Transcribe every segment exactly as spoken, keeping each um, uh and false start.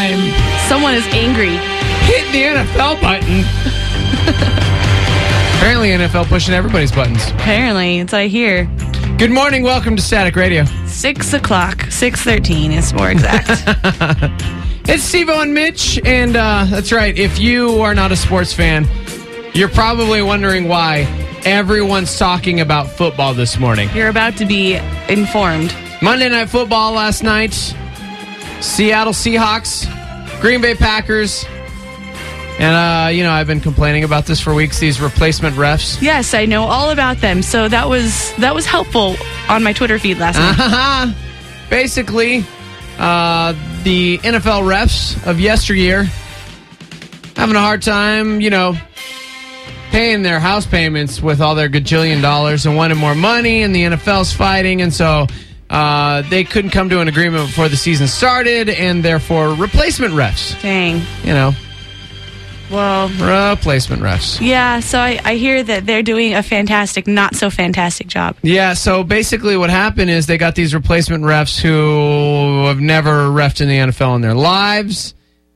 time. Someone is angry. Hit the N F L button. Apparently N F L pushing everybody's buttons. Apparently, that's what I hear. Good morning. Welcome to Static Radio. Six o'clock. six thirteen is more exact. It's Steve-O and Mitch, and uh, that's right. If you are not a sports fan, you're probably wondering why everyone's talking about football this morning. You're about to be informed. Monday Night Football last night. Seattle Seahawks, Green Bay Packers. And, uh, you know, I've been complaining about this for weeks, these replacement refs. Yes, I know all about them. So that was that was helpful on my Twitter feed last night. Uh-huh. Basically, uh, the N F L refs of yesteryear having a hard time, you know, paying their house payments with all their gajillion dollars and wanted more money, and the N F L's fighting, and so uh, they couldn't come to an agreement before the season started, and therefore replacement refs. Dang. You know. Well, replacement refs. Yeah, so I, I hear that they're doing a fantastic, not so fantastic job. Yeah, so basically what happened is they got these replacement refs who have never refed in the N F L in their lives.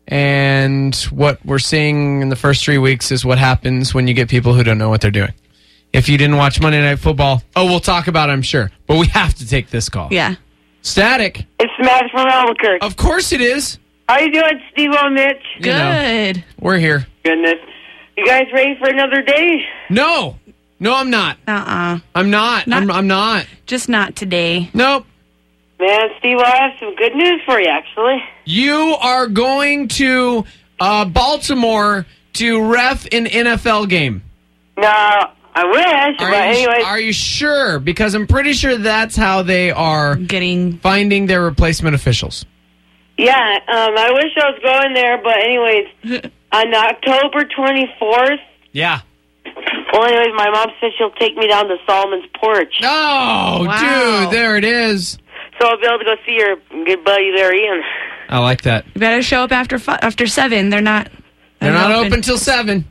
And what we're seeing in the first three weeks is what happens when you get people who don't know what they're doing. If you didn't watch Monday Night Football, oh, we'll talk about it, I'm sure. But we have to take this call. Yeah. Static. It's Matt from Albuquerque. Of course it is. How you doing, Steve-O, Mitch? Good. You know, we're here. Goodness. You guys ready for another day? No. No, I'm not. Uh-uh. I'm not. not I'm, I'm not. Just not today. Nope. Man, Steve, I have some good news for you, actually. You are going to uh, Baltimore to ref an N F L game. No, I wish, Are but you, anyway. Are you sure? Because I'm pretty sure that's how they are getting finding their replacement officials. Yeah, um, I wish I was going there, but anyways, on October twenty-fourth. Yeah. Well, anyways, my mom said she'll take me down to Solomon's porch. Oh, wow. Dude, there it is. So I'll be able to go see your good buddy there, Ian. I like that. You better show up after fi- after seven. They're not. They're not open, open till seven.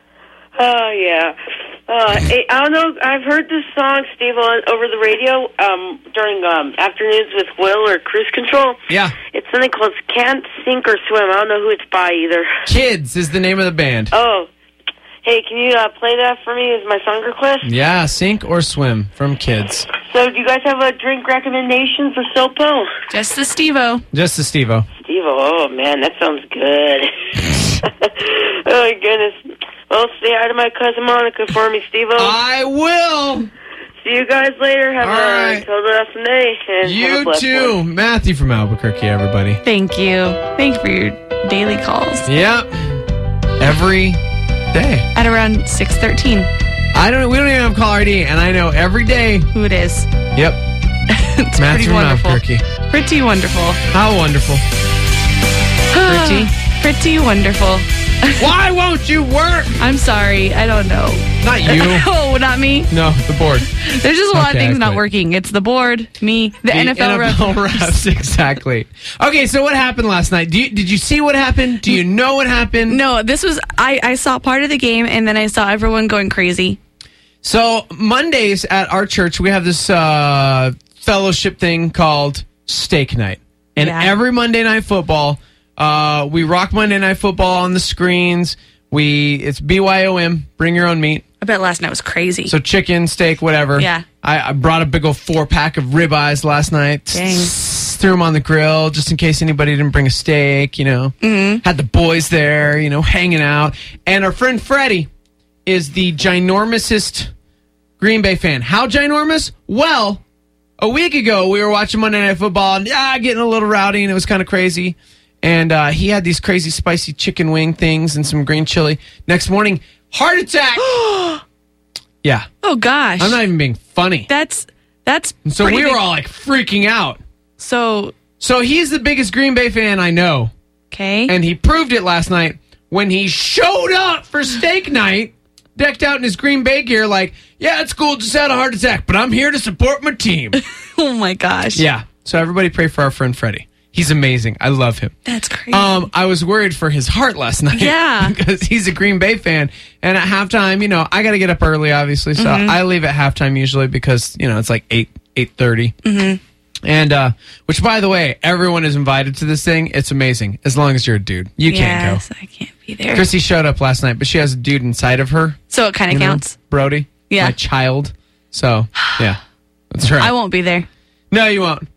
Oh, yeah. Uh, I don't know. I've heard this song, Steve, on over the radio um, during um, afternoons with Will or Cruise Control. Yeah. It's something called Can't Sink or Swim. I don't know who it's by either. Kids is the name of the band. Oh. Hey, can you uh, play that for me as my song request? Yeah, Sink or Swim from Kids. So do you guys have a drink recommendation for Sopo? Just the Steve-O. Just the Steve-O. Steve-O, oh, man, that sounds good. Oh, my goodness. Well, say hi to my cousin Monica for me, Steve-O. I will. See you guys later. Have All a right. awesome day. And have a You blessed too. one. Matthew from Albuquerque, everybody. Thank you. Thank you for your daily calls. Yep. Every day. At around six thirteen. I don't. We don't even have caller I D, and I know every day. Who it is. Yep. It's Matthew pretty from wonderful. Albuquerque. Pretty wonderful. How wonderful. Pretty. Pretty wonderful. Why won't you work? I'm sorry. I don't know. Not you. Oh, not me. No, the board. There's just a lot Okay, of things I not quit. working. It's the board, me, the, The N F L, N F L refs. refs. Exactly. Okay, so what happened last night? Do you, did you see what happened? Do you know what happened? No, this was, I, I saw part of the game, and then I saw everyone going crazy. So Mondays at our church, we have this uh, fellowship thing called Steak Night. And Yeah. every Monday Night Football, uh, we rock Monday Night Football on the screens. We It's B Y O M, bring your own meat. I bet last night was crazy. So chicken, steak, whatever. Yeah. I, I brought a big old four-pack of ribeyes last night. Dang. Threw them on the grill just in case anybody didn't bring a steak, you know. Mm-hmm. Had the boys there, you know, hanging out. And our friend Freddie is the ginormousest Green Bay fan. How ginormous? Well, a week ago we were watching Monday Night Football and ah, getting a little rowdy and it was kind of crazy. And uh, he had these crazy spicy chicken wing things and some green chili. Next morning, heart attack. Yeah. oh, gosh. I'm not even being funny. That's, that's So pretty we were big. all like freaking out. So, So he's the biggest Green Bay fan I know. okay. And he proved it last night when he showed up for steak night, decked out in his Green Bay gear like, yeah, it's cool, just had a heart attack, but I'm here to support my team. oh, my gosh. Yeah. So everybody pray for our friend Freddie. He's amazing. I love him. That's crazy. Um, I was worried for his heart last night. Yeah. Because he's a Green Bay fan. And at halftime, you know, I got to get up early, obviously. So Mm-hmm. I leave at halftime usually because, you know, it's like eight, eight thirty. Mm-hmm. And, uh, which, by the way, everyone is invited to this thing. It's amazing. As long as you're a dude. You yes, can't go. I can't be there. Chrissy showed up last night, but she has a dude inside of her. So it kind of counts. Know, Brody. Yeah. My child. So, yeah. That's right. I won't be there. No, you won't.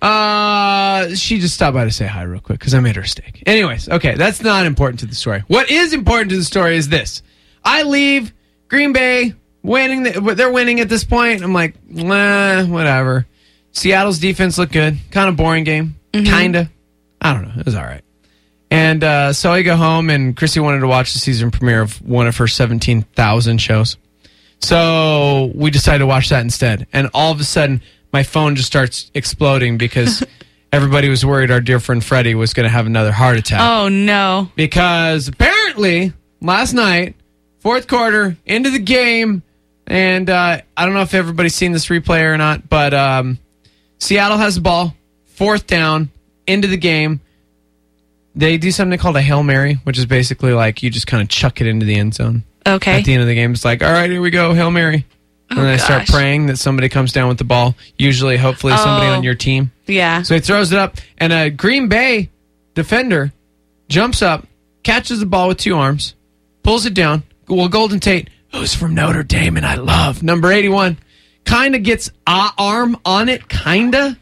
uh, she just stopped by to say hi real quick because I made her a steak. Anyways, okay, that's not important to the story. What is important to the story is this. I leave Green Bay winning. The, they're winning at this point. I'm like, nah, whatever. Seattle's defense looked good. Kind of boring game. Mm-hmm. Kind of. I don't know. It was all right. And uh, so I go home, and Chrissy wanted to watch the season premiere of one of her seventeen thousand shows. So we decided to watch that instead. And all of a sudden, my phone just starts exploding because everybody was worried our dear friend Freddie was going to have another heart attack. Oh, no. Because apparently, last night, fourth quarter, into the game, and uh, I don't know if everybody's seen this replay or not, but um, Seattle has the ball, fourth down, into the game. They do something called a Hail Mary, which is basically like you just kind of chuck it into the end zone. Okay. At the end of the game, it's like, all right, here we go, Hail Mary. And oh, then I gosh. start praying that somebody comes down with the ball, usually, hopefully, somebody oh. on your team. Yeah. So he throws it up, and a Green Bay defender jumps up, catches the ball with two arms, pulls it down. Well, Golden Tate, who's from Notre Dame, and I love, number eighty-one, kind of gets a arm on it, kind of.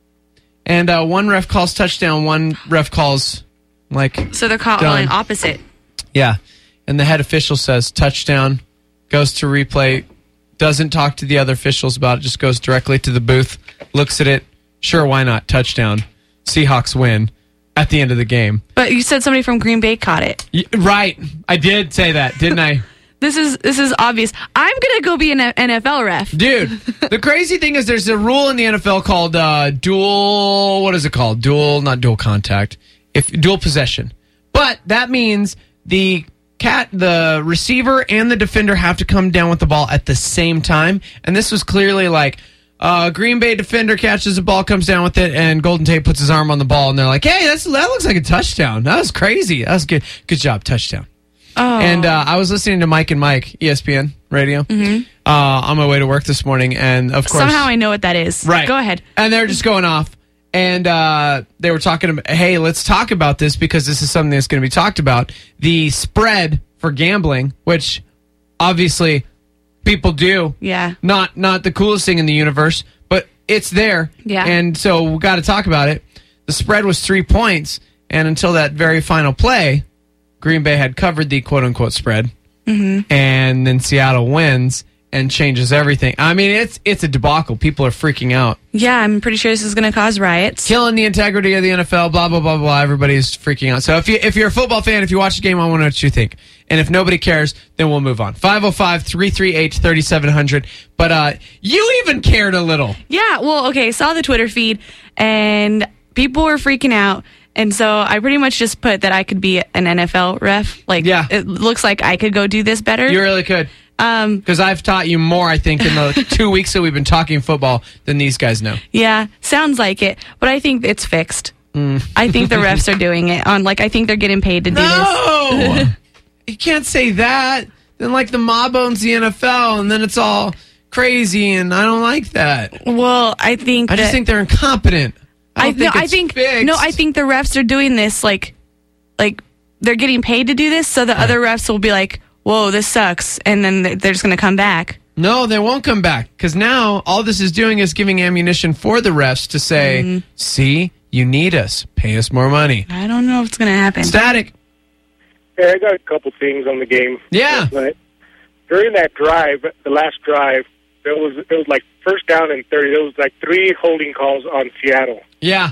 And uh, one ref calls touchdown, one ref calls, like, So they're calling opposite. Yeah. And the head official says touchdown, goes to replay, doesn't talk to the other officials about it, just goes directly to the booth, looks at it. Sure, why not? Touchdown. Seahawks win at the end of the game. But you said somebody from Green Bay caught it. Y- right. I did say that, didn't I? This is this is obvious. I'm going to go be an N F L ref. Dude, the crazy thing is there's a rule in the N F L called uh, dual, what is it called? Dual, not dual contact, if dual possession. But that means the cat, the receiver and the defender have to come down with the ball at the same time. And this was clearly like, uh, Green Bay defender catches the ball, comes down with it, and Golden Tate puts his arm on the ball, and they're like, hey, that's, that looks like a touchdown. That was crazy. That was good. Good job, touchdown. Oh. And uh, I was listening to Mike and Mike, E S P N radio, mm-hmm. uh, on my way to work this morning, and of course... Somehow I know what that is. Right. Go ahead. And they're just going off, and uh, they were talking about, hey, let's talk about this, because this is something that's going to be talked about. The spread for gambling, which obviously people do. Yeah. Not, not the coolest thing in the universe, but it's there. Yeah. And so we got to talk about it. The spread was three points, and until that very final play... Green Bay had covered the quote-unquote spread, mm-hmm. and then Seattle wins and changes everything. I mean, it's it's a debacle. People are freaking out. Yeah, I'm pretty sure this is going to cause riots. Killing the integrity of the N F L, blah, blah, blah, blah. Everybody's freaking out. So if, you, if you're a football fan, if you watch the game, I want to know what you think. And if nobody cares, then we'll move on. five oh five, three three eight, three seven zero zero. But uh, you even cared a little. Yeah, well, okay, saw the Twitter feed, and people were freaking out. And so I pretty much just put that I could be an N F L ref. Like, yeah. It looks like I could go do this better. You really could. Um, Because I've taught you more, I think, in the two weeks that we've been talking football than these guys know. Yeah, sounds like it. But I think it's fixed. Mm. I think the refs are doing it. On like, I think they're getting paid to do no! this. You can't say that. Then, like, the mob owns the N F L, and then it's all crazy, and I don't like that. Well, I think I just that, think they're incompetent. I, I, don't think no, it's I think fixed. no, I think the refs are doing this like, like they're getting paid to do this, so the other refs will be like, "Whoa, this sucks," and then they're just going to come back. No, they won't come back, because now all this is doing is giving ammunition for the refs to say, mm-hmm. "See, you need us, pay us more money." I don't know if it's going to happen. Static. Yeah, I got a couple things on the game. Yeah. But during that drive, the last drive, there was it was like first down and thirty. There was like three holding calls on Seattle. Yeah.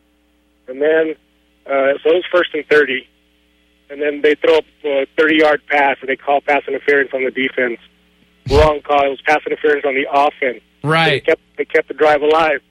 And then, uh, so it was first and thirty. And then they throw up a thirty-yard pass, and they call pass interference on the defense. Wrong call. It was pass interference on the offense. Right. They kept, they kept the drive alive.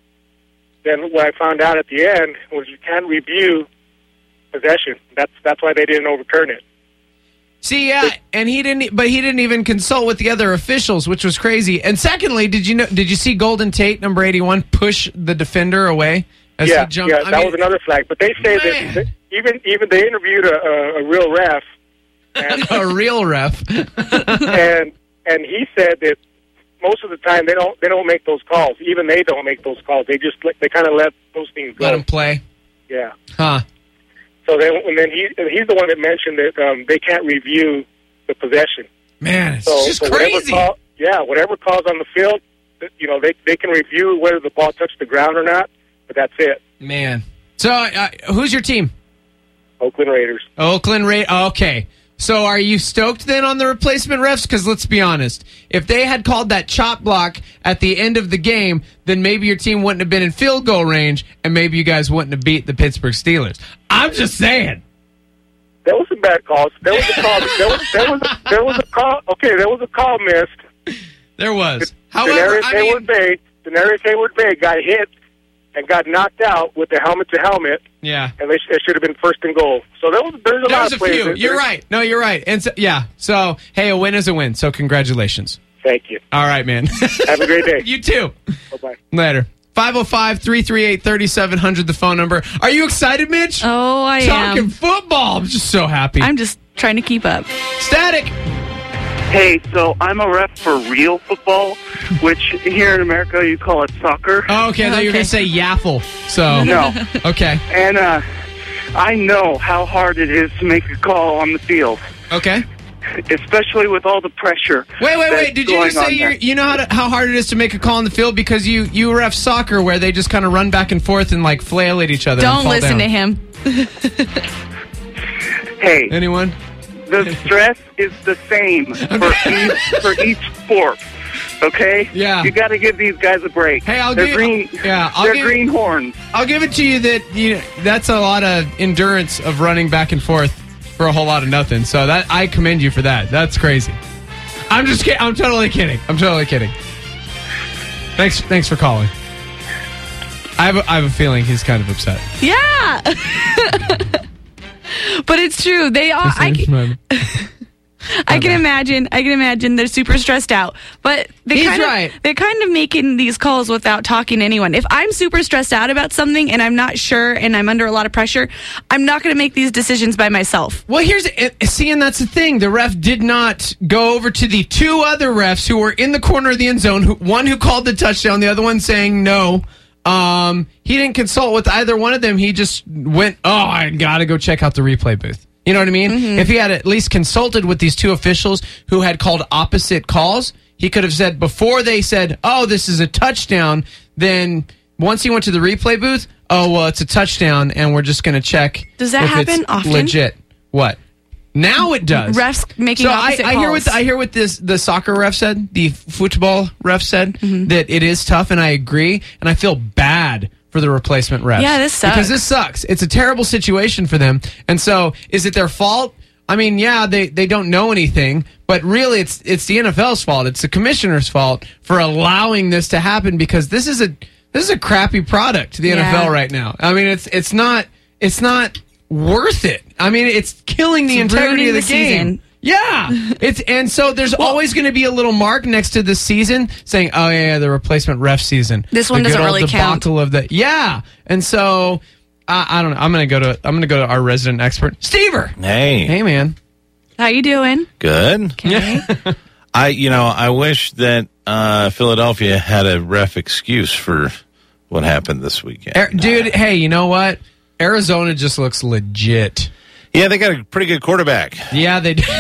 Then what I found out at the end was you can't review possession. That's that's why they didn't overturn it. See, yeah, and he didn't, but he didn't even consult with the other officials, which was crazy. And secondly, did you know? Did you see Golden Tate, number eighty-one, push the defender away as yeah, he jumped? Yeah, I that mean, was another flag. But they say man. that even even they interviewed a, a, a real ref, and, a real ref, and and he said that most of the time they don't they don't make those calls. Even they don't make those calls. They just they kind of let those things go. Let them play. Yeah. Huh. So then, and then he he's the one that mentioned that um, they can't review the possession. Man, it's so, just so crazy. Whatever call, yeah, whatever calls on the field, you know, they they can review whether the ball touched the ground or not, but that's it. Man. So uh, who's your team? Oakland Raiders. Oakland Raiders. Okay. So are you stoked then on the replacement refs? Because let's be honest, if they had called that chop block at the end of the game, then maybe your team wouldn't have been in field goal range, and maybe you guys wouldn't have beat the Pittsburgh Steelers. I'm just saying. There was some bad calls. There was a call. There was there was a, there was a call. Okay, there was a call missed. There was. However, Denarius I mean, Hayward Bay. Denarius Hayward Bay got hit and got knocked out with the helmet to helmet. yeah. And they, it should have been first and goal. So there was there's a There lot was of a plays. few. There- You're there- right. No, you're right. And so, yeah. So, hey, a win is a win. So congratulations. Thank you. All right, man. Have a great day. You too. Bye bye. Later. five oh five, three three eight, three seven zero zero, the phone number. Are you excited, Mitch? Oh, I Talking am. football. I'm just so happy. I'm just trying to keep up. Static. Hey, so I'm a ref for real football, which here in America you call it soccer. Oh, okay, I thought you were Okay. going to say Yaffle. So, No. okay. And uh, I know how hard it is to make a call on the field, Okay. especially with all the pressure. Wait, wait, that's wait. Did you going just say on you there. you know how, to, how hard it is to make a call on the field because you, you ref soccer where they just kind of run back and forth and like flail at each other and Don't fall listen down? to him. Hey, Anyone? the stress is the same for each, for each sport. Okay? Yeah. You got to give these guys a break. Hey, I'll they're give- green. yeah, I'll they're give- greenhorns. I'll give it to you that you that's a lot of endurance of running back and forth for a whole lot of nothing. So that I commend you for that. That's crazy. I'm just kidding. I'm totally kidding. I'm totally kidding. Thanks thanks for calling. I have a, I have a feeling he's kind of upset. Yeah. But it's true. They are. I can, I can imagine. I can imagine they're super stressed out. But they He's kind of, right. they're kind of making these calls without talking to anyone. If I'm super stressed out about something and I'm not sure and I'm under a lot of pressure, I'm not going to make these decisions by myself. Well, here's see, and that's the thing. The ref did not go over to the two other refs who were in the corner of the end zone. Who, one who called the touchdown, the other one saying no. Um, he didn't consult with either one of them. He just went, "Oh, I gotta go check out the replay booth." You know what I mean? Mm-hmm. If he had at least consulted with these two officials who had called opposite calls, he could have said before they said, "Oh, this is a touchdown." Then once he went to the replay booth, "Oh, well, it's a touchdown, and we're just going to check." Does that if happen it's often? Legit. What? Now it does. Refs making so I, opposite I hear calls. what I hear what this the soccer ref said, the football ref said Mm-hmm. that it is tough, and I agree, and I feel bad for the replacement refs. Yeah, this sucks. because this sucks. It's a terrible situation for them, and so is it their fault? I mean, yeah, they, they don't know anything, but really, it's it's the N F L's fault. It's the commissioner's fault for allowing this to happen because this is a this is a crappy product to the Yeah. N F L right now. I mean, it's it's not it's not worth it. I mean, it's killing the It's integrity of ruining the, the game. season. Yeah, it's and so there's always going to be a little mark next to the season saying, "Oh yeah, yeah the replacement ref season." This one The good doesn't old really count. debacle of the yeah, and so I, I don't know. I'm going to go to I'm going to go to our resident expert, Stever. Hey, Hey, man. How you doing? good. Yeah. I, you know, I wish that uh, Philadelphia had a ref excuse for what happened this weekend. Er, dude, hey, you know what? Arizona just looks legit. Yeah, they got a pretty good quarterback. Yeah, they do.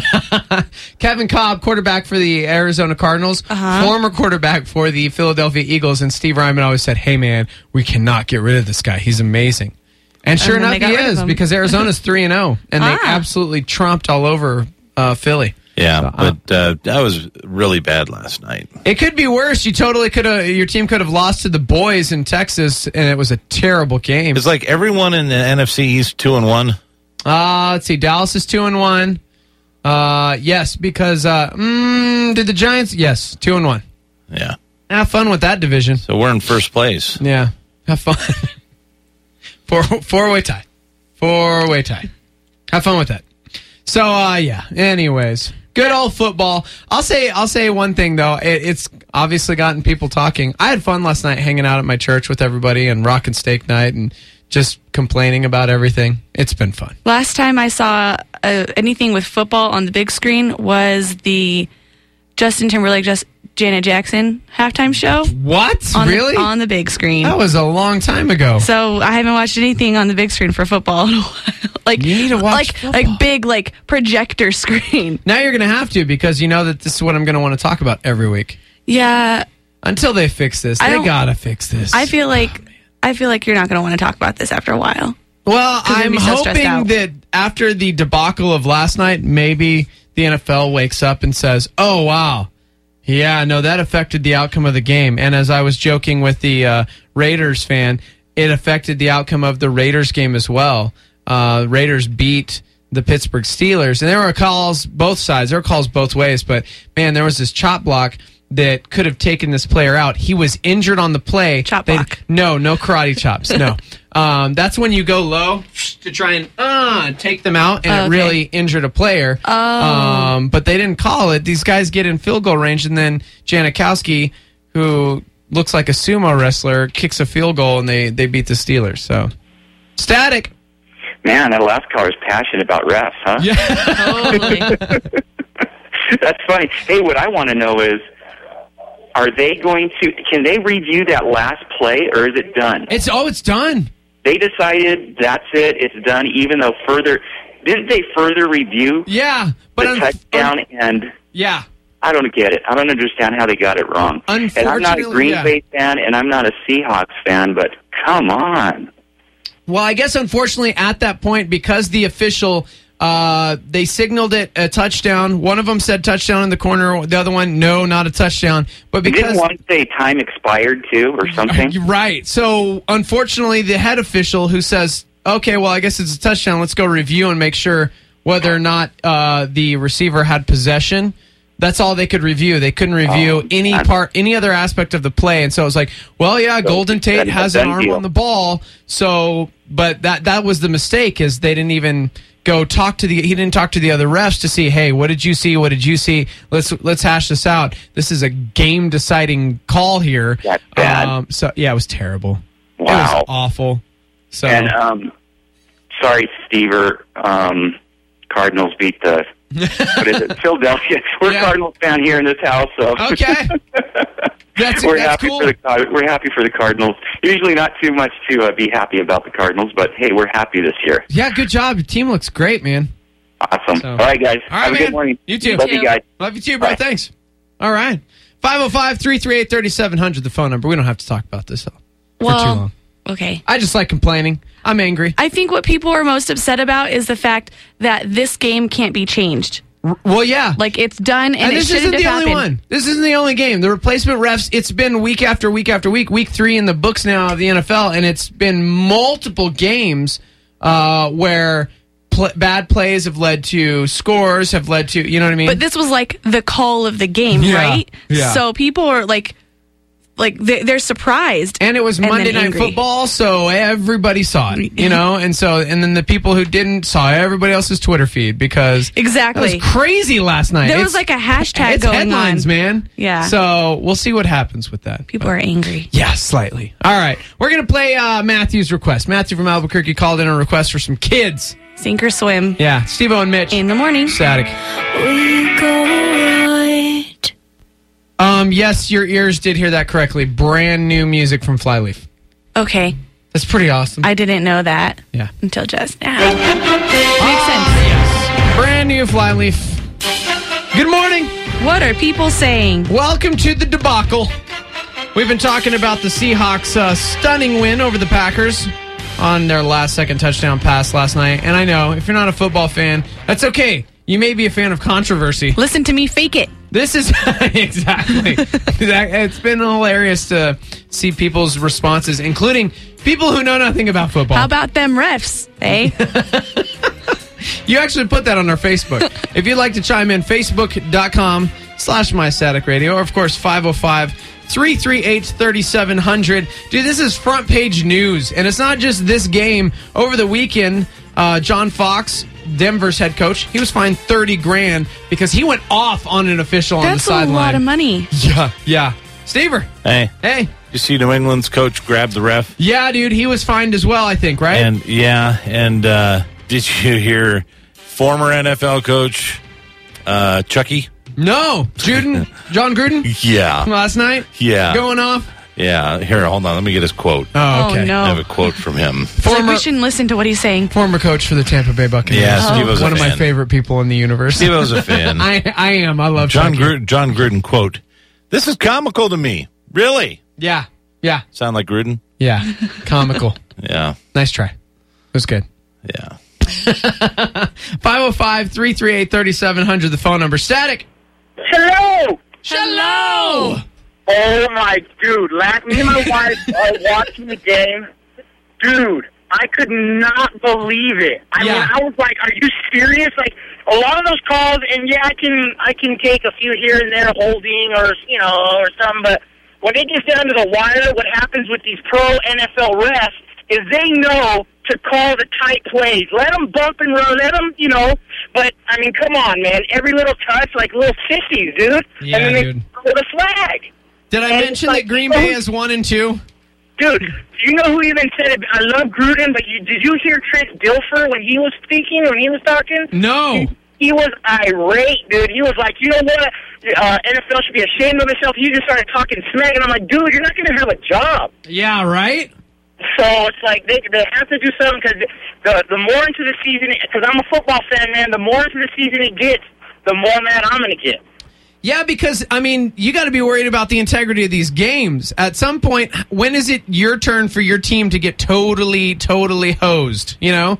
Kevin Cobb, quarterback for the Arizona Cardinals, Uh-huh. former quarterback for the Philadelphia Eagles, and Steve Ryman always said, "Hey, man, we cannot get rid of this guy. He's amazing." And sure And then enough, they he got rid of is him. because Arizona's three and zero, and they Ah. absolutely tromped all over uh, Philly. Yeah, So, uh, but uh, that was really bad last night. It could be worse. You totally could have. Your team could have lost to the boys in Texas, and it was a terrible game. It's like everyone in the N F C East two and one. Uh, let's see. Dallas is two and one. Uh, yes, because uh, mm, did the Giants? Yes, two and one. Yeah, Have fun with that division. so we're in first place. Yeah, have fun. Four four way tie, four way tie. Have fun with that. So, uh, yeah. Anyways, good old football. I'll say I'll say one thing though. It, it's obviously gotten people talking. I had fun last night hanging out at my church with everybody and rocking steak night and just complaining about everything. It's been fun. Last time I saw uh, anything with football on the big screen was the Justin Timberlake, just Janet Jackson halftime show. What? On Really? The, on the big screen. That was a long time ago. So I haven't watched anything on the big screen for football in a while. Like, You need to watch like, football. like big, like projector screen. Now you're going to have to, because you know that this is what I'm going to want to talk about every week. Yeah, Until they fix this. I They don't- got to fix this. I feel like I feel like you're not going to want to talk about this after a while. Well, 'Cause you'd I'm be so stressed hoping out. that after the debacle of last night, maybe the N F L wakes up and says, oh, wow. Yeah, no, that affected the outcome of the game. And as I was joking with the uh, Raiders fan, it affected the outcome of the Raiders game as well. Uh, Raiders beat the Pittsburgh Steelers. And there were calls both sides. There were calls both ways. But, man, there was this chop block that could have taken this player out. He was injured on the play. Chop They- block. No, no karate chops. No. Um, that's when you go low to try and uh, take them out, and Oh, it okay. really injured a player. Oh. Um, but they didn't call it. These guys get in field goal range, and then Janikowski, who looks like a sumo wrestler, kicks a field goal, and they, they beat the Steelers. So, static. Man, that last caller's passionate about refs, huh? Totally. That's funny. Hey, what I want to know is, are they going to, can they review that last play, or is it done? It's oh, it's done. They decided that's it, it's done, even though further, didn't they further review Yeah, but the un- touchdown? un- And yeah. I don't get it. I don't understand how they got it wrong. And I'm not a Unfortunately, Green yeah. Bay fan, and I'm not a Seahawks fan, but come on. Well, I guess unfortunately at that point, because the official, uh, they signaled it a touchdown. One of them said touchdown in the corner. The other one, no, not a touchdown. But because Didn't one say time expired, too, or something? You're right. So unfortunately, the head official who says, okay, well, I guess it's a touchdown. Let's go review and make sure whether or not uh, the receiver had possession. That's all they could review. They couldn't review Oh, any man. part, any other aspect of the play. And so it was like, well, yeah, Golden Tate that's a has an done arm deal. on the ball. So, but that that was the mistake, is they didn't even go talk to the. He didn't talk to the other refs to see, hey, what did you see? What did you see? Let's let's hash this out. This is a game deciding call here. That's bad. Um, so yeah, it was terrible. It Wow. was awful. So And, um, sorry, Stever, um, Cardinals beat the, what is it, Philadelphia. We're Yeah. a Cardinals fan here in this house, so. Okay. That's- we're that's happy cool. for the Card- we're happy for the Cardinals. Usually not too much to uh, be happy about the Cardinals, but hey, we're happy this year. yeah, good job. Your team looks great, man. Awesome. So- All right, guys. All right, Have a man. good morning. You too. Love you guys. Love you too, bro. Bye. Thanks. All right. five oh five, three three eight, three seven zero zero, the phone number. We don't have to talk about this for Well, too long. okay. I just like complaining. I'm angry. I think what people are most upset about is the fact that this game can't be changed. R- Well, yeah. Like, it's done, and, and it this shouldn't isn't have the only happened. one. This isn't the only game. The replacement refs, it's been week after week after week, week three in the books now of the N F L, and it's been multiple games uh, where pl- bad plays have led to scores, have led to, you know what I mean? But this was like the call of the game, Yeah, right? yeah. So people are like, like they- they're surprised. And it was and Monday then Night angry. Football, so everybody saw it, you know? And so, and then the people who didn't saw everybody else's Twitter feed because Exactly. it was crazy last night. There It's- was like a hashtag it's going headlines, on. man. Yeah. So we'll see what happens with that. People are angry. Yeah, slightly. All right. We're going to play uh, Matthew's request. Matthew from Albuquerque called in a request for some kids. Sink or swim Yeah, Steve-O and Mitch. in the morning. Static. We go right. Um, yes, your ears did hear that correctly. Brand new music from Flyleaf. Okay. That's pretty awesome. I didn't know that yeah. until just now. Makes sense. Yes. Brand new Flyleaf. Good morning. What are people saying? Welcome to the debacle. We've been talking about the Seahawks' uh, stunning win over the Packers on their last second touchdown pass last night. And I know, if you're not a football fan, that's okay. You may be a fan of controversy. Listen to me fake it. This is exactly. It's been hilarious to see people's responses, including people who know nothing about football. How about them refs, eh? You actually put that on our Facebook. If you'd like to chime in, facebook.com slash my static radio, or of course, five oh five, three three eight, three seven zero zero. Dude, this is front page news. And it's not just this game. Over the weekend, uh, John Fox, Denver's head coach, he was fined thirty grand because he went off on an official on the That's a sideline. lot of money. Yeah, yeah. Stever. Hey, Hey. you see New England's coach grab the ref? Yeah, dude, he was fined as well, I think, right? And yeah, and uh, did you hear former N F L coach uh, Chucky No. Gruden? John Gruden? Yeah. Last night? Yeah. Going off? Yeah. Here, hold on. Let me get his quote. Oh, okay. Oh, no. I have a quote from him. It's like we shouldn't listen to what he's saying. Former coach for the Tampa Bay Buccaneers. Yeah, Steve was a One of my fan. favorite people in the universe. Steve was a fan. I, I am. I love John, Chucky. Gruden, John Gruden, quote, "This is comical to me. Really?" Yeah. Yeah. Sound like Gruden? Yeah. Comical. Yeah. Nice try. It was good. Yeah. five oh five, three three eight, three seven zero zero, the phone number. Static. Hello! Hello! Oh, my dude. Last, me and my wife are watching the game. Dude, I could not believe it. I Yeah. mean, I was like, are you serious? Like, a lot of those calls, and yeah, I can I can take a few here and there, holding or, you know, or something, but when it gets down to the wire, what happens with these pro N F L refs is they know to call the tight plays. Let them bump and run. Let them, you know. But, I mean, come on, man. Every little touch, like little sissies, dude. Yeah, and then they dude. put a flag. Did I And mention like, that Green Bay is one and two? Dude, do you know who even said it? I love Gruden, but you, did you hear Trent Dilfer when he was speaking, when he was talking? No. He, he was irate, dude. He was like, you know what? Uh, N F L should be ashamed of itself. He just started talking smack, and I'm like, dude, you're not going to have a job. Yeah, right? So it's like they they have to do something because the the more into the season, because I'm a football fan, man. The more into the season it gets, the more mad I'm going to get. Yeah, because, I mean, you got to be worried about the integrity of these games. At some point, when is it your turn for your team to get totally, totally hosed, you know?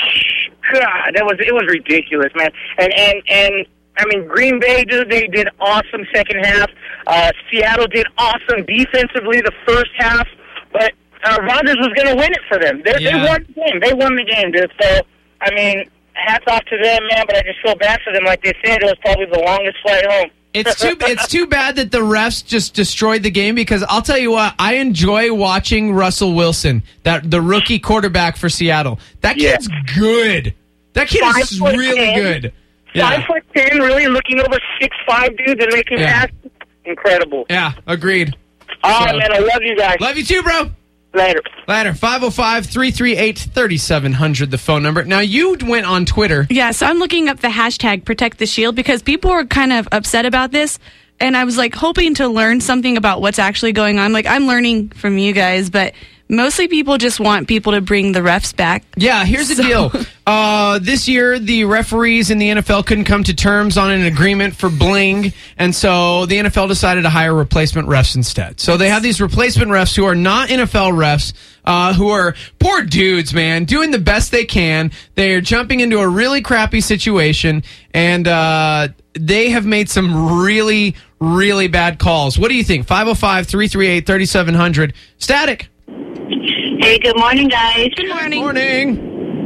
God, that was it was ridiculous, man. And and and I mean, Green Bay, dude, they did awesome second half. Uh, Seattle did awesome defensively the first half, but uh, Rodgers was going to win it for them. They, Yeah. they won the game. They won the game, dude. So, I mean, hats off to them, man. But I just feel bad for them. Like they said, it was probably the longest flight home. It's too it's too bad that the refs just destroyed the game because I'll tell you what, I enjoy watching Russell Wilson, that the rookie quarterback for Seattle. That Yeah. kid's good. That kid Five is foot really ten. good. Five Yeah. foot ten, really looking over six five, dude, and making Yeah. passes. Incredible. Yeah, agreed. All So- right, man. I love you guys. Love you too, bro. Later. Later. five oh five, three three eight, three seven zero zero, the phone number. Now, you went on Twitter. Yeah, so I'm looking up the hashtag Protect the Shield because people were kind of upset about this. And I was like hoping to learn something about what's actually going on. Like I'm learning from you guys, but mostly people just want people to bring the refs back. Yeah, here's the So- deal. Uh, this year, the referees in the N F L couldn't come to terms on an agreement for bling, and so the N F L decided to hire replacement refs instead. So they have these replacement refs who are not N F L refs, uh, who are poor dudes, man, doing the best they can. They are jumping into a really crappy situation, and uh, they have made some really, really bad calls. What do you think? five oh five, three three eight, three seven zero zero. Static. Hey, good morning, guys. Good morning. Morning.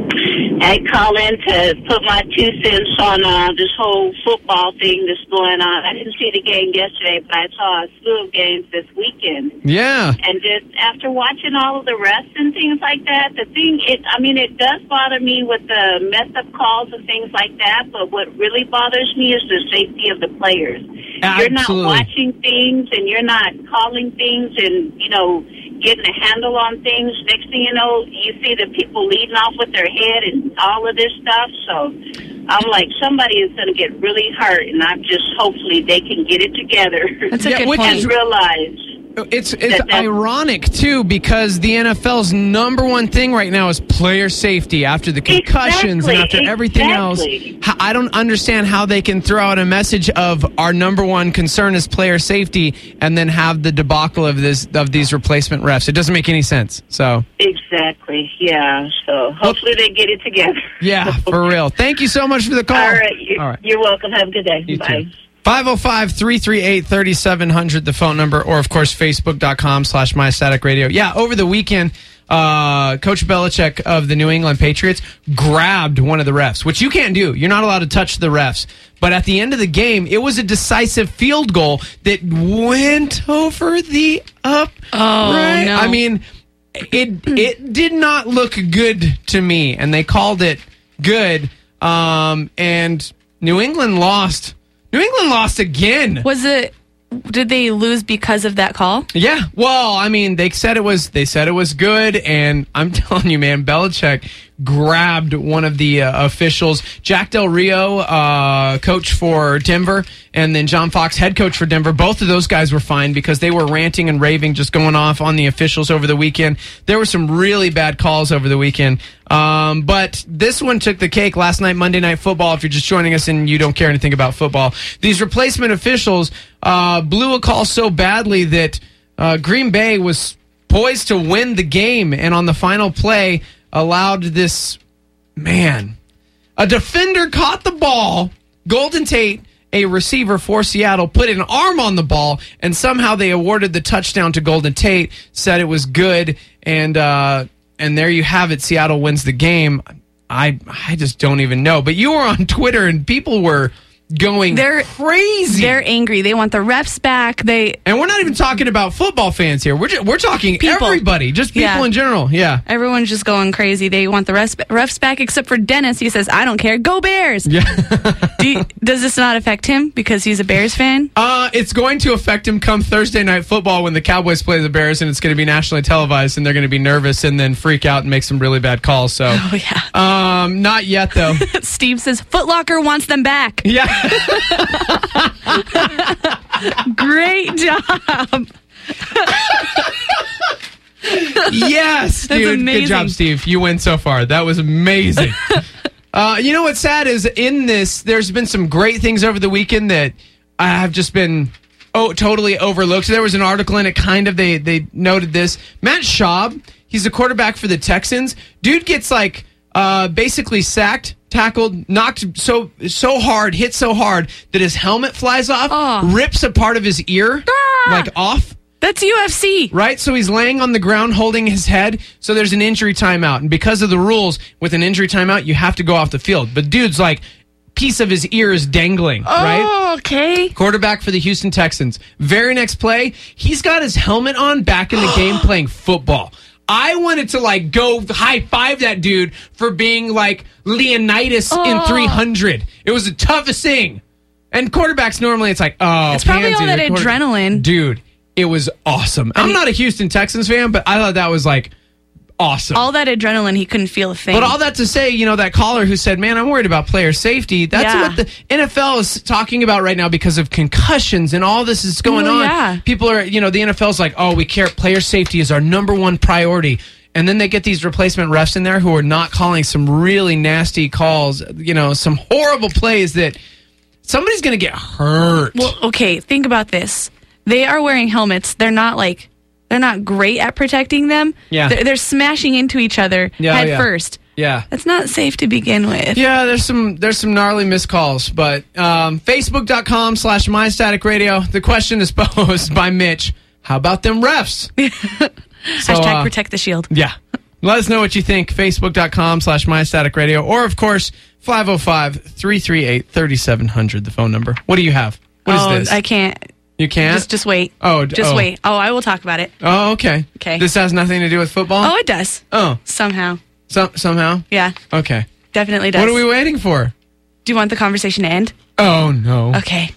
I call in to put my two cents on uh, this whole football thing that's going on. I didn't see the game yesterday, but I saw a slew of games this weekend. Yeah. And just after watching all of the refs and things like that, the thing, it, I mean, it does bother me with the mess-up calls and things like that, but what really bothers me is the safety of the players. You're not Absolutely. watching things and you're not calling things and, you know, getting a handle on things. Next thing you know, you see the people leading off with their head and all of this stuff. So I'm like, somebody is going to get really hurt, and I'm just hopefully they can get it together. That's a Yeah, good which point. and realize. It's it's That- that- ironic too because the N F L's number one thing right now is player safety after the concussions Exactly, and after everything exactly. else. H- I don't understand how they can throw out a message of our number one concern is player safety and then have the debacle of this of these replacement refs. It doesn't make any sense. So Exactly, yeah. So hopefully they get it together. yeah, for real. Thank you so much for the call. All right, you, All right. you're welcome. Have a good day. You Bye. too. five oh five, three three eight, three seven zero zero, the phone number, or of course, facebook.com slash mystaticradio. Yeah, over the weekend, uh, Coach Belichick of the New England Patriots grabbed one of the refs, which you can't do. You're not allowed to touch the refs. But at the end of the game, it was a decisive field goal that went over the up. Oh, right? no. I mean, it it did not look good to me, and they called it good. Um, and New England lost. New England lost again. Was it? Did they lose because of that call? Yeah. Well, I mean, they said it was they said it was good, and I'm telling you, man, Belichick grabbed one of the uh, officials. Jack Del Rio, uh, coach for Denver, and then John Fox, head coach for Denver. Both of those guys were fined because they were ranting and raving, just going off on the officials over the weekend. There were some really bad calls over the weekend. Um, but this one took the cake last night, Monday Night Football. If you're just joining us and you don't care anything about football, these replacement officials uh, blew a call so badly that uh, Green Bay was poised to win the game, and on the final play allowed this, man, a defender caught the ball. Golden Tate, a receiver for Seattle, put an arm on the ball, and somehow they awarded the touchdown to Golden Tate, said it was good, and uh, and there you have it. Seattle wins the game. I I just don't even know. But you were on Twitter, and people were going they're crazy. They're angry. They want the refs back. They and we're not even talking about football fans here. We're just, we're talking people. everybody, just people Yeah. in general. Yeah, Everyone's just going crazy. They want the refs, refs back, except for Dennis. He says, "I don't care. Go Bears." yeah. Do you, does this not affect him because he's a Bears fan? Uh, it's going to affect him come Thursday Night Football when the Cowboys play the Bears, and it's going to be nationally televised, and they're going to be nervous and then freak out and make some really bad calls. So, Oh yeah. um, not yet though. Steve says Foot Locker wants them back. Yeah. Great job. Yes, That's dude. Good amazing. job, Steve. You win so far. That was amazing. uh, you know what's sad is in this, there's been some great things over the weekend that I have just been oh totally overlooked. There was an article in it, kind of, they they noted this. Matt Schaub, he's a quarterback for the Texans. Dude gets like uh, basically sacked, tackled, knocked so so hard, hit so hard that his helmet flies off, Oh. rips a part of his ear, Ah! like off. That's U F C. Right? So he's laying on the ground holding his head. So there's an injury timeout. And because of the rules, with an injury timeout, you have to go off the field. But dude's like, piece of his ear is dangling, right? Oh, okay. Quarterback for the Houston Texans. Very next play, he's got his helmet on back in the game playing football. I wanted to like go high five that dude for being like Leonidas Oh. in three hundred. It was the toughest thing. And quarterbacks normally it's like, oh, It's probably pansy, all that the quarter- adrenaline. Dude, it was awesome. I'm not a Houston Texans fan, but I thought that was like awesome. All that adrenaline, he couldn't feel a thing. But all that to say, you know, that caller who said, man, I'm worried about player safety. That's Yeah. what the N F L is talking about right now because of concussions and all this is going Oh, on. yeah. People are, you know, the N F L's like, oh, we care. Player safety is our number one priority. And then they get these replacement refs in there who are not calling some really nasty calls, you know, some horrible plays that somebody's going to get hurt. Well, okay, think about this. They are wearing helmets. They're not like they're not great at protecting them. Yeah. They're, they're smashing into each other Yeah, head yeah. first. yeah. That's not safe to begin with. Yeah, there's some there's some gnarly missed calls, but um, Facebook.com slash MyStaticRadio. The question is posed by Mitch. How about them refs? So, Hashtag uh, protect the shield. Yeah. Let us know what you think. Facebook.com slash MyStaticRadio. Or, of course, five oh five, three three eight, three seven zero zero, the phone number. What do you have? What is oh, this? I can't. You can't? Just, just wait. Oh, d- just oh. wait. Oh, I will talk about it. Oh, okay. Okay. This has nothing to do with football? Oh, it does. Oh, Somehow. so, somehow? Yeah, Okay. definitely does. What are we waiting for? Do you want the conversation to end? Oh, no. Okay.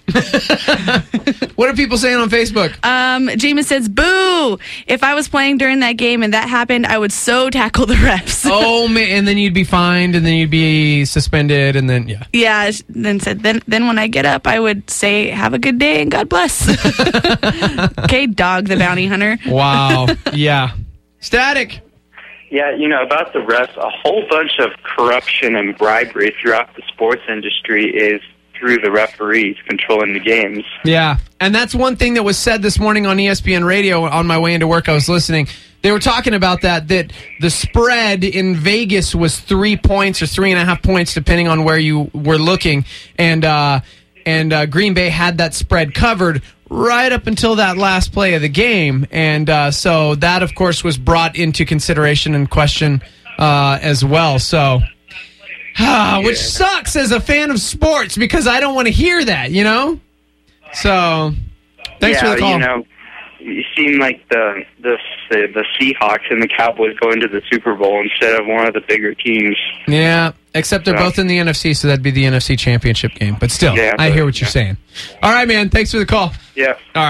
What are people saying on Facebook? Um, Jameis says, boo! If I was playing during that game and that happened, I would so tackle the refs. Oh, man. And then you'd be fined, and then you'd be suspended, and then, yeah. Yeah, then said, then then when I get up, I would say, have a good day and God bless. Okay, Dog the Bounty Hunter. Wow. Yeah. Static. Yeah, you know, about the refs, a whole bunch of corruption and bribery throughout the sports industry is through the referees controlling the games. Yeah, and that's one thing that was said this morning on E S P N Radio on my way into work. I was listening. They were talking about that, that the spread in Vegas was three points or three and a half points, depending on where you were looking. And uh, and uh, Green Bay had that spread covered right up until that last play of the game. And uh, so that, of course, was brought into consideration and question uh, as well. So... Ah, which sucks as a fan of sports because I don't want to hear that, you know? So, thanks yeah, for the call. you know, you seem like the, the the Seahawks and the Cowboys going to the Super Bowl instead of one of the bigger teams. Yeah, except they're So- both in the N F C, so that'd be the N F C Championship game. But still, Yeah, I but- hear what you're yeah. saying. All right, man. Thanks for the call. Yeah. All right.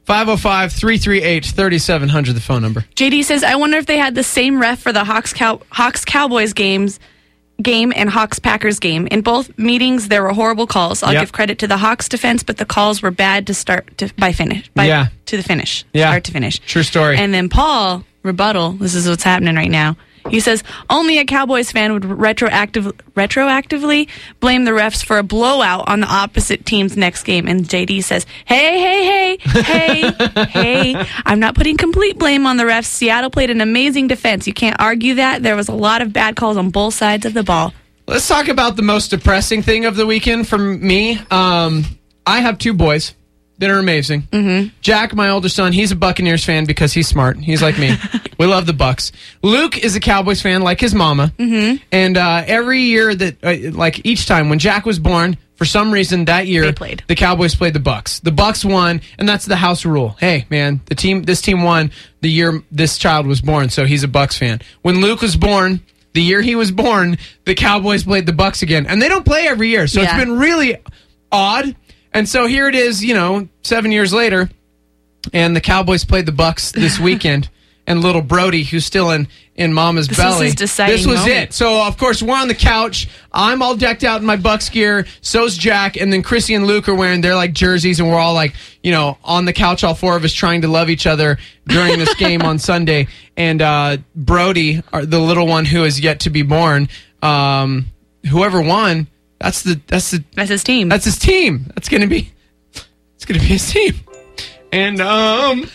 five oh five, three three eight, three seven zero zero, the phone number. J D says, I wonder if they had the same ref for the Hawks Cow- Hawks Cowboys games game and Hawks Packers game. In both meetings, there were horrible calls. I'll Yep. give credit to the Hawks defense, but the calls were bad to start to by finish. By, Yeah. To the finish. Yeah. Start to finish. True story. And then Paul, rebuttal, this is what's happening right now. He says, only a Cowboys fan would retroactive, retroactively blame the refs for a blowout on the opposite team's next game. And J D says, hey, hey, hey, hey, hey, I'm not putting complete blame on the refs. Seattle played an amazing defense. You can't argue that. There was a lot of bad calls on both sides of the ball. Let's talk about the most depressing thing of the weekend for me. Um, I have two boys that are amazing. Mm-hmm. Jack, my older son, he's a Buccaneers fan because he's smart. He's like me. We love the Bucks. Luke is a Cowboys fan like his mama. Mm-hmm. And uh, every year that, uh, like each time when Jack was born, for some reason that year, They played. the Cowboys played the Bucks. The Bucks won, and that's the house rule. Hey, man, the team, this team won the year this child was born, so he's a Bucks fan. When Luke was born, the year he was born, the Cowboys played the Bucks again, and they don't play every year, so Yeah. it's been really odd. And so here it is, you know, seven years later, and the Cowboys played the Bucks this weekend. And little Brody, who's still in, in Mama's This was belly. his deciding this was moment. it. So, of course, we're on the couch. I'm all decked out in my Bucks gear. So's Jack. And then Chrissy and Luke are wearing their, like, jerseys. And we're all, like, you know, on the couch, all four of us trying to love each other during this game on Sunday. And uh, Brody, our- the little one who is yet to be born, um, whoever won, that's the that's the That's his team. that's his team. That's gonna be it's gonna be his team. And um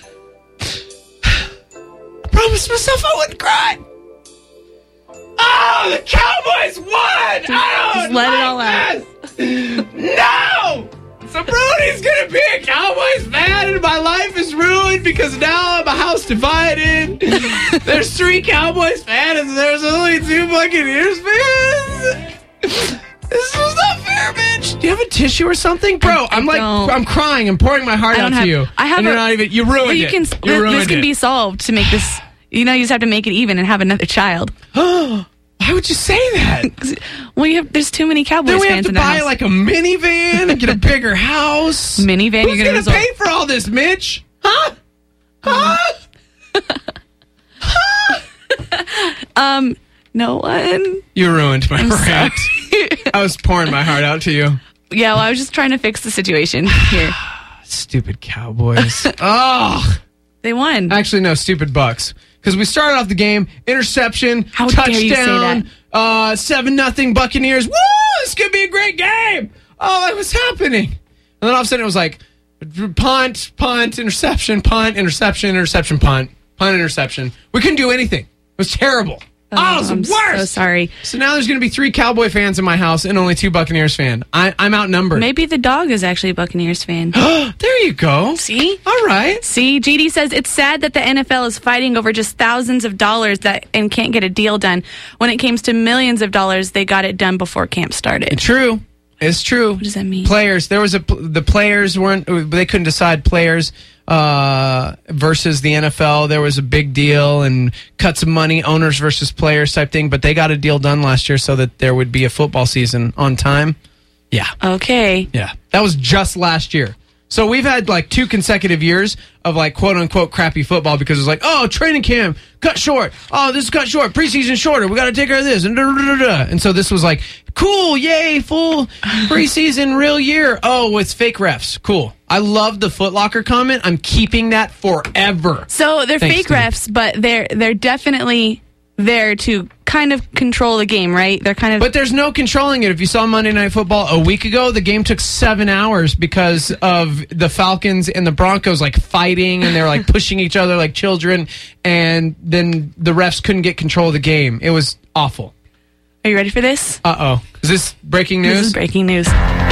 I promised myself I wouldn't cry. Oh, the Cowboys won! I don't Just let it all out. this. No! So Brody's gonna be a Cowboys fan, and my life is ruined because now I'm a house divided. There's three Cowboys fans, and there's only two Buccaneers fans. This is not fair, bitch. Do you have a tissue or something, bro? I- I I'm like, don't. I'm crying. I'm pouring my heart I out don't to have. you. I have. and you're a, not even. You ruined well, you it. Can, you this ruined can it. be solved to make this. You know, you just have to make it even and have another child. Why would you say that? Well, you have, there's too many Cowboys Then we have fans to in the buy house. like a minivan and get a bigger house. Minivan, Who's you're gonna gonna result- pay for all this, Mitch? Huh? Huh? um, no one. You ruined my I'm rant. I was pouring my heart out to you. Yeah, well, I was just trying to fix the situation here. Stupid Cowboys. Oh, They won. actually, no, stupid Bucks. Because we started off the game, interception, How dare touchdown, you say that? uh, seven nothing Buccaneers. Woo! This could be a great game. Oh, what was happening? And then all of a sudden it was like punt, punt, interception, punt, interception, interception, punt, punt, interception. We couldn't do anything. It was terrible. Oh, it was the I'm worst. so sorry. So now there's going to be three Cowboy fans in my house and only two Buccaneers fans. I, I'm outnumbered. Maybe the dog is actually a Buccaneers fan. There you go. See? All right. See, G D says it's sad that the N F L is fighting over just thousands of dollars that and can't get a deal done. When it came to millions of dollars, they got it done before camp started. True. It's true. What does that mean? Players. There was a the players weren't. They couldn't decide players uh, versus the N F L. There was a big deal and cuts of money, owners versus players type thing. But they got a deal done last year so that there would be a football season on time. Yeah. Okay. Yeah. That was just last year. So we've had like two consecutive years of like quote unquote crappy football because it's like, oh, training camp cut short. Oh, this is cut short. Preseason shorter. We got to take care of this. And, da, da, da, da. And so this was like, cool, yay, full preseason, real year. Oh, it's fake refs. Cool. I love the Foot Locker comment. I'm keeping that forever. So they're Thanks, fake Steve. refs, but they're they're definitely there to kind of control the game, right? They're kind of. But there's no controlling it. If you saw Monday Night Football a week ago, the game took seven hours because of the Falcons and the Broncos like fighting and they were like pushing each other like children. And then the refs couldn't get control of the game. It was awful. Are you ready for this? Uh oh. Is this breaking news? This is breaking news.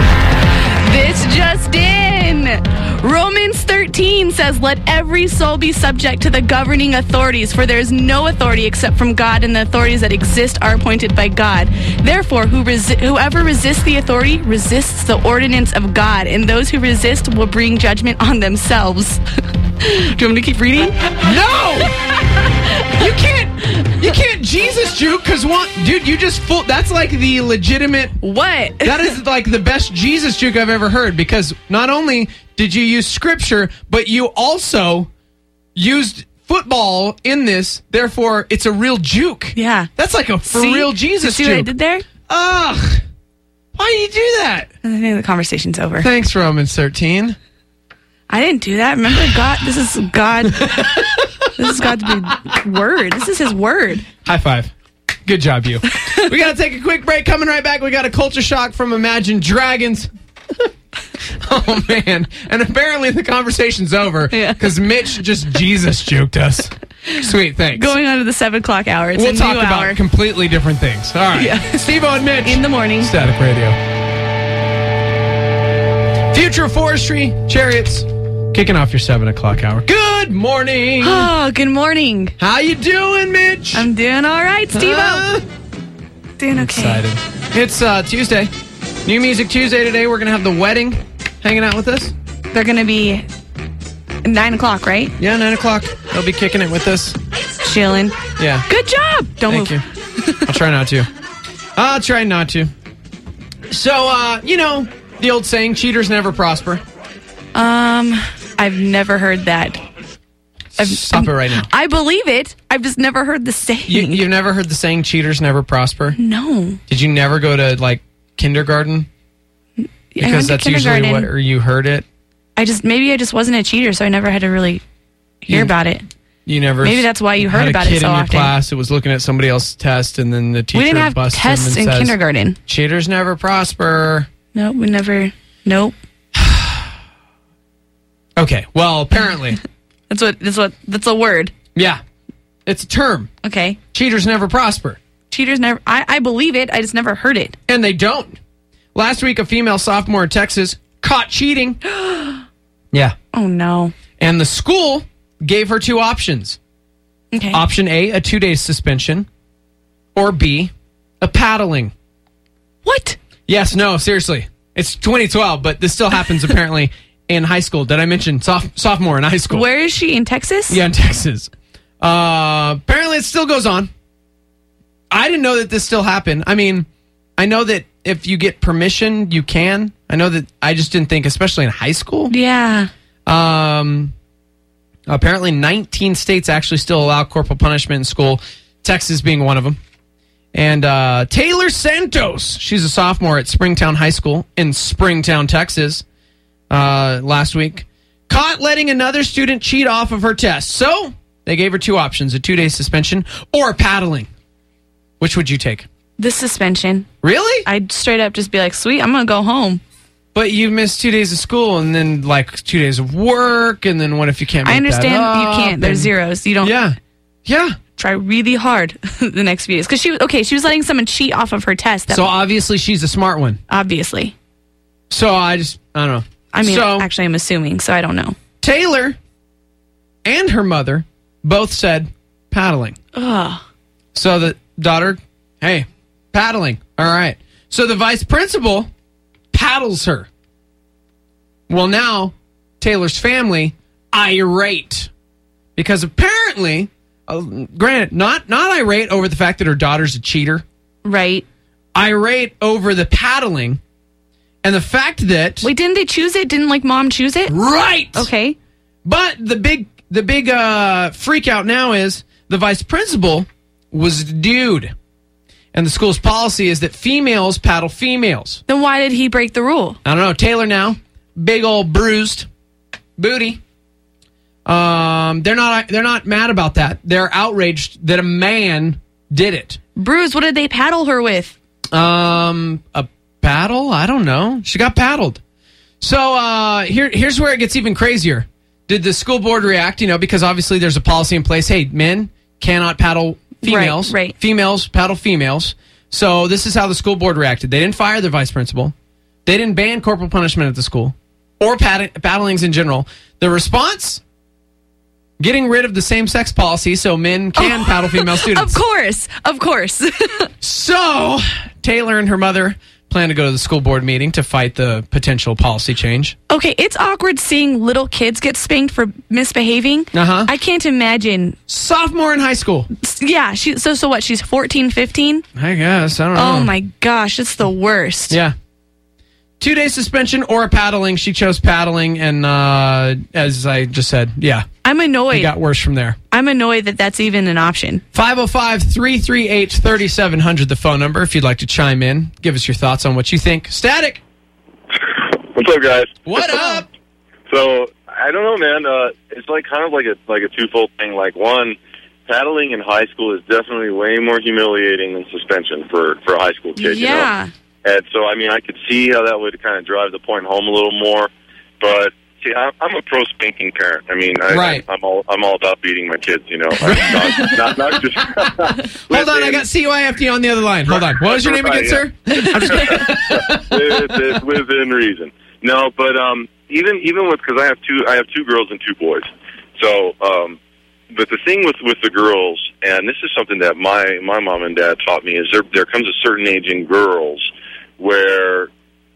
This just in. Romans thirteen says, let every soul be subject to the governing authorities, for there is no authority except from God, and the authorities that exist are appointed by God. Therefore, who resi- whoever resists the authority resists the ordinance of God, and those who resist will bring judgment on themselves. Do you want me to keep reading? No! You can't, you can't Jesus juke because one, dude, you just full, that's like the legitimate. What? That is like the best Jesus juke I've ever heard because not only did you use scripture, but you also used football in this, therefore it's a real juke. Yeah. That's like a for See? real Jesus See juke. what I did there? Ugh. Why do you do that? I think the conversation's over. Thanks, Romans thirteen. I didn't do that. Remember, God, this is God. This is God's big word. This is his word. High five. Good job, you. We got to take a quick break. Coming right back, we got a culture shock from Imagine Dragons. Oh, man. And apparently the conversation's over because yeah. Mitch just Jesus juked us. Sweet, thanks. Going on to the seven o'clock hour. It's we'll a talk new about hour. completely different things. All right. Yeah. Steve-O and Mitch. In the morning. Static Radio. Future of Forestry, Chariots. Kicking off your seven o'clock hour. Good morning. Oh, good morning. How you doing, Mitch? I'm doing all right, Steve-O. Uh, doing okay. Excited. It's uh, Tuesday. New Music Tuesday today. We're going to have The Wedding hanging out with us. They're going to be nine o'clock, right? Yeah, nine o'clock. They'll be kicking it with us. Chilling. Yeah. Good job. Don't Thank move. you. I'll try not to. I'll try not to. So, uh, you know, the old saying, cheaters never prosper. Um, I've never heard that. I've, Stop I'm, it right now. I believe it. I've just never heard the saying. You, you've never heard the saying, cheaters never prosper? No. Did you never go to, like, kindergarten? Because that's usually what, or you heard it? I just, maybe I just wasn't a cheater, so I never had to really hear you, about it. You never. Maybe that's why you heard had about a kid it so in your often. Class, it was looking at somebody else's test, and then the teacher we didn't have busts tests him and in says, kindergarten. Cheaters never prosper. No, we never. Nope. Okay. Well, apparently, that's what. That's what. That's a word. Yeah, it's a term. Okay. Cheaters never prosper. Cheaters never. I, I believe it. I just never heard it. And they don't. Last week, a female sophomore in Texas caught cheating. Yeah. Oh no. And the school gave her two options. Okay. Option A, a two-day suspension, or B, a paddling. What? Yes, no, seriously. It's twenty twelve, but this still happens apparently in high school. Did I mention soph- sophomore in high school? Where is she? In Texas? Yeah, in Texas. Uh, apparently it still goes on. I didn't know that this still happened. I mean, I know that if you get permission, you can. I know that I just didn't think, especially in high school. Yeah. Um, apparently nineteen states actually still allow corporal punishment in school, Texas being one of them. And uh, Taylor Santos, she's a sophomore at Springtown High School in Springtown, Texas, uh, last week, caught letting another student cheat off of her test. So they gave her two options, a two-day suspension or paddling. Which would you take? The suspension. Really? I'd straight up just be like, sweet, I'm going to go home. But you missed two days of school and then like two days of work, and then what if you can't make I understand that up, you can't. There's and, zeros. You don't. Yeah. Yeah. Try really hard the next few days. Because she was, okay, she was letting someone cheat off of her test. That so obviously she's a smart one. Obviously. So I just, I don't know. I mean, so, actually, I'm assuming, so I don't know. Taylor and her mother both said paddling. Ugh. So the daughter, hey, paddling. All right. So the vice principal paddles her. Well, now Taylor's family irate because apparently, uh, granted, not not irate over the fact that her daughter's a cheater. Right. Irate over the paddling and the fact that wait, didn't they choose it? Didn't like mom choose it? Right. Okay. But the big the big uh, freak out now is the vice principal was a dude. And the school's policy is that females paddle females. Then why did he break the rule? I don't know. Taylor now, big old bruised booty. Um, they're not they're not mad about that. They're outraged that a man did it. Bruce, what did they paddle her with? Um, a paddle? I don't know. She got paddled. So uh, here here's where it gets even crazier. Did the school board react? You know, because obviously there's a policy in place. Hey, men cannot paddle females. Right, right. Females paddle females. So this is how the school board reacted. They didn't fire their vice principal. They didn't ban corporal punishment at the school or pad- paddlings in general. The response? Getting rid of the same-sex policy so men can oh, paddle female students. Of course. Of course. So Taylor and her mother plan to go to the school board meeting to fight the potential policy change. Okay, it's awkward seeing little kids get spanked for misbehaving. Uh-huh. I can't imagine. Sophomore in high school. Yeah, she, so so what, she's fourteen, fifteen? I guess, I don't know. Oh my gosh, it's the worst. Yeah. two-day suspension or paddling. She chose paddling, and uh, as I just said, yeah. I'm annoyed. It got worse from there. I'm annoyed that that's even an option. five oh five, three three eight, three seven zero zero, the phone number, if you'd like to chime in. Give us your thoughts on what you think. Static. What's up, guys? What up? So, I don't know, man. Uh, it's like kind of like a like a twofold thing. Like, one, paddling in high school is definitely way more humiliating than suspension for, for a high school kid, Yeah. you know? And so, I mean, I could see how that would kind of drive the point home a little more. But, see, I'm, I'm a pro spanking parent. I mean, I, right. I, I'm all I'm all about beating my kids, you know? I mean, not, not, not just... Hold on, I got C Y F T on the other line. Hold on. What was your name again, sir? I'm just it's, it's within reason. No, but um, even even with, because I have two, I have two girls and two boys. So, um, but the thing with, with the girls, and this is something that my, my mom and dad taught me, is there there comes a certain age in girls where,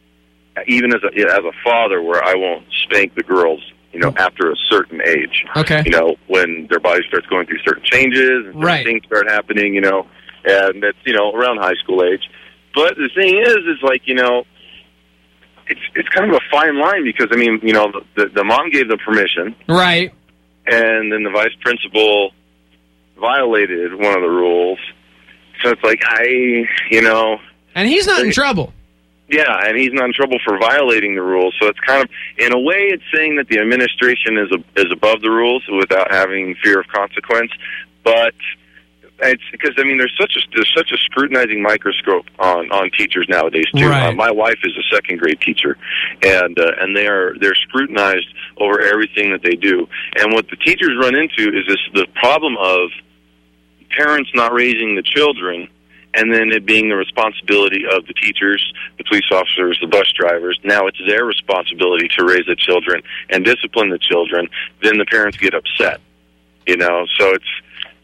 even as a as a father, where I won't spank the girls, you know, after a certain age. Okay. You know, when their body starts going through certain changes, and certain right. things start happening, you know, and that's, you know, around high school age. But the thing is, is like, you know, it's it's kind of a fine line because, I mean, you know, the, the mom gave them permission. Right. And then the vice principal violated one of the rules. So it's like, I, you know. And he's not in trouble. Yeah, and he's not in trouble for violating the rules. So it's kind of, in a way, it's saying that the administration is a, is above the rules without having fear of consequence. But it's because, I mean, there's such a there's such a scrutinizing microscope on, on teachers nowadays too. Right. Uh, my wife is a second grade teacher, and uh, and they are they're scrutinized over everything that they do. And what the teachers run into is this the problem of parents not raising the children, and then it being the responsibility of the teachers, the police officers, the bus drivers. Now it's their responsibility to raise the children and discipline the children. Then the parents get upset, you know. So it's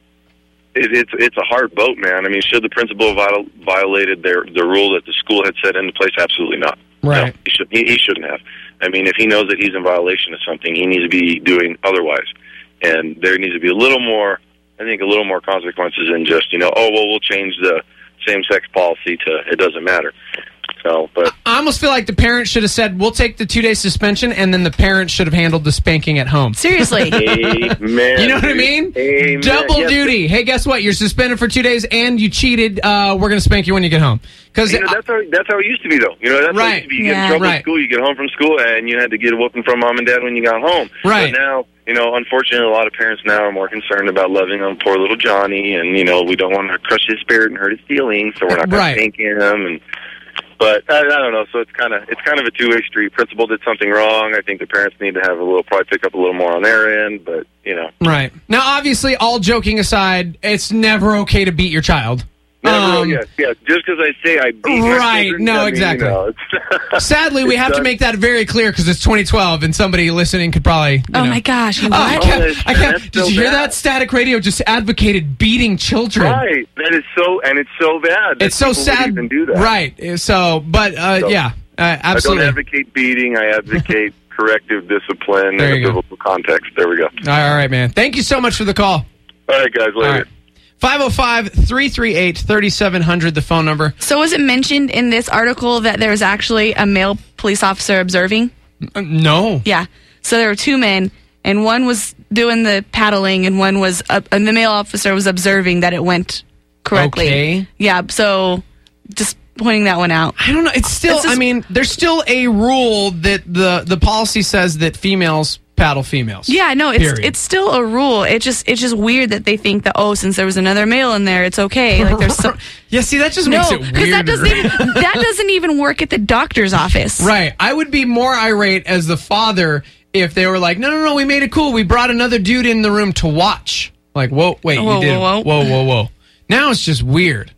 it, it's it's a hard boat, man. I mean, should the principal have viol- violated their the rule that the school had set into place? Absolutely not. Right. No, he should he, he shouldn't have. I mean, if he knows that he's in violation of something, he needs to be doing otherwise, and there needs to be a little more. I think a little more consequences than just, you know, oh, well, we'll change the same-sex policy to it doesn't matter. So, but I almost feel like the parents should have said, we'll take the two-day suspension, and then the parents should have handled the spanking at home. Seriously. Amen. You know what I mean? Amen. Double Yes. duty. Hey, guess what? You're suspended for two days, and you cheated. Uh, we're going to spank you when you get home. Because you know, that's how that's how it used to be, though. You know, that's how it Right. used to be. You Yeah. get in trouble Right. at school, you get home from school, and you had to get a whooping from mom and dad when you got home. Right. But now, you know, unfortunately, a lot of parents now are more concerned about loving on poor little Johnny, and, you know, we don't want to crush his spirit and hurt his feelings, so we're not going Right. to spank him. And But I, I don't know. So it's kind of it's kind of a two-way street. Principal did something wrong. I think the parents need to have a little, probably pick up a little more on their end. But, you know. Right. Now, obviously, all joking aside, it's never okay to beat your child. Never, Um, yes, yes. Just because I say I beat my Right, children, no, I mean, exactly. You know, it's Sadly, we it's have to done. make that very clear because it's twenty twelve, and somebody listening could probably. You Oh know. my gosh. Oh, I What? can't, that's- I can't. that's Did so you hear bad. that? Static Radio just advocated beating children. Right. That is so, and it's so bad. that It's so people would sad. Even do that. Right. So, but uh, So, yeah, uh, absolutely. I don't advocate beating. I advocate corrective discipline There in a you go. biblical context. There we go. All right, man. Thank you so much for the call. All right, guys. Later. All right. five oh five, three three eight, three seven zero zero, the phone number. So was it mentioned in this article that there was actually a male police officer observing? Uh, no. Yeah. So there were two men, and one was doing the paddling, and one was, uh, and the male officer was observing that it went correctly. Okay. Yeah. So just pointing that one out. I don't know. It's still, It's just- I mean, there's still a rule that the, the policy says that females paddle females. Yeah, no, it's Period. it's still a rule. It just it's just weird that they think that, oh, since there was another male in there, it's okay. Like there's some Yeah, see, that just no, makes it weird. because that doesn't even that doesn't even work at the doctor's office. Right. I would be more irate as the father if they were like, no, no, no, we made it cool. We brought another dude in the room to watch. Like, whoa, wait, Whoa, you did. whoa, Whoa, whoa. whoa, whoa. Now it's just weird.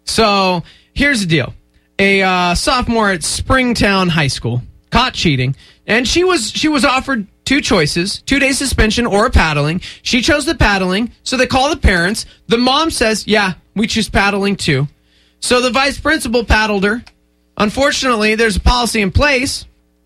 So here's the deal. A uh, sophomore at Springtown High School caught cheating, and she was she was offered two choices, two-day suspension or paddling. She chose the paddling, so they call the parents. The mom says, yeah, we choose paddling too. So the vice principal paddled her. Unfortunately, there's a policy in place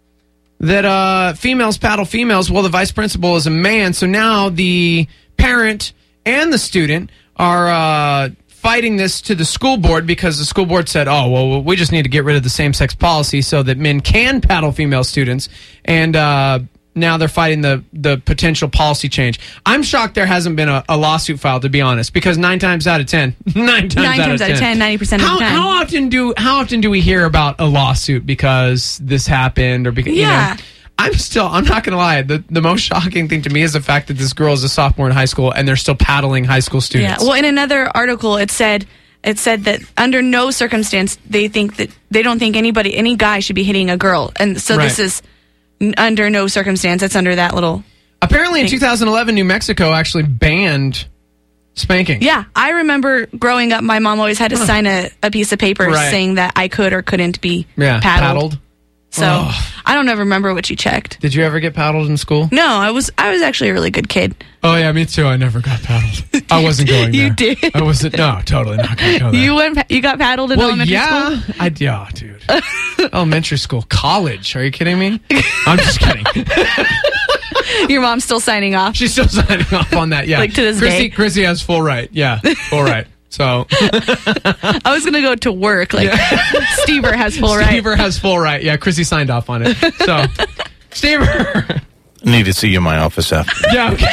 that uh, females paddle females. Well, the vice principal is a man, so now the parent and the student are uh, fighting this to the school board because the school board said, oh, well, we just need to get rid of the same-sex policy so that men can paddle female students. And uh, now they're fighting the, the potential policy change. I'm shocked there hasn't been a, a lawsuit filed, to be honest, because nine times out of ten, nine times, Nine out, times of out of ten, ninety percent of how, the time. How often do how often do we hear about a lawsuit because this happened or because Yeah. you know? I'm still, I'm not going to lie, the, the most shocking thing to me is the fact that this girl is a sophomore in high school and they're still paddling high school students. Yeah. Well, in another article, it said it said that under no circumstance they think that they don't think anybody, any guy should be hitting a girl, and so Right. this is n- under no circumstance. It's under that little. Apparently in thing. two thousand eleven, New Mexico actually banned spanking. Yeah, I remember growing up, my mom always had to sign a, a piece of paper Right. saying that I could or couldn't be Yeah, paddled. paddled. So Oh. I don't ever remember what she checked. Did you ever get paddled in school? No, I was I was actually a really good kid. Oh, yeah, me too. I never got paddled. I wasn't going there. You did. I wasn't, no, totally not going to go there. You went. pa- You got paddled in well, elementary yeah, school. I, yeah, dude. Elementary school. College. Are you kidding me? I'm just kidding. Your mom's still signing off. She's still signing off on that, yeah. Like to this Chrissy, day. Chrissy has full right. Yeah, full right. So I was gonna go to work. Like Stever has full right. Stever has full right. Yeah, Chrissy signed off on it. So, Stever. Need to see you in my office after. Yeah. Okay.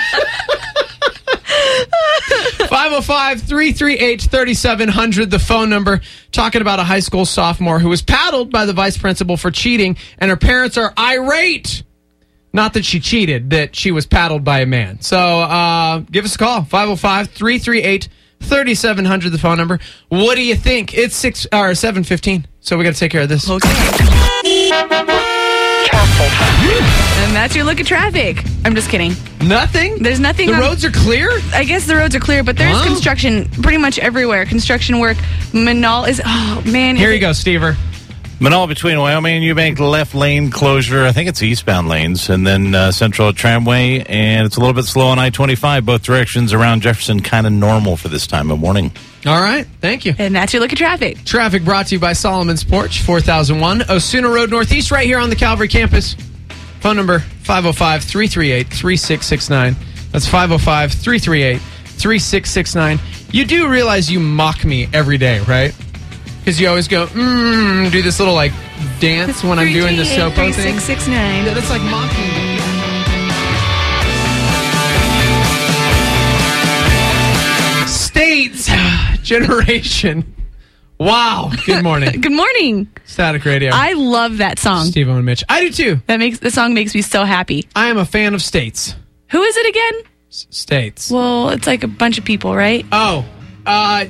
five oh five, three three eight, three seven zero zero, the phone number, talking about a high school sophomore who was paddled by the vice principal for cheating, and her parents are irate. Not that she cheated, that she was paddled by a man. So uh, give us a call, five oh five, three three eight, three seven zero zero, the phone number. What do you think? It's six or seven fifteen, so we got to take care of this. And that's your look at traffic. I'm just kidding. Nothing? There's nothing. The on- roads are clear? I guess the roads are clear, but there's Wow. construction pretty much everywhere. Construction work. Manal is. Oh man. Here is you it- go, Stever. Manal between Wyoming and Eubank, left lane closure. I think it's eastbound lanes, and then uh, Central Tramway, and it's a little bit slow on I twenty-five, both directions around Jefferson, kind of normal for this time of morning. All right, thank you. And that's your look at traffic. Traffic brought to you by Solomon's Porch, four thousand one Osuna Road Northeast, right here on the Calvary campus. Phone number five oh five, three three eight, three six six nine. That's five oh five, three three eight, three six six nine. You do realize you mock me every day, right? Because you always go, mmm, do this little, like, dance when I'm doing the Sopo thing. three six six nine. That's like mocking me. States Generation. Wow. Good morning. Good morning. Static Radio. I love that song. Steve and Mitch. I do too. That makes the song makes me so happy. I am a fan of States. Who is it again? S- States. Well, it's like a bunch of people, right? Oh, uh,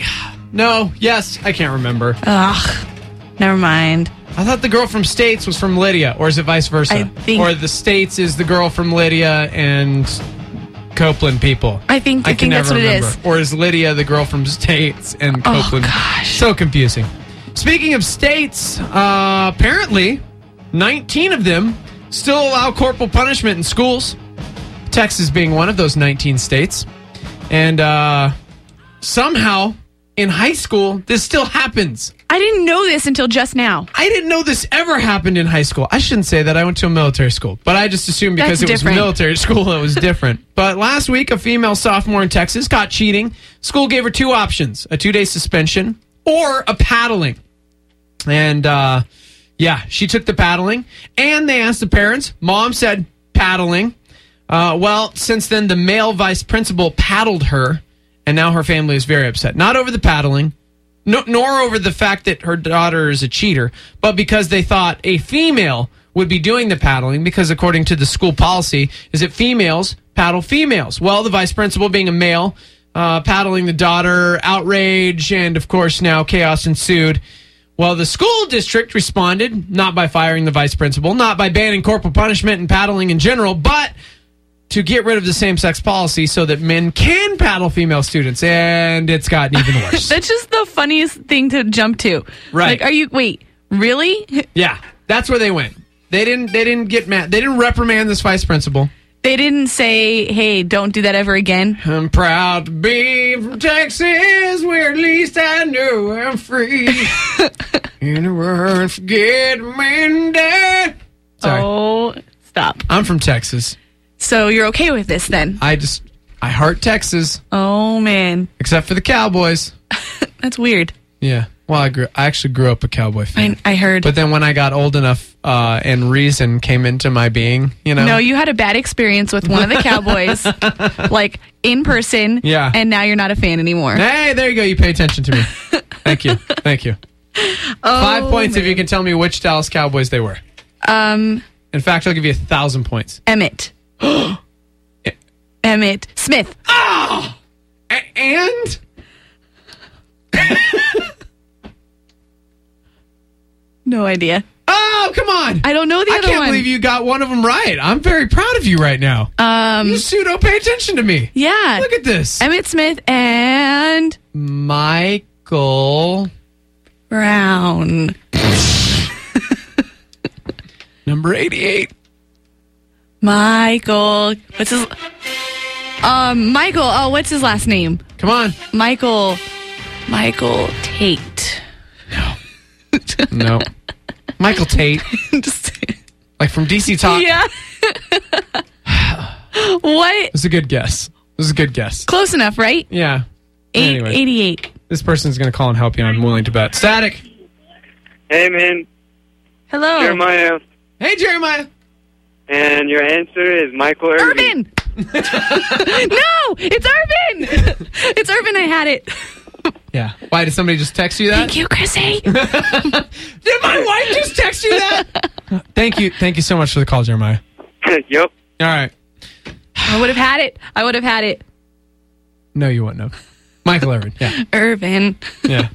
no, yes, I can't remember. Ugh. Never mind. I thought the girl from States was from Lydia, or is it vice versa? I think- or the States is the girl from Lydia and Copeland people. I think- I can think that's never what it remember. is. Or is Lydia the girl from States and Oh, Copeland? gosh. So confusing. Speaking of states, uh, apparently nineteen of them still allow corporal punishment in schools. Texas being one of those nineteen states. And uh, somehow in high school, this still happens. I didn't know this until just now. I didn't know this ever happened in high school. I shouldn't say that. I went to a military school, but I just assumed because That's it was different. military school, it was different. But last week, a female sophomore in Texas caught cheating. School gave her two options, a two-day suspension or a paddling. And, uh, yeah, she took the paddling, and they asked the parents. Mom said paddling. Uh, well, since then, the male vice principal paddled her, and now her family is very upset. Not over the paddling, no, nor over the fact that her daughter is a cheater, but because they thought a female would be doing the paddling, because according to the school policy, is that females paddle females. Well, the vice principal being a male, uh, paddling the daughter, outrage, and of course now chaos ensued. Well, the school district responded, not by firing the vice principal, not by banning corporal punishment and paddling in general, but to get rid of the same-sex policy so that men can paddle female students, and it's gotten even worse. That's just the funniest thing to jump to. Right. Like, are you, wait, really? Yeah, that's where they went. They didn't. They didn't get mad. They didn't reprimand this vice principal. They didn't say, hey, don't do that ever again. I'm proud to be from Texas, where at least I know I'm free. In the world, forget me, Dad. Sorry, Oh, stop. I'm from Texas. So you're okay with this then? I just, I heart Texas. Oh, man. Except for the Cowboys. That's weird. Yeah. Well, I grew. I actually grew up a Cowboy fan. I, I heard. But then when I got old enough uh, and reason came into my being, you know. No, you had a bad experience with one of the Cowboys, like in person. Yeah. And now you're not a fan anymore. Hey, there you go. You pay attention to me. Thank you. Thank you. Oh, Five points man. if you can tell me which Dallas Cowboys they were. Um, In fact, I'll give you a thousand points. Emmett. Emmett Smith. Oh! A- and? No idea. Oh, come on. I don't know the I other can't one. believe you got one of them right. I'm very proud of you right now. Um, you pseudo pay attention to me. Yeah. Look at this. Emmett Smith and Michael Brown. Number eighty-eight. Michael. What's his? Um, Michael. Oh, what's his last name? Come on. Michael. Michael Tate. No. Michael Tate. Like from D C Talk. Yeah. What? It's a good guess. It was a good guess. Close enough, right? Yeah. Eight, Anyways, eighty-eight. this person's going to call and help you. I'm willing to bet. Static. Hey, man. Hello. Jeremiah. Hey, Jeremiah. And your answer is Michael Irvin. Irvin. No, it's Irvin. It's Irvin. I had it. Yeah. Why, did somebody just text you that? Thank you, Chrissy. Did my wife just text you that? Thank you. Thank you so much for the call, Jeremiah. Yep. All right. I would have had it. I would have had it. No, you wouldn't have. Michael Irvin. Yeah. Irvin. Yeah.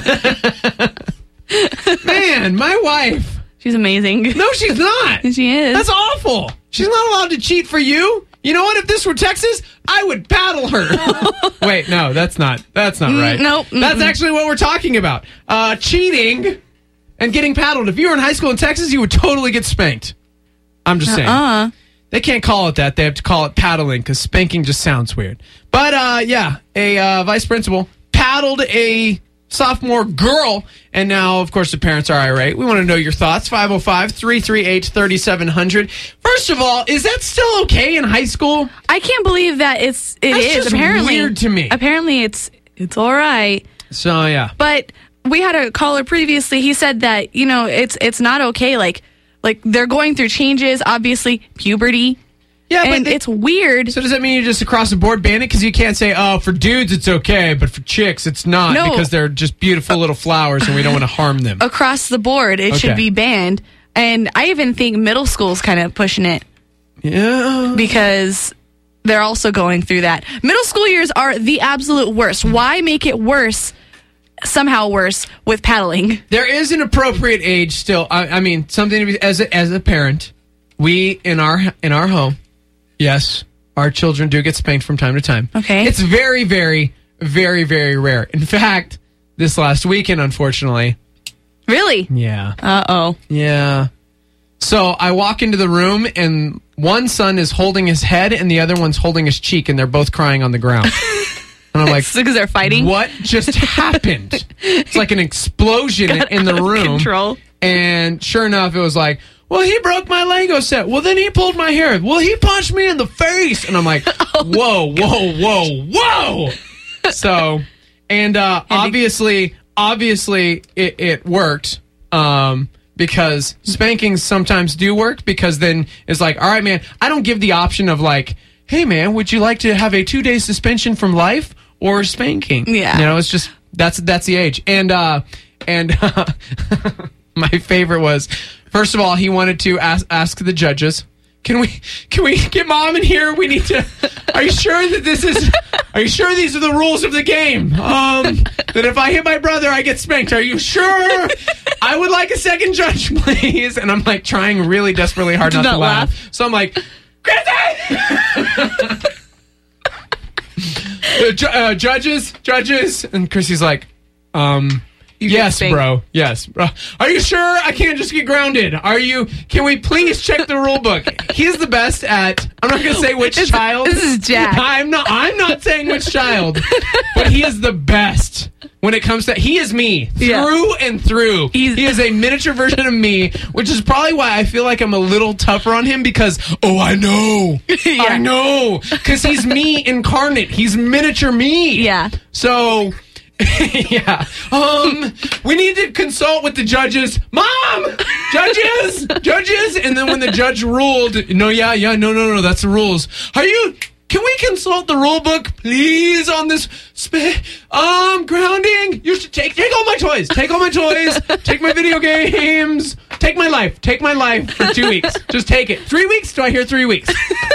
Man, my wife. She's amazing. No, she's not. She is. That's awful. She's not allowed to cheat for you. You know what? If this were Texas, I would paddle her. Wait, no, that's not. That's not right. Mm, nope. That's Mm-mm. actually what we're talking about. Uh, cheating and getting paddled. If you were in high school in Texas, you would totally get spanked. I'm just saying. Uh-uh. They can't call it that. They have to call it paddling because spanking just sounds weird. But, uh, yeah, a uh, vice principal paddled a sophomore girl, and now, of course, the parents are irate. We want to know your thoughts. five oh five, three three eight, three seven zero zero. First of all, is that still okay in high school? I can't believe that it's it That's is just apparently weird to me. Apparently, it's it's all right. So, yeah. But we had a caller previously. He said that you know it's it's not okay. Like like they're going through changes. Obviously, puberty. Yeah, and but they, it's weird. So does that mean you're just across the board ban it? Because you can't say, oh, for dudes it's okay, but for chicks it's not No. because they're just beautiful little flowers and we don't want to harm them. Across the board, it Okay. should be banned. And I even think middle school's kind of pushing it. Yeah. Because they're also going through that. Middle school years are the absolute worst. Why make it worse, somehow worse, with paddling? There is an appropriate age still. I, I mean, something to be, as a, as a parent, we in our in our home, yes, our children do get spanked from time to time. Okay. It's very, very, very, very rare. In fact, this last weekend, unfortunately. Really? Yeah. Uh-oh. Yeah. So I walk into the room and one son is holding his head and the other one's holding his cheek and they're both crying on the ground. And I'm like, because they're fighting? What just happened? It's like an explosion in, in the out of room. control. And sure enough, it was like, well, he broke my Lego set. Well, then he pulled my hair. Well, he punched me in the face. And I'm like, whoa, whoa, whoa, whoa. So, and uh, obviously, obviously it, it worked um, because spankings sometimes do work because then it's like, all right, man, I don't give the option of like, hey, man, would you like to have a two-day suspension from life or spanking? Yeah. You know, it's just, that's that's the age. And, uh, and uh, my favorite was, first of all, he wanted to ask, ask the judges, Can we can we get mom in here? We need to. Are you sure that this is? Are you sure these are the rules of the game? Um, that if I hit my brother, I get spanked. Are you sure? I would like a second judge, please. And I'm like trying really desperately hard not, not to laugh. laugh. So I'm like, Chrissy! uh, ju- uh, judges, judges, and Chrissy's like, um. You get yes, spanked. bro. Yes. Bro. Are you sure I can't just get grounded? Are you? Can we please check the rule book? He's the best at. I'm not going to say which This- child. this is Jack. I'm not. I'm not saying which child, but he is the best when it comes to he is me Yeah. through and through. He's- he is a miniature version of me, which is probably why I feel like I'm a little tougher on him because oh I know, Yeah. I know, because he's me incarnate. He's miniature me. Yeah. So. yeah. Um, we need to consult with the judges. Mom! Judges! Judges! And then when the judge ruled, no, yeah, yeah, no, no, no, that's the rules. Are you, can we consult the rule book, please, on this, sp- um, grounding? You should take, take all my toys. Take all my toys. Take my video games. Take my life. Take my life for two weeks. Just take it. Three weeks? Do I hear three weeks?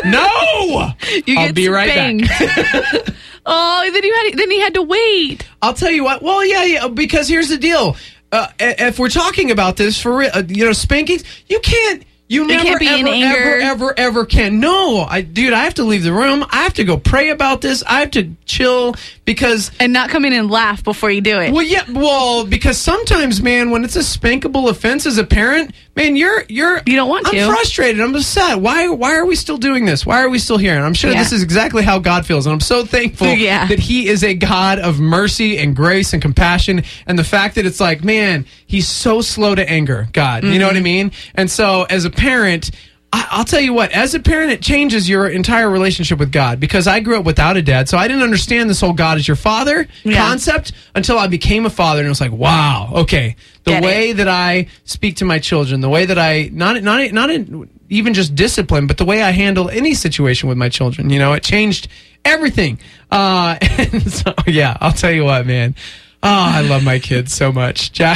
No! You I'll get be right spanked. back. Oh, then you had then he had to wait. I'll tell you what. Well, yeah, yeah. Because here's the deal. Uh, if we're talking about this for real, uh, you know, spankings, you can't. You They never, can't be ever, in anger. ever, ever, ever can. No, I, dude, I have to leave the room. I have to go pray about this. I have to chill because. And not come in and laugh before you do it. Well, yeah, well, because sometimes, man, when it's a spankable offense as a parent, man, you're you're You don't want I'm to. frustrated. I'm upset. Why why are we still doing this? Why are we still here? And I'm sure Yeah. this is exactly how God feels, and I'm so thankful Yeah. that He is a God of mercy and grace and compassion, and the fact that it's like, man, He's so slow to anger. God, you know what I mean? And so, as a parent. I- I'll tell you what, as a parent, it changes your entire relationship with God because I grew up without a dad, so I didn't understand this whole God is your father Yeah. concept until I became a father, and it was like, wow, okay, the Get it. way that I speak to my children, the way that I not not not in, even just discipline, but the way I handle any situation with my children, you know, it changed everything. Uh, and so, yeah, I'll tell you what, man. Oh, I love my kids so much. Jack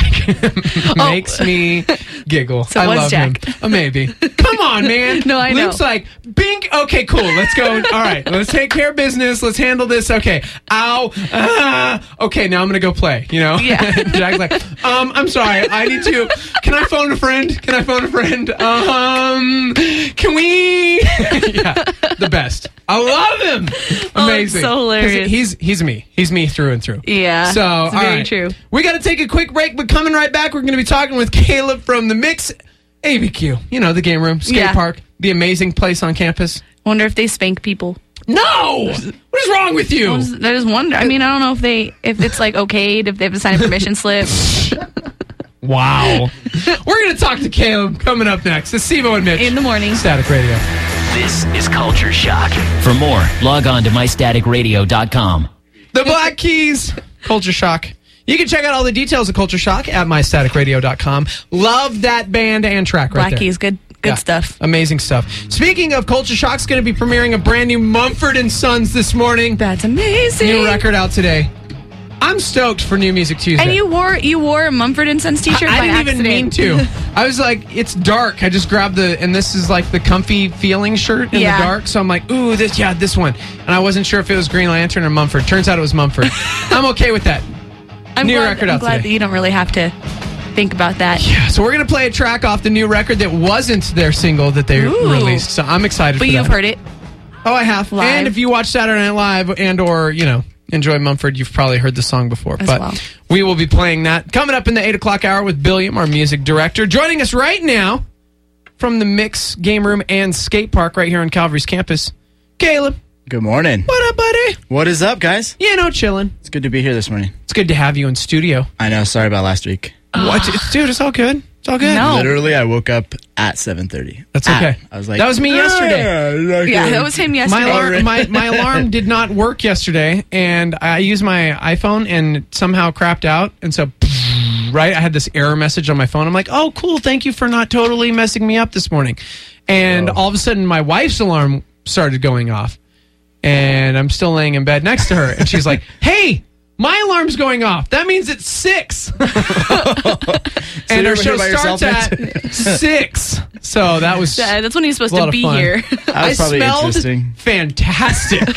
makes me giggle. So I was love Jack. him. Uh, maybe. Come on, man. No, I know. Luke's like, bink. Okay, cool. Let's go. All right. Let's take care of business. Let's handle this. Okay. Ow. Ah. Okay, now I'm going to go play, you know? Yeah. Jack's like, um, I'm sorry. I need to. Can I phone a friend? Can I phone a friend? Um, can we? Yeah. The best. I love him. Oh, Amazing. it's so hilarious. He's, he's me. He's me through and through. Yeah. So, it's all very right. true. We got to take a quick break, but coming right back, we're going to be talking with Caleb from the Mix A B Q. You know, the game room, skate Yeah. park, the amazing place on campus. Wonder if they spank people. No! What is wrong with you? I just, I just wonder. I mean, I don't know if they if it's like okayed, if they have to sign a permission slip. Wow. We're going to talk to Caleb coming up next. It's Steve-O and Mitch. In the morning. Static Radio. This is Culture Shock. For more, log on to my static radio dot com. The Black Keys. Culture Shock. You can check out all the details of Culture Shock at my static radio dot com. Love that band and track right Black there. Keys, good good Yeah. stuff. Amazing stuff. Speaking of Culture Shock's going to be premiering a brand new Mumford and Sons this morning. That's amazing. New record out today. I'm stoked for New Music Tuesday. And you wore you wore a Mumford and Sons t-shirt I, I by didn't accident. even mean to. I was like, it's dark. I just grabbed the, and this is like the comfy feeling shirt in Yeah. the dark. So I'm like, ooh, this, yeah, this one. And I wasn't sure if it was Green Lantern or Mumford. Turns out it was Mumford. I'm okay with that. I'm New glad, record I'm out glad today. that you don't really have to think about that. Yeah, so we're going to play a track off the new record that wasn't their single that they Ooh. released. So I'm excited But for you've that. heard it. Oh, I have. Live. And if you watch Saturday Night Live and or, you know, enjoy Mumford, you've probably heard the song before. As but well. we will be playing that coming up in the eight o'clock hour with Billiam, our music director. Joining us right now from the Mix Game Room and Skate Park right here on Calvary's campus, Caleb. Good morning. What up, buddy? What is up, guys? You know, chilling. It's good to be here this morning. It's good to have you in studio. I know. Sorry about last week. What? Dude, it's all good. It's all good. No. Literally, I woke up at seven thirty. That's okay. I was like, that was me yesterday. Yeah, that was him My yesterday. alarm, my, my alarm did not work yesterday, and I used my iPhone and it somehow crapped out, and so right, I had this error message on my phone. I'm like, oh, cool, thank you for not totally messing me up this morning. And all of a sudden, my wife's alarm started going off, and I'm still laying in bed next to her, and she's like, hey, my alarm's going off. That means it's six. And you're our show here by yourself, starts at six. So that was Yeah, that's when he's supposed a lot to of be fun. here. That I was probably smelled interesting. fantastic.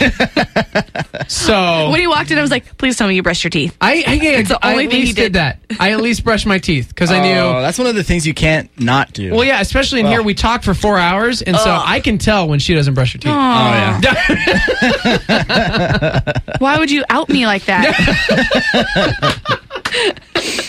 So When he walked in, I was like, please tell me you brushed your teeth. I, I, It's the I only at thing he least did did. that. I at least brushed my teeth because I Oh, knew. that's one of the things you can't not do. Well, yeah, especially in here, we talk for four hours, and so Ugh. I can tell when she doesn't brush her teeth. Aw. Oh, yeah. Why would you out me like that?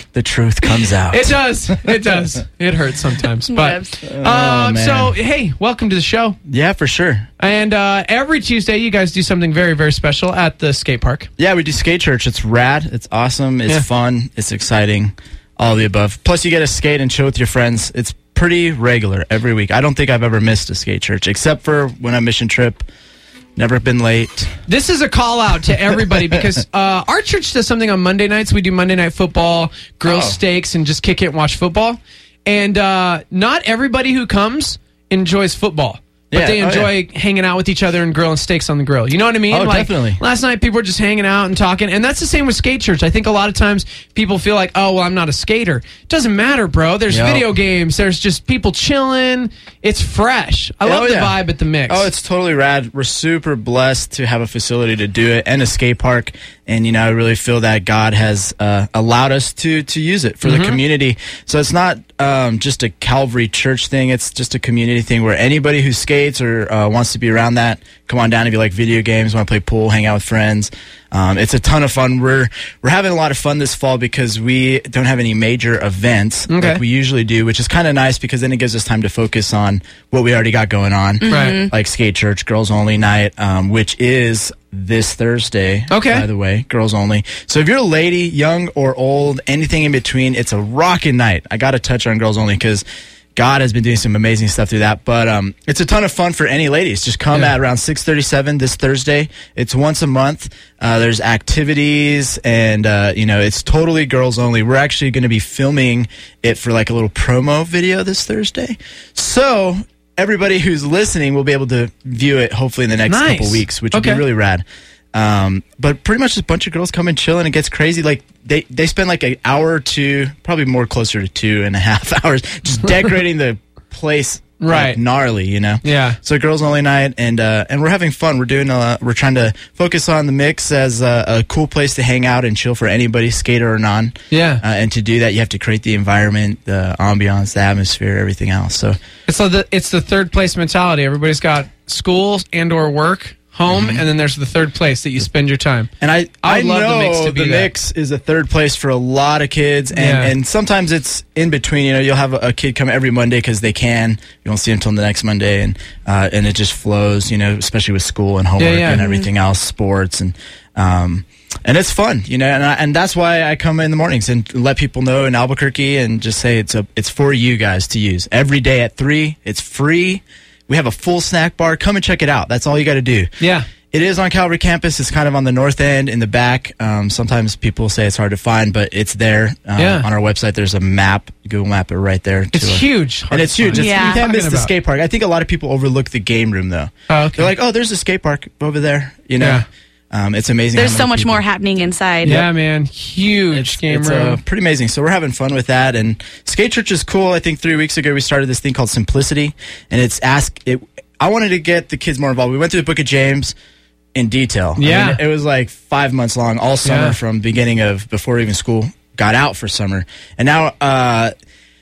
the truth comes out. It does. It does. It hurts sometimes. But Oh, uh, man. so hey, welcome to the show. Yeah, for sure. And uh, every Tuesday, you guys do something very, very special at the skate park. Yeah, we do skate church. It's rad. It's awesome. It's Yeah. fun. It's exciting. All of the above. Plus, you get to skate and chill with your friends. It's pretty regular every week. I don't think I've ever missed a skate church, except for when I'm mission trip. Never been late. This is a call out to everybody because uh, our church does something on Monday nights. We do Monday night football, grill Oh. steaks, and just kick it and watch football. And uh, not everybody who comes enjoys football. But Yeah, they oh, enjoy hanging out with each other and grilling steaks on the grill. You know what I mean? Oh, like, definitely. Last night, people were just hanging out and talking. And that's the same with skate church. I think a lot of times people feel like, oh, well, I'm not a skater. It doesn't matter, bro. There's Yep. video games. There's just people chilling. It's fresh. I love Oh, the yeah. vibe at the mix. Oh, it's totally rad. We're super blessed to have a facility to do it and a skate park. And, you know, I really feel that God has uh, allowed us to to use it for Mhm. the community. So it's not um, just a Calvary Church thing. It's just a community thing where anybody who skates or uh, wants to be around that, come on down if you like video games, want to play pool, hang out with friends. Um, it's a ton of fun. We're we're having a lot of fun this fall because we don't have any major events Okay. like we usually do, which is kind of nice because then it gives us time to focus on what we already got going on. Right. Like skate church, girls only night, um, which is this Thursday. Okay. By the way, girls only. So if you're a lady, young or old, anything in between, it's a rockin' night. I got to touch on girls only because God has been doing some amazing stuff through that. But um, it's a ton of fun for any ladies. Just come Yeah. at around six thirty-seven this Thursday. It's once a month. Uh, there's activities, and uh, you know it's totally girls only. We're actually going to be filming it for like a little promo video this Thursday. So everybody who's listening will be able to view it hopefully in the next Nice. couple weeks, which would Okay. be really rad. Um, but pretty much just a bunch of girls come and chill, and it gets crazy. Like they, they spend like an hour or two, probably more closer to two and a half hours, just decorating the place, like, Right. gnarly, you know. Yeah. So girls only night, and uh, and we're having fun. We're doing, uh, we're trying to focus on the mix as a, a cool place to hang out and chill for anybody, skater or non. Yeah. Uh, and to do that, you have to create the environment, the ambiance, the atmosphere, everything else. So It's the it's the third place mentality. Everybody's got school and or work, home, and then there's the third place that you spend your time. And I, I I, would love know the mix to be the that. mix is a third place for a lot of kids, and, Yeah. and sometimes it's in between. You know, you'll have a, a kid come every Monday because they can. You won't see them until the next Monday, and uh, and it just flows. You know, especially with school and homework Yeah, yeah. and everything else, sports and. Um, and it's fun, you know, and I, and that's why I come in the mornings and let people know in Albuquerque and just say it's a it's for you guys to use every day at three. It's free. We have a full snack bar. Come and check it out. That's all you got to do. Yeah. It is on Calvary campus. It's kind of on the north end in the back. Um, sometimes people say it's hard to find, but it's there. Uh, Yeah. On our website, there's a map. Google Map it right there. It's to, uh, huge. Hard And to it's huge. find. It's, Yeah. You can't miss Talking the about- skate park. I think a lot of people overlook the game room, though. Oh, okay. They're like, oh, there's a skate park over there. You know, Yeah. um, it's amazing. There's how so many much people- more happening inside. Yeah, man. Huge It's, game it's room. uh, pretty amazing. So we're having fun with that. And Skate Church is cool. I think three weeks ago we started this thing called Simplicity, and it's ask. It, I wanted to get the kids more involved. We went through the Book of James in detail. I Yeah. mean, it was like five months long, all summer Yeah. from beginning of before even school got out for summer. And now uh,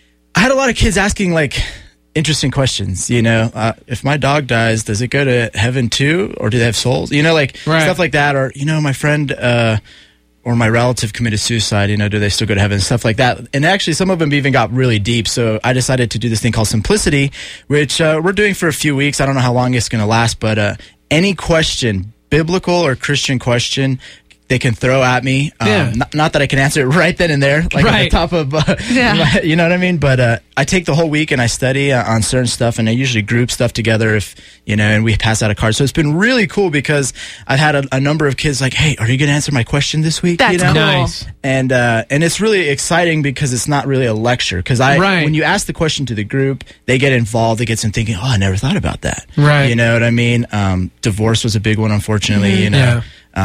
I had a lot of kids asking like interesting questions. You know, uh, if my dog dies, does it go to heaven too, or do they have souls? You know, like Right. stuff like that. Or you know, my friend. Uh, or my relative committed suicide, you know, do they still go to heaven? Stuff like that. And actually, some of them even got really deep. So I decided to do this thing called Simplicity, which uh, we're doing for a few weeks. I don't know how long it's going to last, but uh, any question, biblical or Christian question, they can throw at me. Um, Yeah. not, not that I can answer it right then and there, like at the Right. top of, uh, Yeah. my- you know what I mean? But uh, I take the whole week and I study uh, on certain stuff, and I usually group stuff together if, you know, and we pass out a card. So it's been really cool because I've had a, a number of kids like, hey, are you going to answer my question this week? That's you know? cool. Nice. And uh, and it's really exciting because it's not really a lecture. Because I, Right. when you ask the question to the group, they get involved. They get some thinking. Oh, I never thought about that. Right. You know what I mean? Um, divorce was a big one, unfortunately. You know,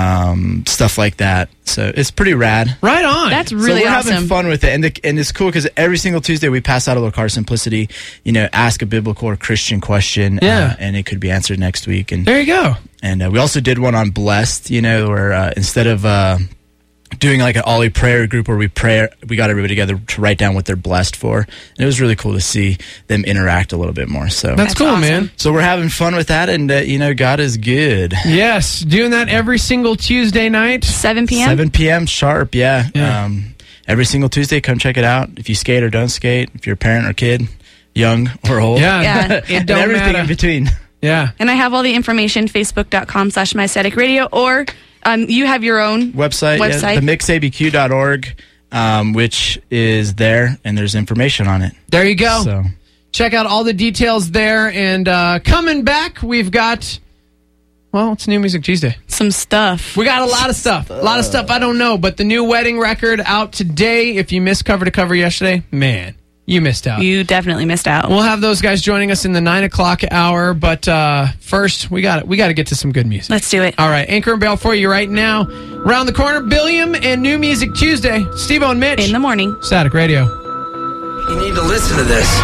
um, stuff like that. So it's pretty rad. Right on. That's So really we're awesome. having fun with it, and the, and it's cool because every single Tuesday we pass out a little card Simplicity. You know, ask a biblical or Christian question. Yeah. uh, and it could be answered next week. And There you go. and uh, we also did one on blessed, you know, where uh, instead of uh, doing like an Ollie prayer group where we pray, we got everybody together to write down what they're blessed for. And it was really cool to see them interact a little bit more. So That's, That's cool, awesome. man. so we're having fun with that, and uh, you know, God is good. Yes, doing that every single Tuesday night. seven p.m. seven p.m. sharp, yeah. Yeah. Um, every single Tuesday, come check it out. If you skate or don't skate, if you're a parent or kid, young or old. Yeah, Yeah. it and don't everything matter. in between. Yeah. And I have all the information, facebook.com slash My Static Radio, or um, you have your own Website, website. yeah, the mix a b q dot org, um, which is there, and there's information on it. There you go. So. Check out all the details there. And uh, coming back, we've got, well, it's New Music Tuesday. Some stuff. We got a lot of stuff. A lot of stuff I don't know, but the new wedding record out today. If you missed cover to cover yesterday, man, you missed out. You definitely missed out. We'll have those guys joining us in the nine o'clock hour. But uh, first, we got we got to get to some good music. Let's do it. All right, Anchor and Bale for you right now. Around the corner, Billiam and New Music Tuesday. Steve-O and Mitch. In the morning. Static Radio. You need to listen to this.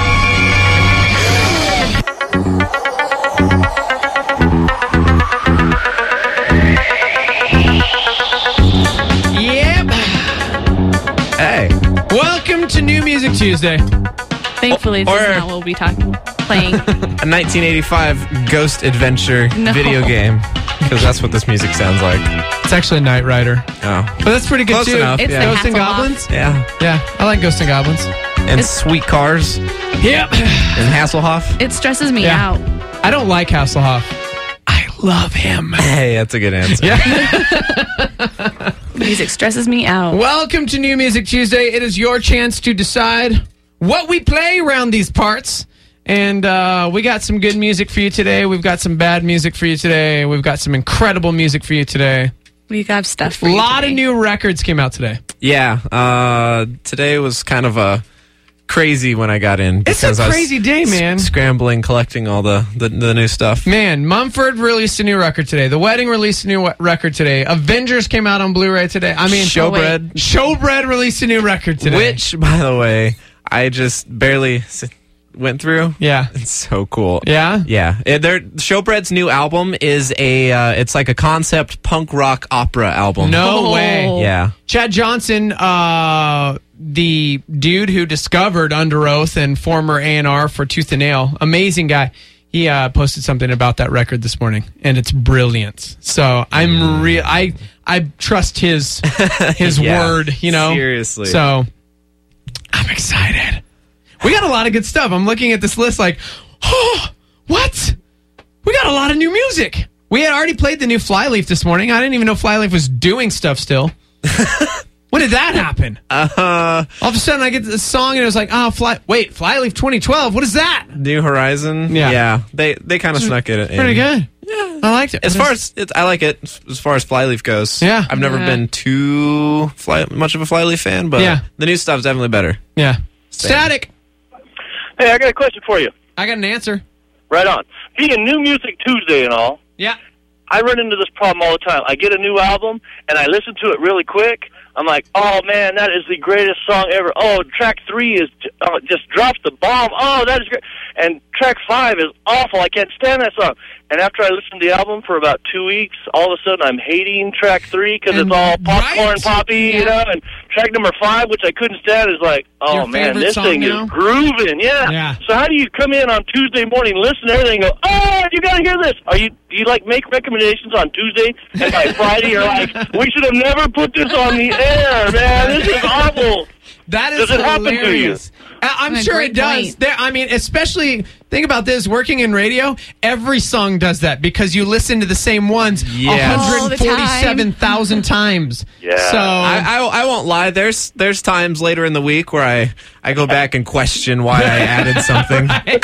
Yep. Hey. Welcome to New Music Tuesday. Thankfully, this Or- is not what we'll be talking, playing. A nineteen eighty-five Ghost Adventure No. video game. Because that's what this music sounds like. It's actually Knight Rider. Oh. But that's pretty good Close too. enough, It's yeah. the Ghosts and Hasselhoff. Goblins? Yeah. Yeah, I like Ghosts and Goblins. And sweet cars. Yep. And Hasselhoff. It stresses me Yeah. out. I don't like Hasselhoff. I love him. Hey, that's a good answer. Yeah. Music stresses me out. Welcome to New Music Tuesday. It is your chance to decide what we play around these parts. And uh, we got some good music for you today. We've got some bad music for you today. We've got some incredible music for you today. We got stuff for A you lot today. of new records came out today. Yeah. Uh, today was kind of a crazy when I got in. It's a because I was crazy day, man. s- scrambling, collecting all the, the, the new stuff. Man, Mumford released a new record today. The Wedding released a new we- record today. Avengers came out on Blu-ray today. I mean, Showbread. Showbread released a new record today. Which, by the way, I just barely s- went through. Yeah. It's so cool. Yeah? Yeah. It, their Showbread's new album is a, uh, it's like a concept punk rock opera album. No Oh. way. Yeah. Chad Johnson, uh, the dude who discovered Under Oath and former A and R for Tooth and Nail, amazing guy. He uh, posted something about that record this morning, and it's brilliant. So I'm real. I I trust his his Yeah. word. You know, Seriously. So I'm excited. We got a lot of good stuff. I'm looking at this list like, oh, what? We got a lot of new music. We had already played the new Flyleaf this morning. I didn't even know Flyleaf was doing stuff still. When did that happen? Uh, All of a sudden, I get this song and it was like, oh, Fly. Wait, Flyleaf twenty twelve. What is that? New Horizon. Yeah. Yeah. They, they kind of snuck it in. Pretty good. Yeah, I liked it. As What far is- as it, I like it, as far as Flyleaf goes. Yeah. I've never Yeah. been too fly, much of a Flyleaf fan, but Yeah. the new stuff's definitely better. yeah, Static. Hey, I got a question for you. I got an answer. Right on. Being New Music Tuesday and all, Yeah. I run into this problem all the time. I get a new album, and I listen to it really quick. I'm like, oh, man, that is the greatest song ever. Oh, track three is uh, just drops the bomb. Oh, that is great. And track five is awful. I can't stand that song. And after I listen to the album for about two weeks, all of a sudden I'm hating track three because it's all popcorn right. poppy, Yeah. you know. And track number five, which I couldn't stand, is like, oh, Your man, favorite this song thing now? is grooving. Yeah. Yeah. So how do you come in on Tuesday morning, listen to everything, and go, oh, you got to hear this? Are you do you like make recommendations on Tuesday, and by Friday you're like, we should have never put this on the air, man. This is awful. That is Does it happen to you? hilarious. I- I'm What a sure great it does. point. There, I mean, especially think about this: working in radio, every song does that because you listen to the same ones Yeah. one All the hundred forty-seven thousand times. Yeah. So I, I I won't lie. There's there's times later in the week where I, I go back and question why I added something.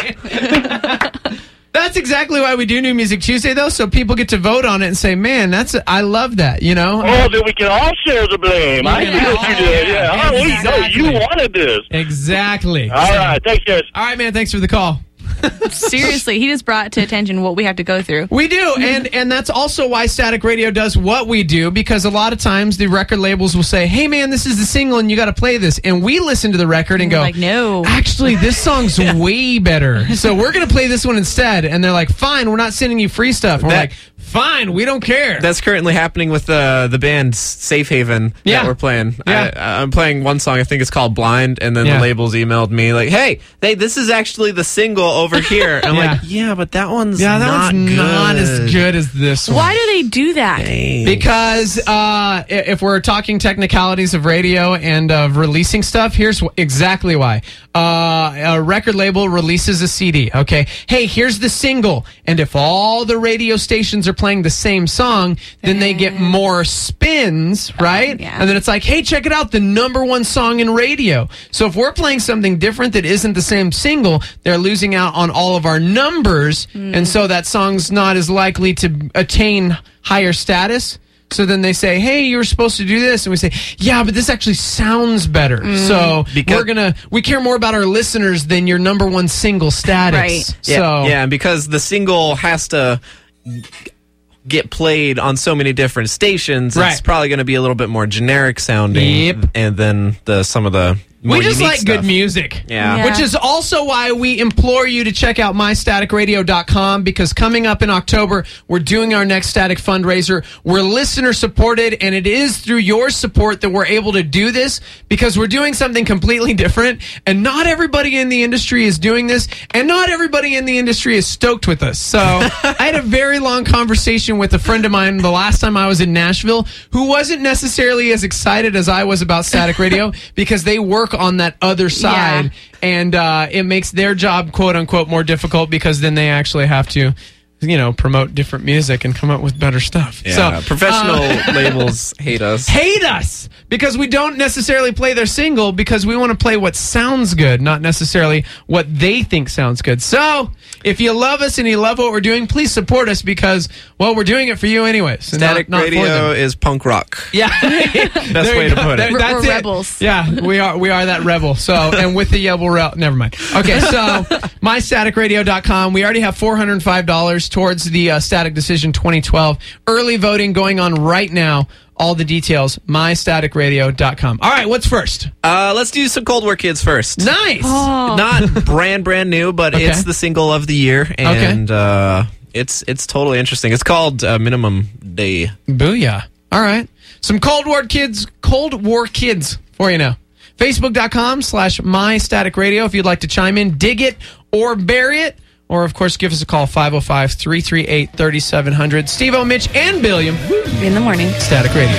that's exactly why we do New Music Tuesday, though, so people get to vote on it and say, "Man, that's I love that." You know. Oh, then we can all share the blame. I Yeah. see what you did. Yeah. Yeah, Oh, we know exactly. you wanted this. Exactly. All right. Thanks, guys. All right, man. Thanks for the call. Seriously, he just brought to attention what we have to go through. We do, and and that's also why Static Radio does what we do, because a lot of times the record labels will say, "Hey, man, this is the single, and you got to play this," and we listen to the record and We're go, like, no. actually, this song's way better, so we're gonna play this one instead." And they're like, "Fine, we're not sending you free stuff." And we're That- like, fine. We don't care. That's currently happening with the the band Safe Haven Yeah. that we're playing. Yeah. I, I'm playing one song. I think it's called Blind, and then Yeah. the labels emailed me like, "Hey, hey, this is actually the single over here." And I'm Yeah. like, "Yeah, but that one's yeah, that not one's good. not as good as this one. Why do they do that? Because uh, i- if we're talking technicalities of radio and of releasing stuff, here's wh- exactly why. Uh, a record label releases a C D, okay? Hey, here's the single. And if all the radio stations are playing the same song, then they get more spins, right? yeah. And then it's like, hey, check it out, the number one song in radio. So if we're playing something different that isn't the same single, they're losing out on all of our numbers. And so that song's not as likely to attain higher status. So then they say, hey, you were supposed to do this. And we say, yeah, but this actually sounds better. So Because- we're going to, we care more about our listeners than your number one single status. Right. Yeah, So, yeah, and because the single has to get played on so many different stations, Right. it's probably going to be a little bit more generic sounding. Yep. And then the some of the more we just unique like stuff. good music. Yeah. Yeah. Which is also why we implore you to check out my static radio dot com, because coming up in October, we're doing our next Static fundraiser. We're listener supported, and it is through your support that we're able to do this, because we're doing something completely different, and not everybody in the industry is doing this, and not everybody in the industry is stoked with us. So I had a very long conversation with a friend of mine the last time I was in Nashville who wasn't necessarily as excited as I was about Static Radio, because they work on that other side, and uh, it makes their job, quote unquote, more difficult, because then they actually have to, you know, promote different music and come up with better stuff. Yeah, So professional uh, labels hate us. hate us because we don't necessarily play their single, because we want to play what sounds good, not necessarily what they think sounds good. So if you love us and you love what we're doing, please support us, because, well, we're doing it for you anyways. and Static not, not for radio them. is punk rock. Yeah, Best There way you to go. put That- it. We're- that's we're it. rebels. Yeah, we are. We are that rebel. So, and with the yellow route, never mind. Okay, so my static radio dot com. We already have four hundred five dollars towards the uh, Static Decision twenty twelve early voting going on right now. All the details, my static radio dot com. All right, what's first? Uh, let's do some Cold War Kids first. Nice. Oh. Not brand brand new, but Okay. it's the single of the year, and uh, it's it's totally interesting. It's called uh, Minimum Day. Booyah. All right. Some Cold War Kids, Cold War Kids for you now. Facebook dot com slash my static radio if you'd like to chime in, dig it, or bury it. Or, of course, give us a call, five oh five, three three eight, three seven zero zero. Steve-O, Mitch, and Billiam. In the morning. Static Radio.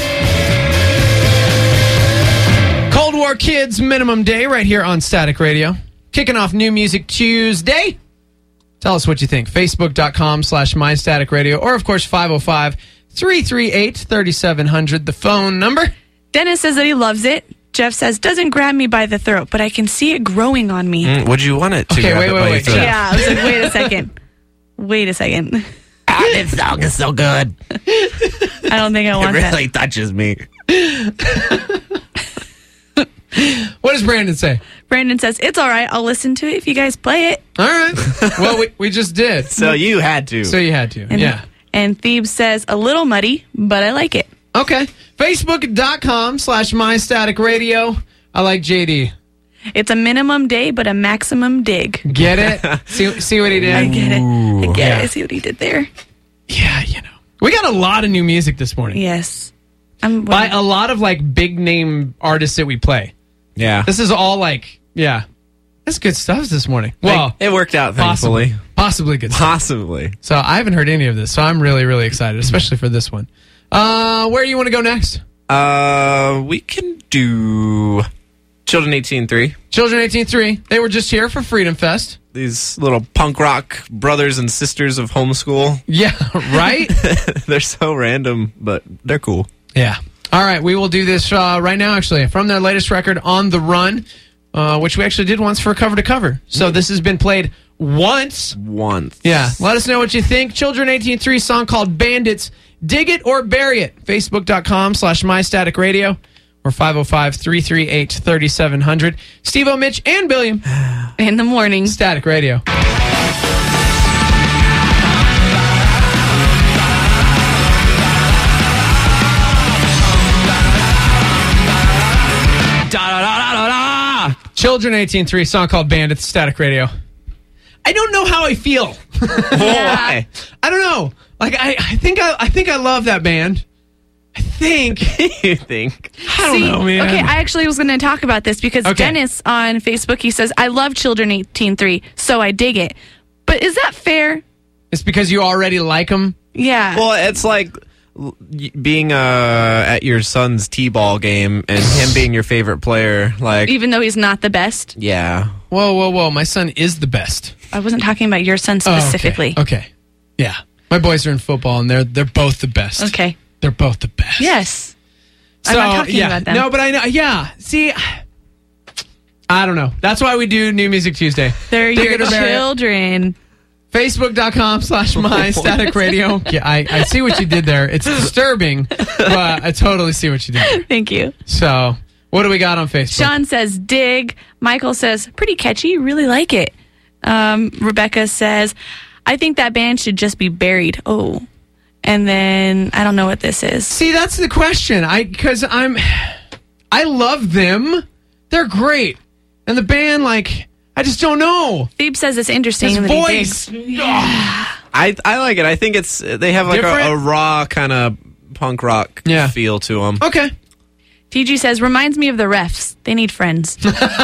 Cold War Kids Minimum Day right here on Static Radio. Kicking off New Music Tuesday. Tell us what you think. Facebook dot com slash my static radio. Or, of course, five oh five, three three eight, three seven zero zero. The phone number. Dennis says that he loves it. Jeff says, doesn't grab me by the throat, but I can see it growing on me. Mm, would you want it to Okay, grab wait, it wait, by your wait. throat? Yeah, I was like, wait a second. Wait a second. Ah, this song is so good. I don't think I It want that. really touches me. What does Brandon say? Brandon says, it's all right. I'll listen to it if you guys play it. All right. Well, we, we just did. So you had to. So you had to. And, Yeah. And Thebes says, a little muddy, but I like it. Okay. Facebook dot com slash my static radio. I like J D. It's a minimum day, but a maximum dig. Get it? see, see what he did? I get it. I get Yeah. it. I see what he did there. Yeah, you know. We got a lot of new music this morning. Yes. I'm By a lot of like big name artists that we play. Yeah. This is all like, yeah. That's good stuff this morning. Well, it worked out, possibly. thankfully. Possibly good stuff. Possibly. So I haven't heard any of this, so I'm really, really excited, especially for this one. Uh, where do you want to go next? Uh, we can do Children eighteen three. Children eighteen three. They were just here for Freedom Fest. These little punk rock brothers and sisters of homeschool. Yeah, right? They're so random, but they're cool. Yeah. All right, we will do this uh, right now, actually, from their latest record, On the Run, uh, which we actually did once for cover to cover. So this has been played once. Once. Yeah. Let us know what you think. Children eighteen three, song called Bandits. Dig it or bury it. Facebook dot com slash my static radio or five oh five, three three eight, three seven zero zero. Steve-O, Mitch, and Billiam. In the morning. Static Radio. Children eighteen three, song called Bandits, Static Radio. I don't know how I feel. Why? I don't know. Like I, I think I, I think I love that band. I think. You think? I don't See, know, man. Okay, I actually was going to talk about this because Okay. Dennis on Facebook, he says, I love Children eighteen three, so I dig it. But is that fair? It's because you already like them. Yeah. Well, it's like l- y- being uh, at your son's t-ball game and him being your favorite player. Like, Even though he's not the best? yeah. Whoa, whoa, whoa! My son is the best. I wasn't talking about your son Oh, okay. specifically. Okay. Yeah, my boys are in football, and they're they're both the best. Okay. They're both the best. Yes. So, I'm not talking yeah. about them. No, but I know. Yeah. See, I don't know. That's why we do New Music Tuesday. They're Dig your it or bury it. children. Facebook.com slash my static radio. Yeah, I, I see what you did there. It's disturbing, but I totally see what you did. Thank you. So, what do we got on Facebook? Sean says, dig. Michael says, pretty catchy. Really like it. Um, Rebecca says, I think that band should just be buried. Oh. And then I don't know what this is. See, that's the question. I because I'm, I love them. They're great, and the band, like, I just don't know. Phoebe says it's interesting. His that he voice. digs. I I like it. I think it's they have like a, Different? a raw kind of punk rock Yeah. feel to them. Okay. T G says, reminds me of the refs. They need friends.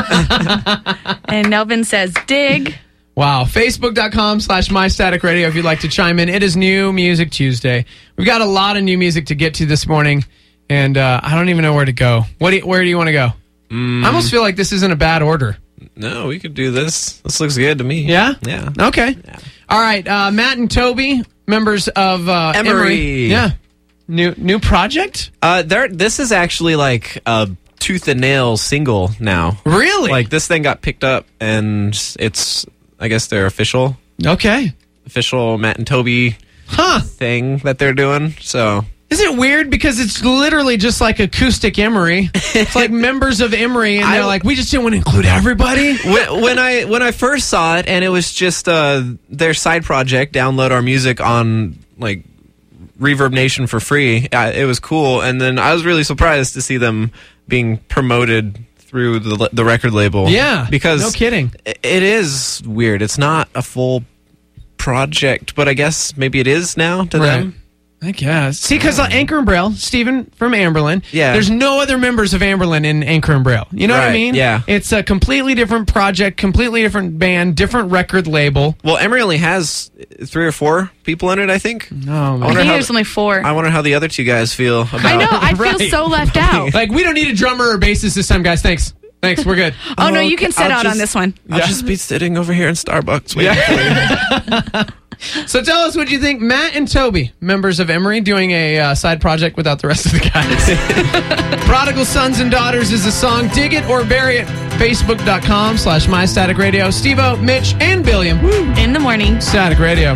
And Nelvin says, dig. Wow. Facebook.com slash my static radio if you'd like to chime in. It is New Music Tuesday. We've got a lot of new music to get to this morning, and uh, I don't even know where to go. What do you, where do you want to go? Mm. I almost feel like this isn't a bad order. No, we could do this. This looks good to me. Yeah? Yeah. Okay. All right. Uh, Matt and Toby, members of uh, Emery. Emery. Yeah. New new project? Uh, there. This is actually like a tooth and nail single now. Really? Like this thing got picked up, and it's. I guess they're official. Okay. Official Matt and Toby huh. thing that they're doing. So. Is it weird because it's literally just like acoustic Emery? It's like members of Emery, and they're I- like, we just didn't want to include everybody. when, when I when I first saw it, and it was just uh, their side project, download our music on like Reverb Nation for free. Uh, it was cool, and then I was really surprised to see them being promoted through the the record label. Yeah, because no kidding. i- it is weird. It's not a full project, but I guess maybe it is now to Right. them. I guess. See, because uh, Anchor and Braille, Stephen from Amberlin, Yeah. there's no other members of Amberlin in Anchor and Braille. You know what I Right, mean? yeah. It's a completely different project, completely different band, different record label. Well, Emery only has three or four people in it, I think. No, I I wonder think how there's only four. I wonder how the other two guys feel about I know. I feel Right. so left out. Like, we don't need a drummer or bassist this time, guys. Thanks. Thanks. We're good. Oh, no, you can okay, sit I'll out on just- this one. I'll Yeah. just be sitting over here in Starbucks waiting for you. So tell us what you think. Matt and Toby, members of Emery, doing a uh, side project without the rest of the guys. Prodigal Sons and Daughters is the song. Dig it or bury it. Facebook.com slash My Static Radio. Steve-O, Mitch, and Billiam. Woo. In the morning. Static Radio.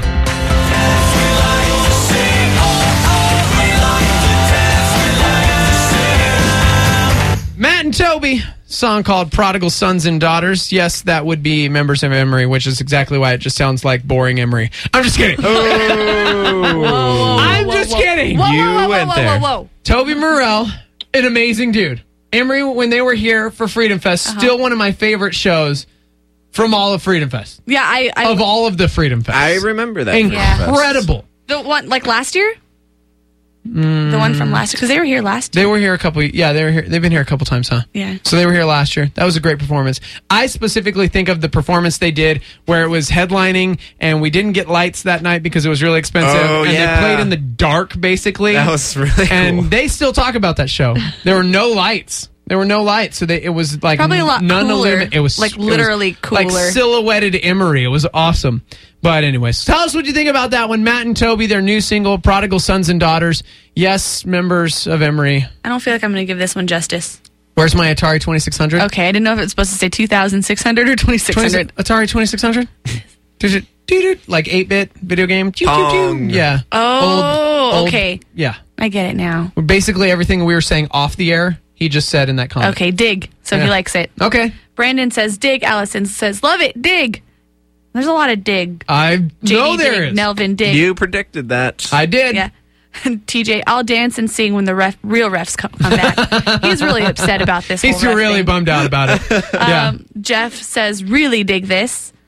Matt and Toby, song called Prodigal Sons and Daughters. Yes, that would be members of Emery, which is exactly why it just sounds like boring Emery. I'm just kidding. Oh. I'm just kidding. Whoa, You whoa, whoa, went whoa, there. whoa, whoa. Toby Morrell, an amazing dude. Emery, when they were here for Freedom Fest, Uh-huh. still one of my favorite shows from all of Freedom Fest. Yeah, I. I Of all of the Freedom Fest. I remember that. Incredible. the one, like last year? The one from last year? Because they were here last year. They were here a couple. Yeah, they were here. They've been here a couple times, huh? Yeah. So they were here last year. That was a great performance. I specifically think of the performance they did where it was headlining, and we didn't get lights that night because it was really expensive. Oh, and yeah. they played in the dark, basically. That was really and cool. they still talk about that show. There were no lights. There were no lights, so they, it was like Probably a lot none cooler. illumin- It was Like, it was literally like cooler. silhouetted Emery. It was awesome. But anyways, tell us what you think about that one. Matt and Toby, their new single, Prodigal Sons and Daughters. Yes, members of Emery. I don't feel like I'm going to give this one justice. Where's my Atari twenty-six hundred? Okay, I didn't know if it was supposed to say two thousand six hundred or twenty-six hundred. Atari twenty-six hundred? There's a doo-doo, like eight-bit video game. Choo, choo, choo. Pong. Yeah. Oh, Old- old- okay. Yeah. I get it now. Basically everything we were saying off the air, he just said in that comment. Okay, dig. So Yeah. he likes it. Okay. Brandon says dig. Allison says love it. Dig. There's a lot of dig. I J D know there dig, is. Nelvin dig. You predicted that. I did. Yeah. T J, I'll dance and sing when the ref, real refs come, come back. He's really upset about this. He's whole ref really thing. bummed out about it. yeah. Um, Jeff says, really dig this.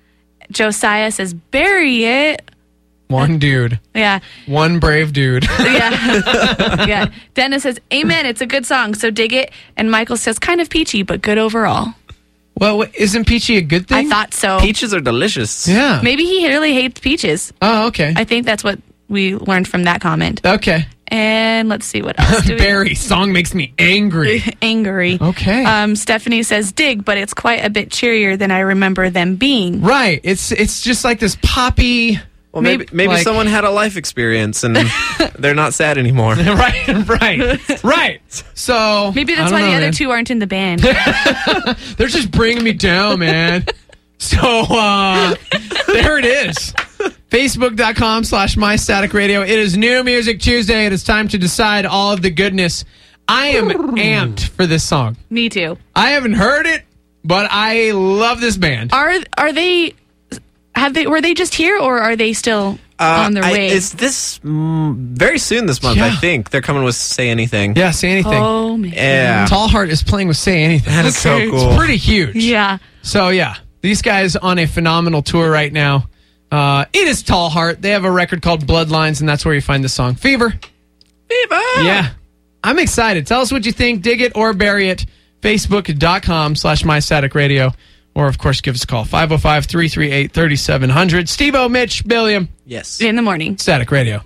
Josiah says, bury it. One dude. Yeah. One brave dude. Yeah. Yeah. Dennis says, amen. It's a good song, so dig it. And Michael says, kind of peachy, but good overall. Well, isn't peachy a good thing? I thought so. Peaches are delicious. Yeah. Maybe he really hates peaches. Oh, okay. I think that's what we learned from that comment. Okay. And let's see what else. Do we Barry, song makes me angry. Angry. Okay. Um, Stephanie says, dig, but it's quite a bit cheerier than I remember them being. Right. It's it's just like this poppy... Well, maybe maybe like, someone had a life experience and they're not sad anymore. right, right, right. So maybe that's I why don't the know, other man. two aren't in the band. They're just bringing me down, man. So uh, there it is. Facebook.com slash My Static Radio. It is New Music Tuesday. It is time to decide all of the goodness. I am amped for this song. Me too. I haven't heard it, but I love this band. Are are they? Have they? Were they just here, or are they still Uh, on their I- way? It's this mm, very soon this month, I Yeah. think. They're coming with Say Anything. Yeah, Say Anything. Oh, man. Yeah. Tall Heart is playing with Say Anything. That is so cool. It's pretty huge. Yeah. So, yeah, these guys on a phenomenal tour right now. Uh, it is Tall Heart. They have a record called Bloodlines, and that's where you find the song Fever. Fever! Yeah. I'm excited. Tell us what you think. Dig it or bury it. Facebook.com slash My Static Radio. Or, of course, give us a call. five oh five, three three eight, three seven zero zero. Steve-O, Mitch, Billiam. Yes. In the morning. Static Radio.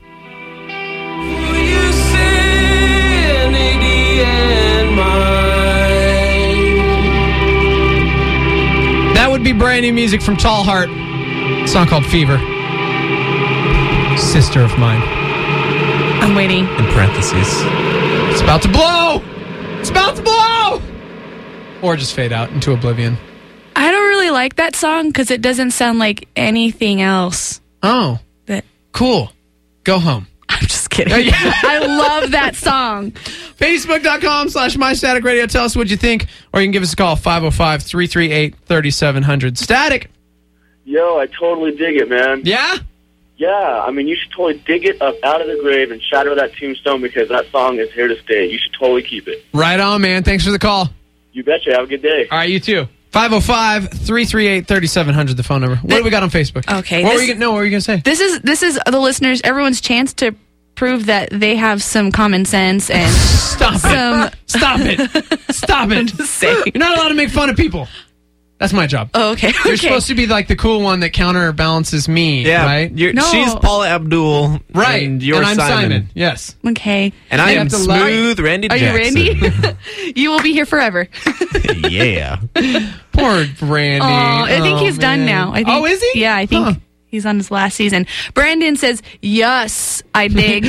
That would be brand new music from Tall Heart. A song called Fever. Sister of mine. I'm waiting. In parentheses. It's about to blow! It's about to blow! Or just fade out into oblivion. I don't really like that song because it doesn't sound like anything else. Oh. That Cool. Go home. I'm just kidding. I love that song. Facebook.com slash My Static Radio. Tell us what you think. Or you can give us a call. five oh five, three three eight, three seven zero zero. Static. Yo, I totally dig it, man. Yeah? Yeah, I mean, you should totally dig it up out of the grave and shatter that tombstone because that song is here to stay. You should totally keep it. Right on, man. Thanks for the call. You betcha. Have a good day. All right, you too. five oh five, three three eight, three seven zero zero, the phone number. What do we got on Facebook? Okay. What this- were you gonna, no, what were you going to say? This is this is the listeners, everyone's chance to prove that they have some common sense and Stop some. it. Stop it. Stop it. Just saying. You're not allowed to make fun of people. That's my job. Oh, okay. You're okay. supposed to be like the cool one that counterbalances me, Yeah. right? You're, No. She's Paula Abdul. Right. And you're and I'm Simon. Simon. Yes. Okay. And I You am have to lie. Smooth Randy Are Jackson. you Randy? You will be here forever. Yeah. Poor Randy. Oh, I think Oh, he's done man. now. I think, Oh, is he? Yeah, I think Huh. he's on his last season. Brandon says, yes, I dig.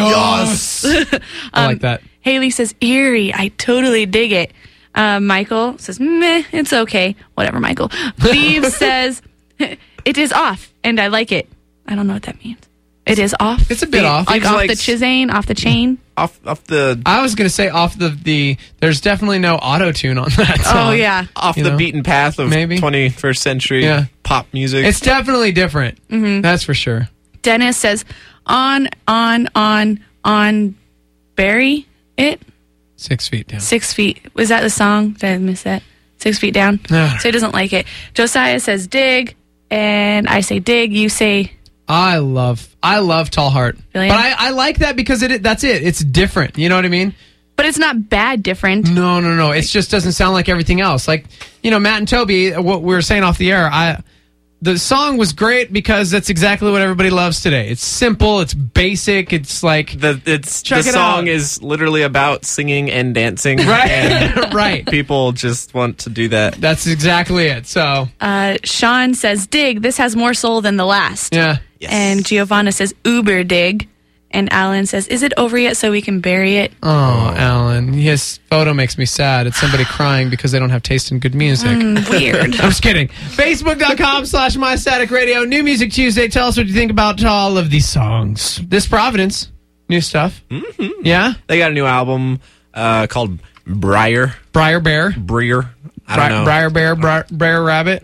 Yes. I Um, like that. Haley says, eerie. I totally dig it. Uh, Michael says, meh, it's okay. Whatever, Michael. Steve says, it is off, and I like it. I don't know what that means. It is off? It's a bit off. Like Steve's off like- the chisane, off the chain? Off off the I was going to say off the, the, there's definitely no auto-tune on that song. Oh, yeah. off You the know? beaten path of Maybe. twenty-first century Yeah. pop music. It's definitely different. Mm-hmm. That's for sure. Dennis says, on, on, on, on, bury it? Six feet down. Six feet. Was that the song? Did I miss that? Six feet down. No. So he doesn't like it. Josiah says dig, and I say dig. You say I love, I love Tall Heart. Really? But I, I like that because it, that's it. It's different. You know what I mean? but it's not bad different. No, no, no. It just doesn't sound like everything else. Like, you know, Matt and Toby, what we were saying off the air, I the song was great because that's exactly what everybody loves today. It's simple, it's basic, it's like the it's check the it song out. is literally about singing and dancing. Right. and Right. People just want to do that. That's exactly it. So Uh, Sean says dig. This has more soul than the last. yeah. And Giovanna says uber dig. And Alan says, is it over yet so we can bury it? Oh, Alan. His photo makes me sad. It's somebody crying because they don't have taste in good music. Mm, weird. I'm just kidding. Facebook.com slash My Static Radio. New Music Tuesday. Tell us what you think about all of these songs. This Providence. New stuff. Mm-hmm. Yeah? They got a new album uh, called Briar. Briar Bear. Briar. I Bri- don't know. Briar Bear. Bri- Briar Rabbit.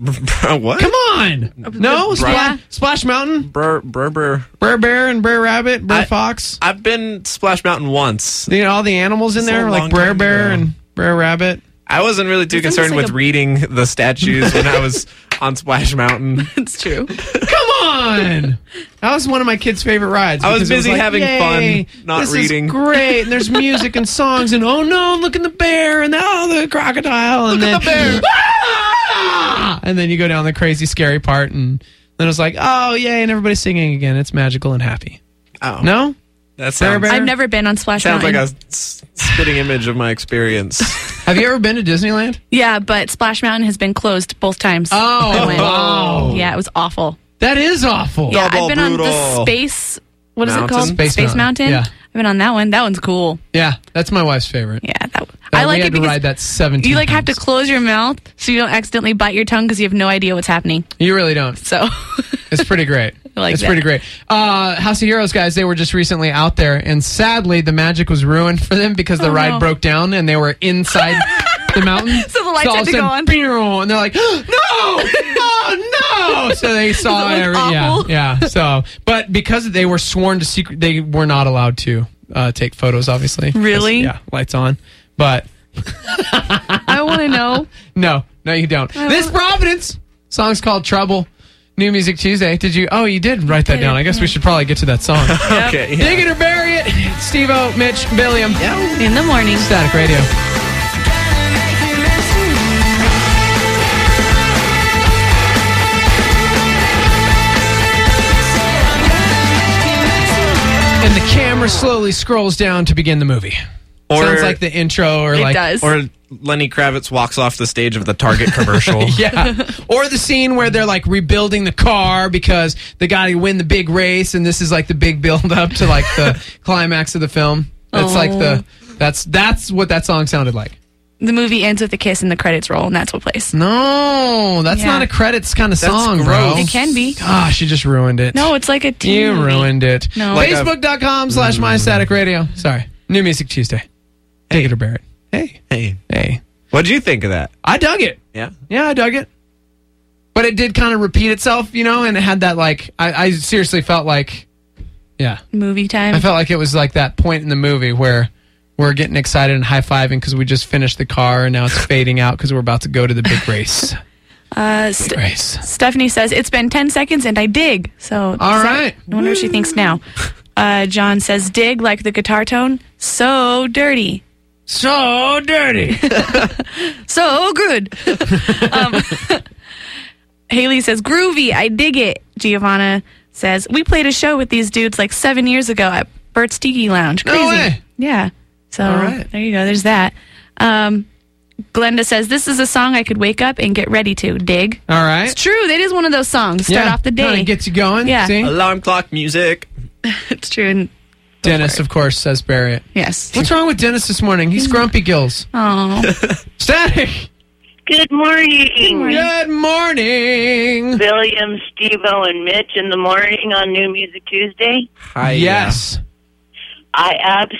What? Come on. No? Bri- Spla- Splash Mountain? Bur, bur, bur. Briar Bear and Briar Rabbit? Briar I- Fox? I've been Splash Mountain once. You know, all the animals in So there? long Like Briar time Bear ago. and Briar Rabbit? I wasn't really too It's almost concerned like with a- reading the statues when I was on Splash Mountain. It's true. Come on! That was one of my kids' favorite rides. I was because it busy like, having "Yay, fun, not this reading." Is great, and there's music and songs, and oh no, look at the bear, and oh the crocodile, and Look then at the bear. "Ah!" and then you go down the crazy scary part, and then it's like, oh yay, and everybody's singing again. It's magical and happy. Oh. No? That sounds, Bear, bear? I've never been on Splash sounds like Mountain. a s- spitting image of my experience. Have you ever been to Disneyland? Yeah, but Splash Mountain has been closed both times. Oh, I went. wow. Yeah, it was awful. That is awful. Yeah, Double I've been on brutal. the space. What is Mountain? it called? Space Mountain. Yeah. I've been on that one. That one's cool. Yeah, that's my wife's favorite. Yeah, that. Uh, I like we it had to because ride that seventeen you like have to times. close your mouth so you don't accidentally bite your tongue because you have no idea what's happening. You really don't. So It's pretty great. I like it's that. pretty great. Uh, House of Heroes guys, they were just recently out there, and sadly, the magic was ruined for them because the Oh, ride no. broke down, and they were inside the mountain. So the lights all had of to a go sudden, on. "Pew," and they're like, "No, oh no!" So they saw That every, looked yeah, awful. yeah. So, but because they were sworn to secret, they were not allowed to uh, take photos. Obviously, Really? yeah, lights on, but. I want to know. No, no, you don't. I This don't- Providence song's called Trouble. New Music Tuesday. Did you? Oh, you did write that did, down. I guess yeah. we should probably get to that song. Okay. Yeah. Dig it or bury it. Steve-O, Mitch, Billiam. In the morning. Static Radio. And the camera slowly scrolls down to begin the movie. Or- Sounds like the intro, or It like does. Or Lenny Kravitz walks off the stage of the Target commercial. yeah. Or the scene where they're like rebuilding the car because they got to win the big race, and this is like the big build up to like the climax of the film. It's like the that's that's what that song sounded like. The movie ends with a kiss and the credits roll, and that's what plays. No, that's Yeah. not a credits kind of That's song, bro. gross. It can be. Gosh, you just ruined it. No, it's like a teen you movie. ruined it. No. Like a- Facebook.com slash My Static Radio. Sorry. New Music Tuesday. Take it or bear it. Hey. Hey, Hey. what'd you think of that? I dug it. Yeah. Yeah, I dug it. But it did kind of repeat itself, you know, and it had that like I, I seriously felt like yeah. Movie time. I felt like it was like that point in the movie where we're getting excited and high fiving because we just finished the car and now it's fading out because we're about to go to the big race. Uh, St- race. Stephanie says it's been ten seconds and I dig. So All does that- right. I wonder what she thinks now. Uh, John says dig like the guitar tone. So dirty. So dirty. So good. um, Haley says groovy. I dig it. Giovanna says we played a show with these dudes like seven years ago at Bert's Tiki Lounge. No Crazy. way. Yeah. So All right. there you go. There's that. Um, Glenda says this is a song I could wake up and get ready to. Dig. All right. It's true. That is one of those songs. Start yeah. off the day. Kinda gets you going. Yeah. See? Alarm clock music. It's true. And Dennis, of course, says bury it. yes. What's wrong with Dennis this morning? He's grumpy gills. Oh. Static. Good morning. Good morning. William, Steve-O, and Mitch in the morning on New Music Tuesday. Hi. Yes. I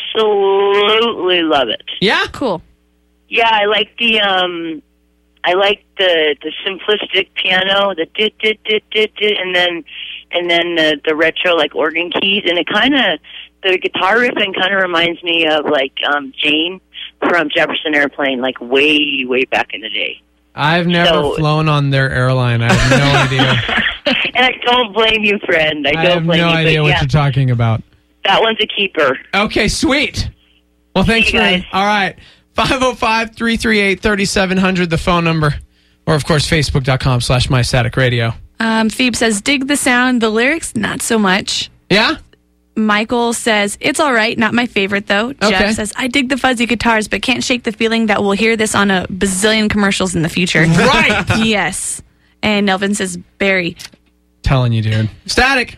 absolutely love it. Yeah? Cool. Yeah, I like the um, I like the the simplistic piano, the dit dit dit dit dit, and then and then the the retro like organ keys, and it kind of the guitar riffing kind of reminds me of like um Jane from Jefferson Airplane, like way way back in the day. I've never So- flown on their airline. I have no idea. And I don't blame you, friend. I I don't have blame no you. idea but what yeah, you're talking about. that one's a keeper. Okay, sweet. Well, thanks See you for guys. all right. five oh five, three three eight, three seven zero zero, the phone number. Or, of course, facebook.com slash My Static Radio. Um, Phoebe says dig the sound. The lyrics, not so much. Yeah? Michael says, it's all right, not my favorite though. Okay. Jeff says, I dig the fuzzy guitars, but can't shake the feeling that we'll hear this on a bazillion commercials in the future. Right. Yes. And Nelvin says, Barry. Telling you, dude. Static.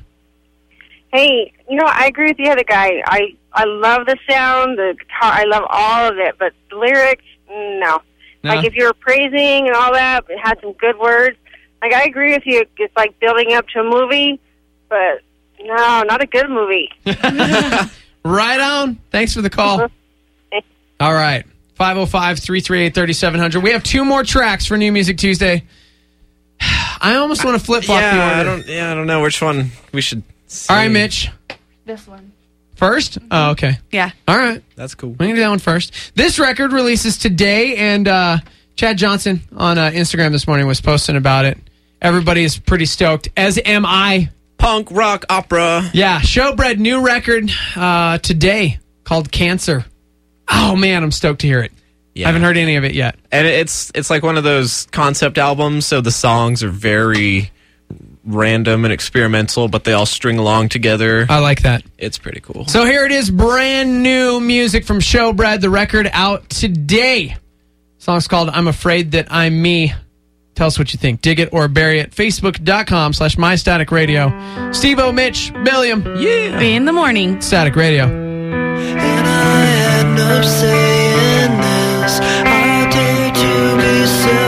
Hey, you know, I agree with the other guy. I I love the sound, the guitar. I love all of it, but the lyrics, no. No? Like if you were praising and all that, it had some good words. Like I agree with you. It's like building up to a movie, but no, not a good movie. Right on. Thanks for the call. All right. five oh five, three three eight, three seven zero zero. We have two more tracks for New Music Tuesday. I almost want to flip-flop Yeah, the order. I don't. Yeah, I don't know which one we should. See. All right, Mitch. This one. First? Oh, okay. Yeah. All right. That's cool. We can do that one first. This record releases today, and uh, Chad Johnson on uh, Instagram this morning was posting about it. Everybody is pretty stoked, as am I. Punk rock opera. Yeah, Showbread, new record uh, today called Cancer. Oh, man, I'm stoked to hear it. Yeah. I haven't heard any of it yet. And it's it's like one of those concept albums, so the songs are very random and experimental, but they all string along together. I like that. It's pretty cool. So here it is, brand new music from Showbread, the record out today. The song's called I'm Afraid That I'm Me. Tell us what you think. Dig it or bury it. Facebook.com slash My Static Radio. Steve-O, Mitch, Billiam. Yeah. Be in the morning. Static Radio. And I end up saying this. I dare to be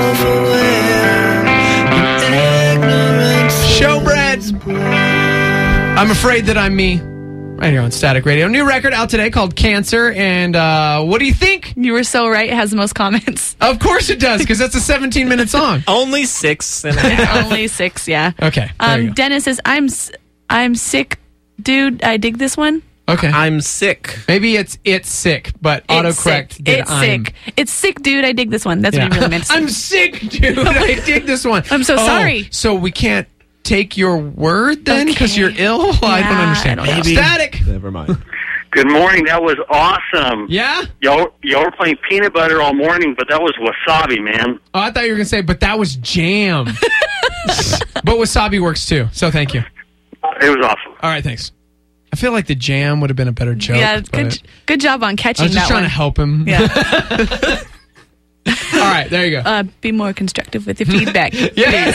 self-aware. Ignorance. Showbread. I'm Afraid That I'm Me. Right here on Static Radio. New record out today called Cancer. And uh, what do you think? You were so right. It has the most comments. Of course it does, because that's a seventeen-minute song. Only six and a half. Only six, yeah. Okay. There you Um, go. Dennis says, I'm, s- I'm sick, dude. I dig this one. Okay. I'm sick. Maybe it's it's sick, but It's autocorrect sick. did It's I'm. sick. It's sick, dude. I dig this one. That's Yeah. what he really meant to say. I'm sick, dude. I dig this one. I'm so Oh, sorry. So we can't take your word then because Okay. you're ill? I don't Yeah, understand. I don't know. Static. Never mind. Good morning. That was awesome. Yeah? Y'all, y'all were playing peanut butter all morning, but that was wasabi, man. Oh, I thought you were going to say, but that was jam. But wasabi works too, so thank you. It was awesome. All right, thanks. I feel like the jam would have been a better joke. yeah, but good, good job on I catching was just that trying one. to help him. Yeah. All right, there you go. Uh, be more constructive with your feedback. Yeah.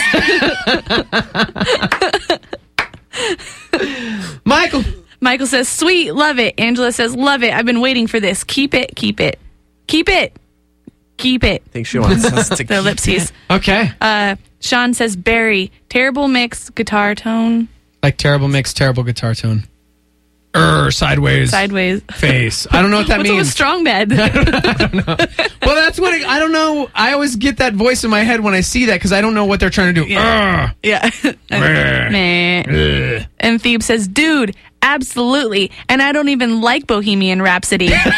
Michael. Michael says, sweet, love it. Angela says, love it. I've been waiting for this. Keep it, keep it. Keep it. Keep it. I think she wants us to The ellipses. Okay. Uh, Sean says, Barry, terrible mix, guitar tone, Like terrible mix, terrible guitar tone. Er, sideways. sideways. Face. I don't know what that What's means. with strong bed? Well, that's what it, I don't know. I always get that voice in my head when I see that because I don't know what they're trying to do. Yeah. Ugh. yeah. Meh. Ugh. And Thebe says, dude, absolutely. And I don't even like Bohemian Rhapsody. So,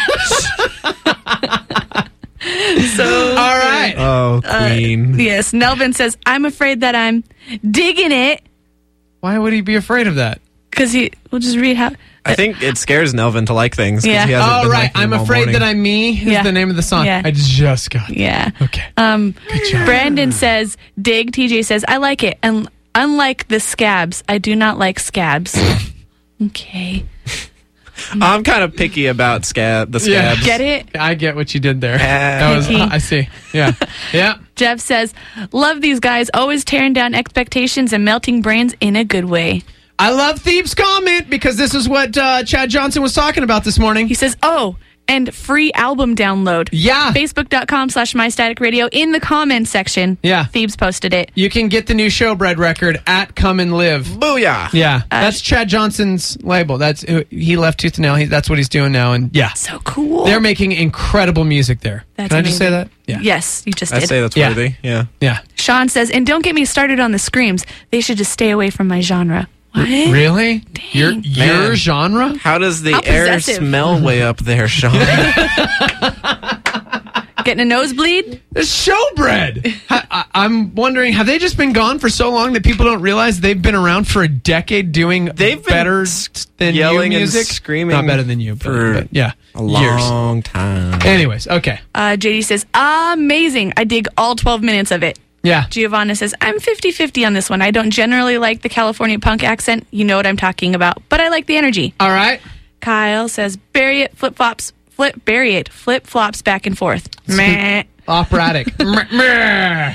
All right. Oh, Queen. yes. Nelvin says, I'm afraid that I'm digging it. Why would he be afraid of that? Because he, we'll just read how. I think it scares Nelvin to like things. 'cause Yeah. He hasn't Oh, been right. liking I'm them all Afraid morning. That I'm Me is Yeah. the name of the song. Yeah. I just got it. Yeah. Okay. Um, Good job. Brandon says, dig. T J says, I like it. And unlike the scabs, I do not like scabs. Okay. I'm kind of picky about scab the Yeah. scabs. Get it? I get what you did there. That was, Picky. I see. Yeah. Yeah. Jeff says, love these guys, always tearing down expectations and melting brains in a good way. I love Thebe's comment because this is what uh, Chad Johnson was talking about this morning. He says, oh, and free album download. Yeah. Facebook.com slash My Static Radio in the comments section. Yeah. Thebes posted it. You can get the new Showbread record at Come and Live. Booyah. Yeah. Uh, That's Chad Johnson's label. That's He left Tooth and Nail. He, that's what he's doing now. And yeah. So cool. They're making incredible music there. That's Can I just say that? amazing. Yeah. Yes, you just I did. say that's Yeah. worthy. Yeah. Yeah. Sean says, and don't get me started on the screams. They should just stay away from my genre. What? Really? Your your Man. genre? How does the How air possessive. smell way up there, Sean? Getting a nosebleed? It's Showbread. I, I, I'm wondering, have they just been gone for so long that people don't realize they've been around for a decade doing They've been better than yelling you and music? screaming Not better than you, but, for but yeah, a years. long time. Anyways, okay. Uh, J D says, amazing. I dig all twelve minutes of it. Yeah. Giovanna says, I'm fifty-fifty on this one. I don't generally like the California punk accent. You know what I'm talking about. But I like the energy. All right. Kyle says, bury it, flip-flops, flip, bury it, flip-flops back and forth. Meh. Operatic. Meh, meh,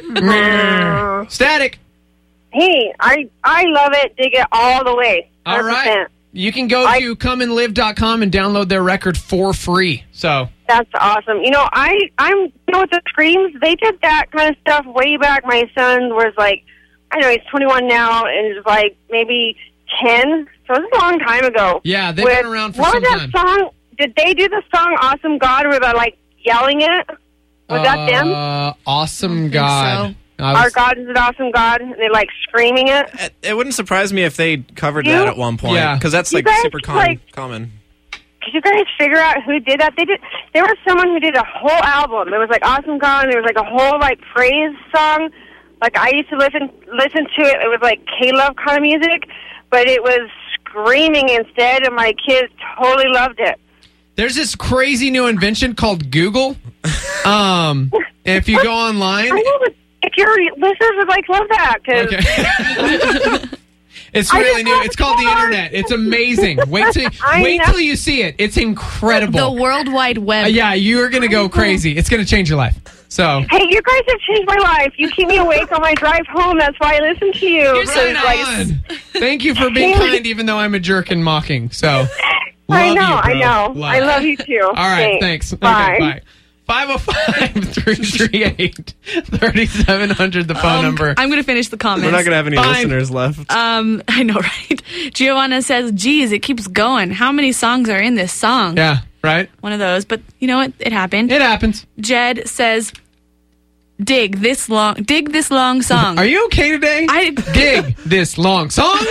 meh. Static. Hey, I I love it. Dig it all the way. All one hundred right. percent. You can go I- to come and live dot com and download their record for free. So, That's awesome. You know, I I'm you know with the screams, they did that kind of stuff way back. My son was like, I know he's twenty-one now, and is like maybe ten. So it was a long time ago. yeah, they've With- been around for what some was time. that song? Did they do the song "Awesome God" where they're like yelling it? Was that them? Uh, awesome God. I was- Our God is an awesome God, and they're like screaming it. It, it wouldn't surprise me if they covered You- that at one point. Yeah. Because that's You like guys, super com- like- common. Could you guys figure out who did that? They did. There was someone who did a whole album. It was like Awesome God, and there was like a whole like praise song. Like I used to listen listen to it. It was like K-Love kind of music, but it was screaming instead, and my kids totally loved it. There's this crazy new invention called Google. Um, and if you go online, I know, but if your listeners would like love that, because it's I really just new. have It's called the cars. internet. It's amazing. Wait till I wait know. till you see it. It's incredible. The World Wide Web. Uh, yeah, you're gonna go crazy. It's gonna change your life. So hey, you guys have changed my life. You keep me awake on my drive home. That's why I listen to you. You're So so it's like- on. Thank you for being kind, even though I'm a jerk and mocking. So I love know, you, I bro. know. Love I it. love you too. All right, thanks. Bye. Okay, bye. five oh five, three three eight, three seven zero zero, the phone Um, number. I'm going to finish the comments. We're not going to have any Fine. listeners left. Um, I know, right? Giovanna says, geez, it keeps going. How many songs are in this song? Yeah, right? One of those, but you know what? It happened. It happens. Jed says, dig this long, dig this long song. Are you okay today? I dig this long song.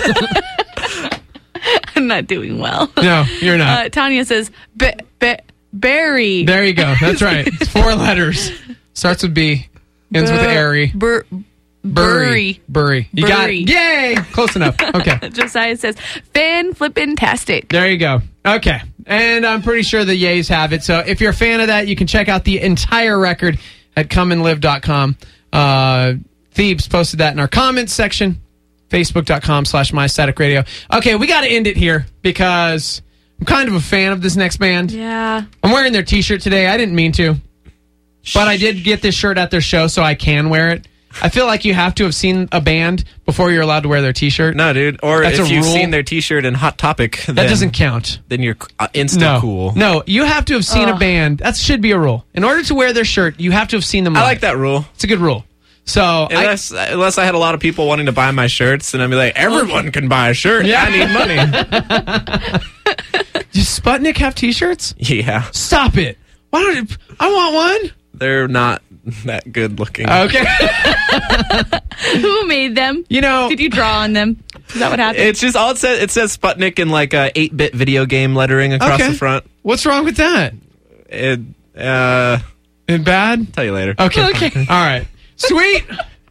I'm not doing well. No, you're not. Uh, Tanya says, be, be, Barry. There you go. That's right. It's four letters. Starts with B. Ends with Bur- airy. Bur- Bury. Bury. You got it. Bury. Yay! Close enough. Okay. Josiah says, fan flippin' tastic. There you go. Okay. And I'm pretty sure the yays have it. So if you're a fan of that, you can check out the entire record at come and live dot com. Uh, Thebes posted that in our comments section. Facebook.com slash My Static Radio. Okay, we got to end it here because I'm kind of a fan of this next band. Yeah. I'm wearing their t-shirt today. I didn't mean to. But I did get this shirt at their show, so I can wear it. I feel like you have to have seen a band before you're allowed to wear their t-shirt. No, dude. Or That's if a you've rule. seen their T-shirt in Hot Topic, That then, doesn't count. Then you're uh, instant No. cool. No, you have to have seen a Ugh. band. That should be a rule. In order to wear their shirt, you have to have seen them I live. like that rule. It's a good rule. So I, Unless, unless I had a lot of people wanting to buy my shirts, and I'd be like, everyone can buy a shirt. Yeah. I need money. does Sputnik have t-shirts? Yeah. Stop it. Why don't it, I want one? They're not that good looking. Okay. Who made them? You know, Did you draw on them? Is that what happened? It's just all it says. It says Sputnik in like a eight-bit video game lettering across Okay. the front. What's wrong with that? It, uh, It bad? tell you later. Okay. Okay. All right. Sweet.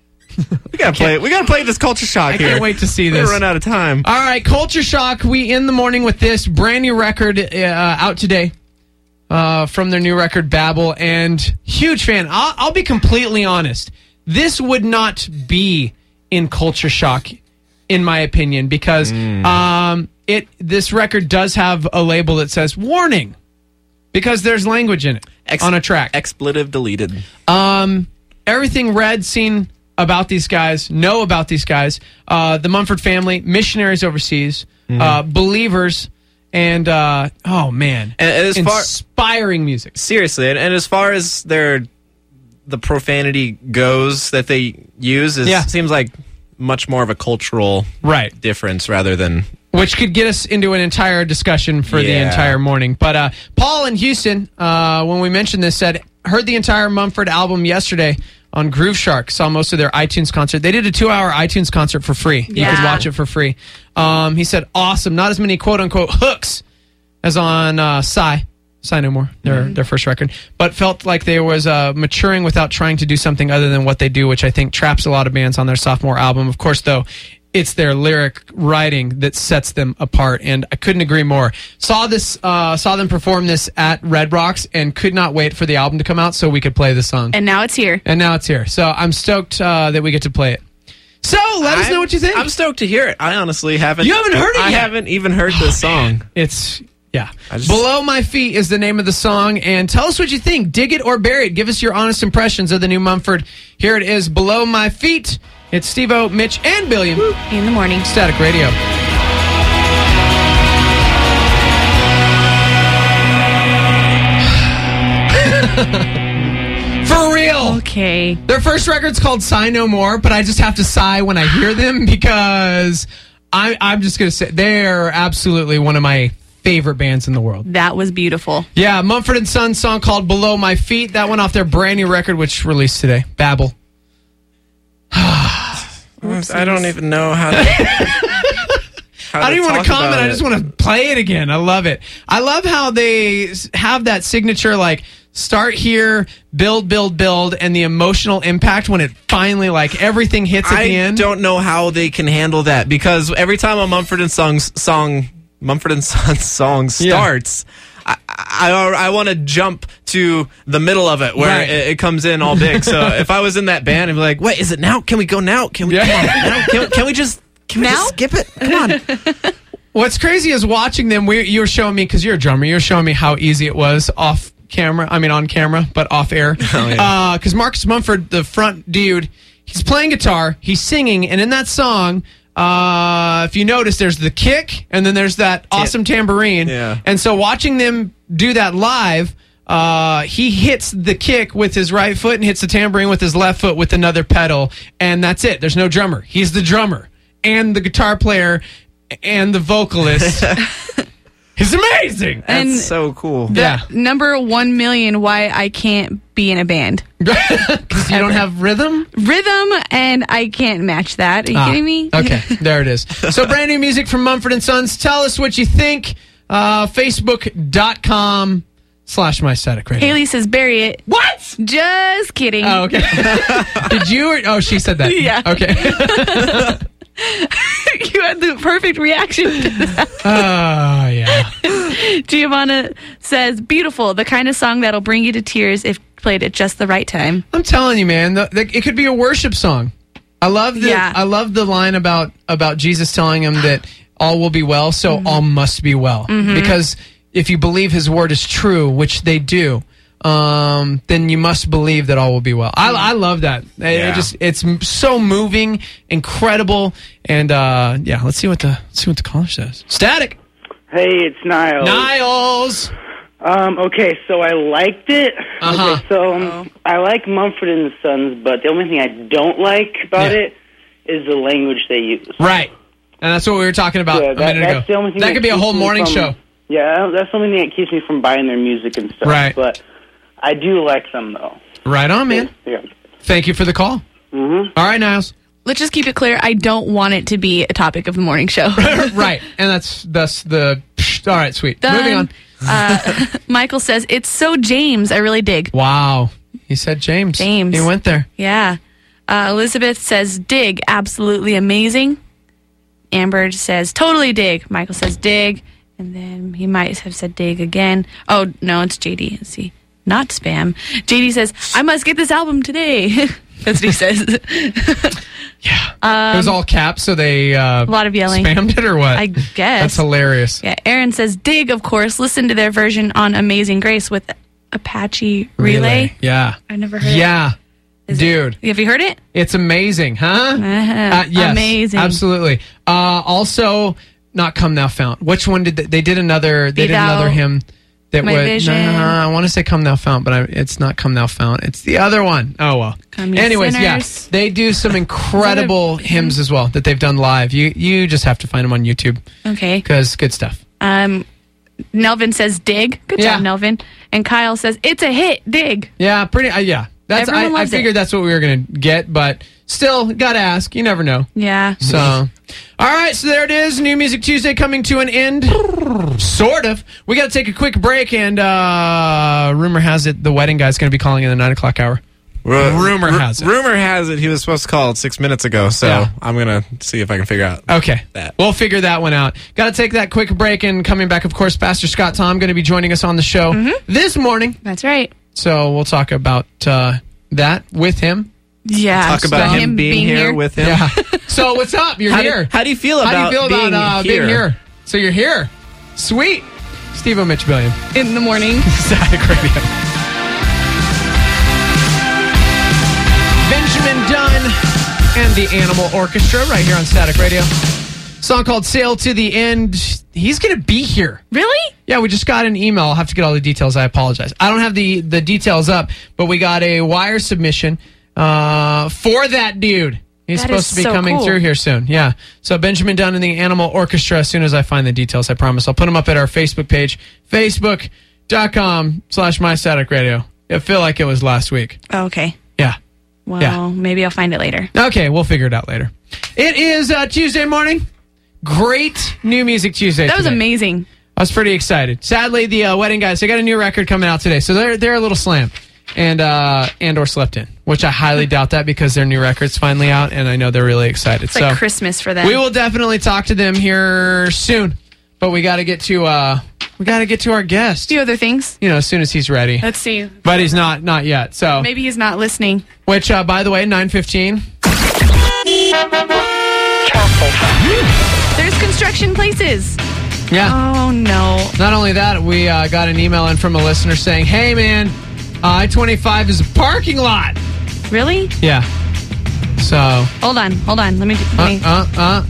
We gotta play. We gotta play this culture shock I here. can't wait to see We're this. gonna run out of time. All right, Culture Shock. We end the morning with this brand new record uh, out today uh, from their new record, Babel. And huge fan. I'll, I'll be completely honest. This would not be in Culture Shock, in my opinion, because um, it this record does have a label that says warning, because there's language in it Ex- on a track. Expletive deleted. Um, everything read, seen about these guys, know about these guys. Uh, the Mumford family, missionaries overseas, uh, believers, and uh, oh man, And as far inspiring music. seriously, and, and as far as their the profanity goes that they use, is Yeah. seems like much more of a cultural Right. difference rather than Which could get us into an entire discussion for the Yeah. entire morning. But uh, Paul in Houston, uh, when we mentioned this, said, heard the entire Mumford album yesterday on Groove Shark. Saw most of their iTunes concert. They did a two-hour iTunes concert for free. You Yeah. could watch it for free. Um, he said, awesome. Not as many quote-unquote hooks as on uh, Psy. Psy No More, their, their first record. But felt like they was uh, maturing without trying to do something other than what they do, which I think traps a lot of bands on their sophomore album. Of course, though, it's their lyric writing that sets them apart, and I couldn't agree more. Saw this, uh, saw them perform this at Red Rocks, and could not wait for the album to come out so we could play the song. and now it's here. And now it's here, so I'm stoked uh, that we get to play it. So let us I'm- know what you think. I'm stoked to hear it. I honestly haven't. You haven't heard it I yet? haven't even heard this song. It's yeah. I just- Below My Feet is the name of the song, and tell us what you think. Dig it or bury it. Give us your honest impressions of the new Mumford. Here it is, Below My Feet. It's Steve-O, Mitch, and Billiam. In the morning. Static Radio. For real. Okay. Their first record's called Sigh No More, but I just have to sigh when I hear them because I, I'm just going to say they're absolutely one of my favorite bands in the world. That was beautiful. Yeah, Mumford and Sons song called Below My Feet. That went off their brand new record, which released today, Babel. I don't even know how to. how I don't to even want talk to comment. about I it. just want to play it again. I love it. I love how they s- have that signature, like, start here, build, build, build, and the emotional impact when it finally, like, everything hits at I the end. don't know how they can handle that because every time a Mumford and Sons song, Mumford and Sons song starts, I I, I want to jump to the middle of it where Right. it, it comes in all big. So if I was in that band, I'd be like, "Wait, is it now? Can we go now? Can we? Yeah. Come on, now? Can, can we just can we Now? just skip it? Come on." What's crazy is watching them. We, you were showing me, because you're a drummer, you were showing me how easy it was off camera. I mean, on camera, but off air. Because Oh, yeah. uh, Marcus Mumford, the front dude, he's playing guitar, he's singing, and in that song, uh, if you notice, there's the kick, and then there's that awesome tambourine. Yeah. And so watching them do that live, uh, he hits the kick with his right foot and hits the tambourine with his left foot with another pedal, and that's it. There's no drummer. He's the drummer and the guitar player and the vocalist. It's amazing. That's And so cool. The Yeah. number one million why I can't be in a band. Because you don't have rhythm? Rhythm, and I can't match that. Are you Ah, kidding me? Okay, there it is. So brand new music from Mumford and Sons. Tell us what you think. Uh, Facebook.com slash My Static Radio. Haley says bury it. What? Just kidding. Oh, okay. Did you? Or, oh, she said that. Yeah. Okay. You had the perfect reaction to that. Oh, yeah. Giovanna says, beautiful, the kind of song that'll bring you to tears if played at just the right time. I'm telling you, man, the, the, it could be a worship song. I love the Yeah. I love the line about about Jesus telling him that all will be well, so Mm-hmm. all must be well. Mhm. Because if you believe his word is true, which they do, um, then you must believe that all will be well. I, I love that. It- It Yeah. just it's m- so moving, incredible, and uh, yeah. Let's see what the let's see what the caller says. Static. Hey, it's Niles. Niles. Um, okay, so I liked it. Uh-huh. Okay, so um, I like Mumford and Sons, but the only thing I don't like about Yeah. it is the language they use. Right. And that's what we were talking about Yeah, a that- minute that's the ago. only thing That could be a keeps whole me morning from- show. Yeah, that's the only thing that keeps me from buying their music and stuff. Right. But I do like them, though. Right on, man. Yeah. Thank you for the call. Mm-hmm. All right, Niles. Let's just keep it clear. I don't want it to be a topic of the morning show. Right. And that's that's the all right, sweet. Done. Moving on. Uh, Michael says, it's so James. I really dig. Wow. He said James. James. He went there. Yeah. Uh, Elizabeth says, dig. Absolutely amazing. Amber says, totally dig. Michael says, dig. And then he might have said dig again. Oh, no, it's J D. Let's see. Not spam. J D says, I must get this album today. That's what he says. Yeah. Um, it was all caps, so they uh, a lot of yelling. spammed it or what? I guess. That's hilarious. Yeah, Aaron says, dig, of course. Listen to their version on Amazing Grace with Apache Relay. Yeah. I've never heard Yeah. Dude. it. Have you heard it? It's amazing, huh? Uh-huh. Uh, yes, Amazing. absolutely. Uh, also, not Come Thou Fount. Which one did they, they did another? They Be did Thou another hymn that My was. Vision. Nah, I want to say Come Thou Fount, but I, it's not Come Thou Fount. It's the other one. Oh well. Come Ye Anyways, Sinners. yeah, they do some incredible hymns as well that they've done live. You you just have to find them on YouTube Okay. because good stuff. Um, Nelvin says, dig. Good Yeah. job, Nelvin. And Kyle says, it's a hit. Dig. Yeah, pretty. Uh, yeah, that's. I, Everyone I loves figured it. that's what we were gonna get, but still, gotta ask. You never know. Yeah. So, all right, so there it is. New Music Tuesday coming to an end. Sort of. We got to take a quick break, and uh, rumor has it the wedding guy's going to be calling in the nine o'clock hour. Rumor Ru- has it. Rumor has it he was supposed to call six minutes ago, so Yeah. I'm going to see if I can figure out. Okay. That. We'll figure that one out. Got to take that quick break, and coming back, of course, Pastor Scott Tom going to be joining us on the show this morning. That's right. So we'll talk about uh, that with him. Yeah. Talk about so him being, here, with him. Yeah. So what's up? You're How do- here. how do you feel How about do you feel being about uh, here? being here? So you're here. Sweet. Steve O'Mitch Billion. In the morning. Static Radio. Benjamin Dunn and the Animal Orchestra right here on Static Radio. Song called Sail to the End. He's going to be here. Really? Yeah, we just got an email. I'll have to get all the details. I apologize. I don't have the, the details up, but we got a wire submission uh, for that dude. He's That supposed is to be so coming cool. through here soon. Yeah. So Benjamin Dunn and the Animal Orchestra, as soon as I find the details, I promise. I'll put them up at our Facebook page, facebook.com slash My Static Radio. I feel like it was last week. Oh, okay. Yeah. Well, Yeah. maybe I'll find it later. Okay, we'll figure it out later. It is uh, Tuesday morning. Great New Music Tuesday. That was today. amazing. I was pretty excited. Sadly, the uh, wedding guys, they got a new record coming out today, so they're they're a little slammed and uh, and or slept in, which I highly doubt that because their new record's finally out, and I know they're really excited. It's so like Christmas for them. we will definitely talk to them here soon, but we got to get to uh, we got to get to our guest. A few other things. You know, as soon as he's ready. Let's see. But he's not not yet. So Maybe he's not listening. which uh, by the way, nine fifteen. There's construction places. Yeah. Oh, no. Not only that, we uh, got an email in from a listener saying, "Hey, man, uh, I twenty-five is a parking lot." Really? Yeah. So. Hold on. Hold on. Let me. Let Uh, me. uh, uh.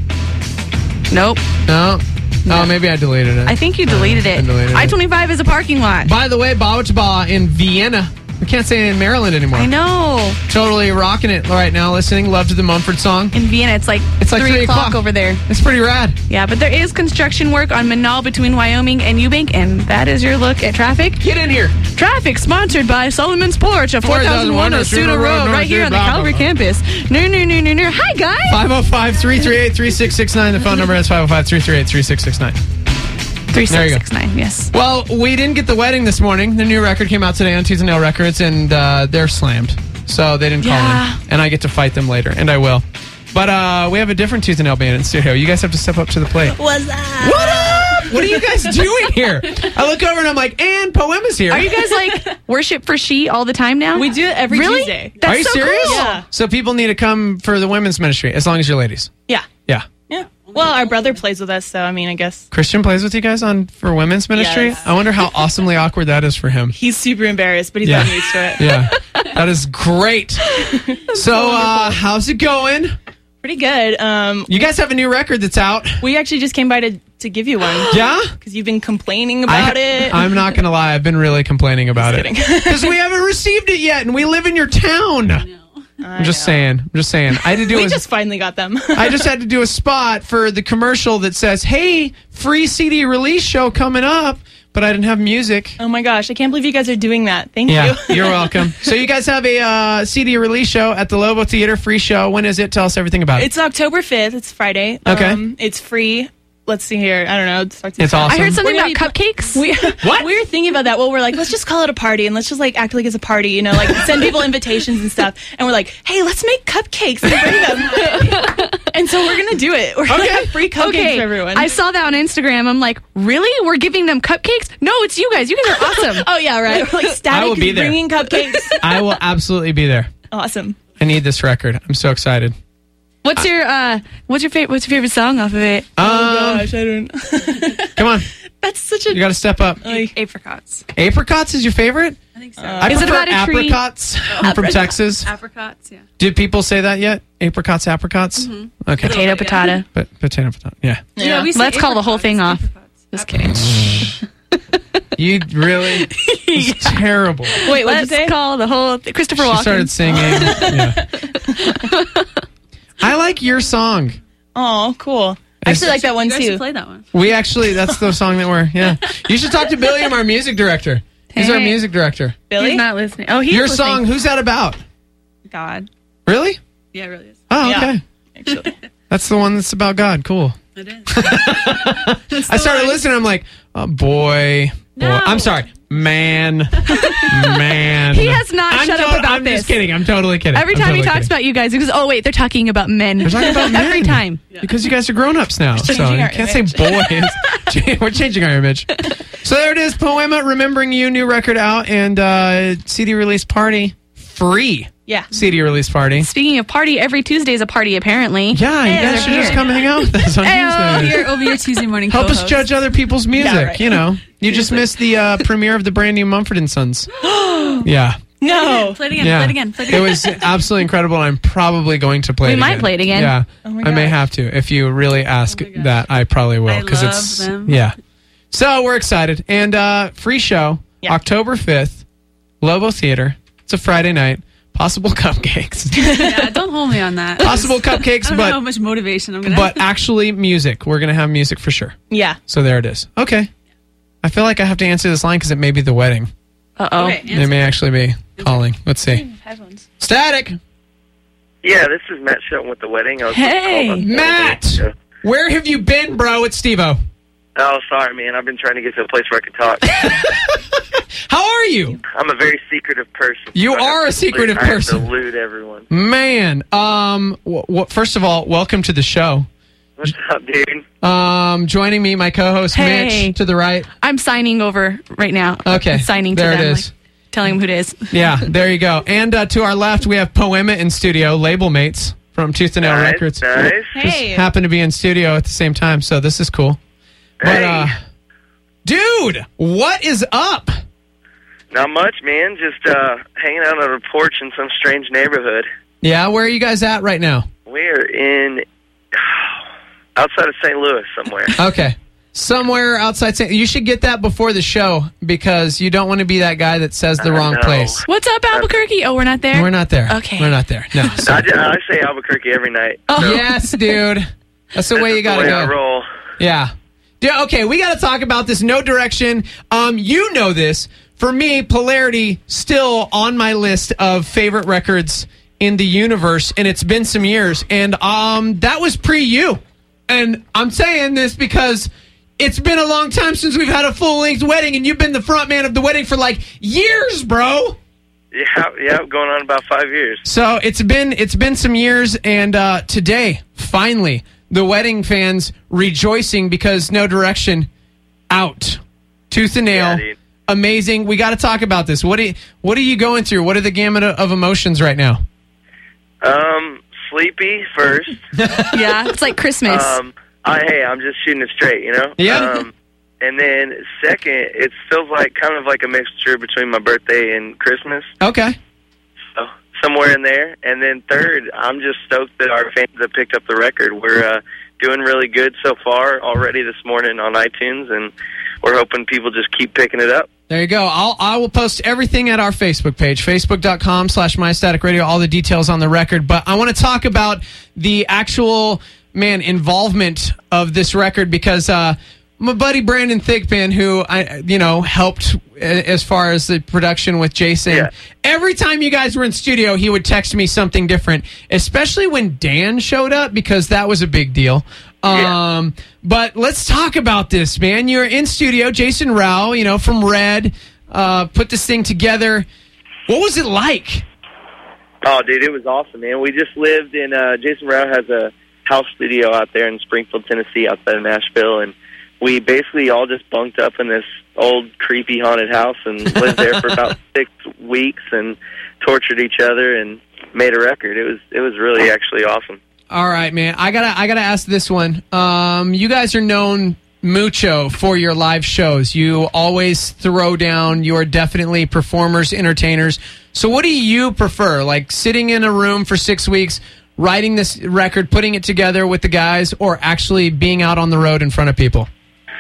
Nope. No. Oh, maybe I deleted it. I think you deleted I it. deleted it. I twenty-five is a parking lot. By the way, Bawitba in Vienna. We can't say it in Maryland anymore. I know. Totally rocking it right now, listening. Love to the Mumford song. In Vienna, it's like, It's like three, three o'clock, o'clock. over there. It's pretty rad. Yeah, but there is construction work on Manal between Wyoming and Eubank, and that is your look at traffic. Get in here. Traffic sponsored by Solomon's Porch at four thousand one Osuna Road, right here on the Calgary campus. No, no, no, no, no. Hi, guys. five oh five, three three eight, three six six nine. The phone number is five oh five, three three eight, three six six nine. three There you six go. six nine, yes. Well, we didn't get the wedding this morning. The new record came out today on Tooth and Nail Records, and uh, they're slammed. So they didn't Yeah. call in. And I get to fight them later, and I will. But uh, we have a different Tooth and Nail band in studio. You guys have to step up to the plate. What's that? What up? What are you guys doing here? I look over and I'm like, and Poema's here. Are you guys like worship for she all the time now? We do it every really? Tuesday. That's Are you so serious? cool. Yeah. So people need to come for the women's ministry, as long as you're ladies. Yeah. Yeah. Yeah. Well, our brother plays with us, so I mean, I guess Christian plays with you guys on for women's ministry. Yes. I wonder how awesomely awkward that is for him. he's super embarrassed, but he's Yeah. gotten used to it. Yeah, that is great. So, uh, how's it going? Pretty good. Um, You guys have a new record that's out. we actually just came by to, to give you one. Yeah? Because you've been complaining about I, it. I'm not gonna lie. I've been really complaining about it because we haven't received it yet, and we live in your town. I'm just saying. I'm just saying. I had to do we a, just finally got them. I just had to do a spot for the commercial that says, "Hey, free C D release show coming up," but I didn't have music. Oh my gosh, I can't believe you guys are doing that. Thank Yeah, you. you're welcome. So you guys have a uh, C D release show at the Lobo Theater, free show. When is it? Tell us everything about it. It's October fifth. It's Friday. Okay. Um, it's free. Let's see here. I don't know. It starts It's awesome. I heard something We're about gonna be- cupcakes. We, What? we were thinking about that. Well, we're like, let's just call it a party and let's just like act like it's a party, you know, like send people invitations and stuff. And we're like, hey, let's make cupcakes and bring them. And so we're gonna do it. We're gonna have free cupcakes Okay, for everyone. I saw that on Instagram. I'm like, really? We're giving them cupcakes? No, it's you guys. You guys are awesome. oh yeah, right. We're like I Static will be is there. bringing cupcakes. I will absolutely be there. Awesome. I need this record. I'm so excited. What's your uh? What's your favorite? What's your favorite song off of it? Oh Um, gosh, I don't. Come on, That's such a. you got to step up. Like, Apricots. Apricots is your favorite? I think so. I Is it prefer about a tree? apricots. I'm from Texas. Apricots. Yeah. Did people say that yet? Apricots, apricots. Mm-hmm. Okay. Potato, potato. But potato, potato. Yeah. Yeah, we Let's call the whole thing off. Just kidding. You really? It's terrible. Wait, what Let's did you say? call the whole th- Christopher She Walken. started singing. Yeah. I like your song. Oh, cool. I actually like that one You guys should too. play that one. We actually, that's the song that we're, yeah. You should talk to Billiam, our music director. He's our Hey. music director. Billy? He's not listening. Oh, he's Your listening. song, who's that about? God. Really? Yeah, it really is. Oh, Yeah. okay. Actually. That's the one that's about God. Cool. It is. I started listening. I'm like, oh, boy. boy. No. I'm sorry. Man. Man. He has not I'm shut to- up about I'm this. just kidding. I'm totally kidding. Every I'm time he totally talks kidding. about you guys, he goes, "Oh wait, they're talking about men." They're talking about men. Every time. Because you guys are grown-ups now. So Changing you our can't image. say boys. We're changing our image. So there it is. Poema, Remembering You, new record out, and uh, C D release party. Free Yeah. C D release party. Speaking of party, every Tuesday is a party. Apparently. Yeah, you guys should just come hang out with us on Heyo. Tuesday. Here, over your Tuesday morning. Help us co-host. judge other people's music. Yeah, right. You know, you just missed the uh, premiere of the brand new Mumford and Sons. Yeah. No. Play it again. Yeah. Play it again. Play it It again. was absolutely incredible. And I'm probably going to play We it might again. play it again. Yeah. Oh my I may gosh. have to. If you really ask that, I probably will. I Because love it's, them. yeah. So we're excited. And uh, free show, Yeah. October fifth, Lobo Theater. It's a Friday night. Possible cupcakes. Yeah, don't hold me on that. Possible cupcakes, I don't but know how much motivation I'm gonna but have. actually music. We're going to have music for sure. Yeah. So there it is. Okay. I feel like I have to answer this line because it may be the wedding. Uh oh. Okay, They may actually be calling. Let's see. Headphones. Static. Yeah, this is Matt Shelton with The Wedding. I was Hey, Matt! Where have you been, bro? It's Steve-O. Oh, sorry, man. I've been trying to get to a place where I could talk. How are you? I'm a very secretive person. You So I are have a to secretive elude- person. I have to elude everyone. Man, um, w- w- first of all, welcome to the show. What's up, dude? Um, joining me, my co-host Hey. Mitch to the right. I'm signing over right now. Okay, I'm signing there to it them, is. like, telling them who it is. Yeah, there you go. And uh, to our left, we have Poema in studio, label mates from Tooth and Nail Nice, Records. nice. Just Hey. happen to be in studio at the same time, so this is cool. But, uh, dude, what is up? Not much, man. Just uh, hanging out on a porch in some strange neighborhood. Yeah, where are you guys at right now? We're in outside of Saint Louis somewhere. Okay. Somewhere outside Saint You should get that before the show because you don't want to be that guy that says the wrong know. place. What's up, Albuquerque? Oh, we're not there? We're not there. Okay. We're not there. No. I, ju- I say Albuquerque every night. Oh. Yes, dude. That's the way you got to the way go. I roll. Yeah. Yeah, okay, we got to talk about this No Direction. Um, you know this. For me, Polarity still on my list of favorite records in the universe, and it's been some years. And um, that was pre-you. And I'm saying this because it's been a long time since we've had a full-length wedding, and you've been the front man of the wedding for like years, bro. Yeah, yeah, going on about five years. So it's been it's been some years, and uh, today, finally, the wedding fans rejoicing because No Direction out, tooth and nail, Yeah, amazing. We got to talk about this. What are you, what are you going through? What are the gamut of of emotions right now? Um, sleepy first. Yeah, it's like Christmas. Um, I, hey, I'm just shooting it straight, you know? Yeah. Um, and then second, it feels like kind of like a mixture between my birthday and Christmas. Okay. So somewhere in there. And then third, I'm just stoked that our fans have picked up the record. We're uh, doing really good so far already this morning on iTunes, and we're hoping people just keep picking it up. There you go. I'll, I will post everything at our Facebook page, facebook.com slash mystaticradio, all the details on the record. But I want to talk about the actual, man, involvement of this record because uh, my buddy Brandon Thigpen, who, I, you know, helped as far as the production with Jason, Yeah. every time you guys were in studio, he would text me something different, especially when Dan showed up because that was a big deal. Um, but let's talk about this, man. You're in studio, Jason Rao, you know, from Red, uh, put this thing together. What was it like? Oh, dude, it was awesome, man. We just lived in, uh, Jason Rao has a house studio out there in Springfield, Tennessee, outside of Nashville, and we basically all just bunked up in this old, creepy, haunted house and lived there for about six weeks and tortured each other and made a record. It was, it was really actually awesome. All right, man. I gotta, I gotta ask this one. Um, you guys are known mucho for your live shows. You always throw down. You are definitely performers, entertainers. So, what do you prefer? Like sitting in a room for six weeks, writing this record, putting it together with the guys, or actually being out on the road in front of people?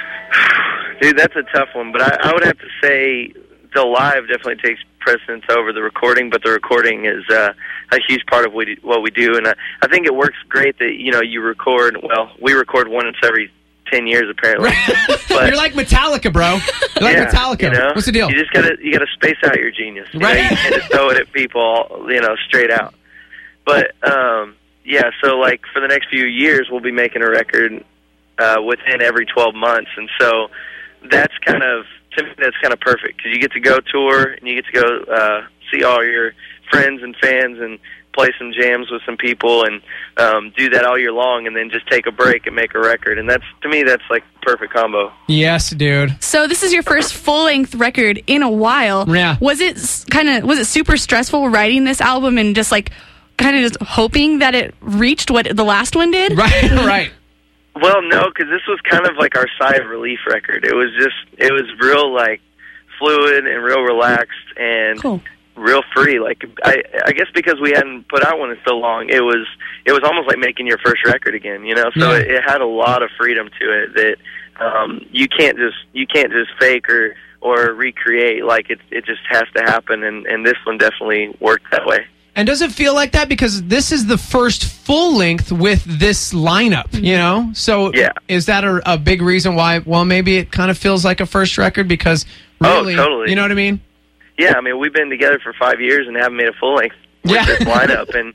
Dude, that's a tough one, but I, I would have to say the live definitely takes precedence over the recording, but the recording is uh, a huge part of what we, what we do, and I, I think it works great that, you know, you record, well, we record once every ten years apparently. But, You're like Metallica, bro. You're like yeah, Metallica. You know? What's the deal? You just gotta, you gotta space out your genius. You Right. know, you can't just throw it at people, you know, straight out. But, um, yeah, so like for the next few years, we'll be making a record uh, within every twelve months, and so that's kind of, to me, that's kind of perfect because you get to go tour and you get to go uh, see all your friends and fans and play some jams with some people and um, do that all year long, and then just take a break and make a record. And that's, to me, that's like the perfect combo. Yes, dude. So this is your first full-length record in a while. Yeah. Was it kind of was it super stressful writing this album and just like kind of just hoping that it reached what the last one did? Right, right. Well, no, because this was kind of like our sigh of relief record. It was just, it was real like fluid and real relaxed and cool. real free. Like I, I guess because we hadn't put out one in so long, it was, it was almost like making your first record again. You know, so Yeah. it, it had a lot of freedom to it that um, you can't just, you can't just fake or or recreate. Like it, it just has to happen. And and this one definitely worked that way. And does it feel like that? Because this is the first full length with this lineup, you know? So Yeah. is that a, a big reason why, well, maybe it kind of feels like a first record because really, Oh, totally. you know what I mean? Yeah, I mean, we've been together for five years and haven't made a full length with Yeah. this lineup. And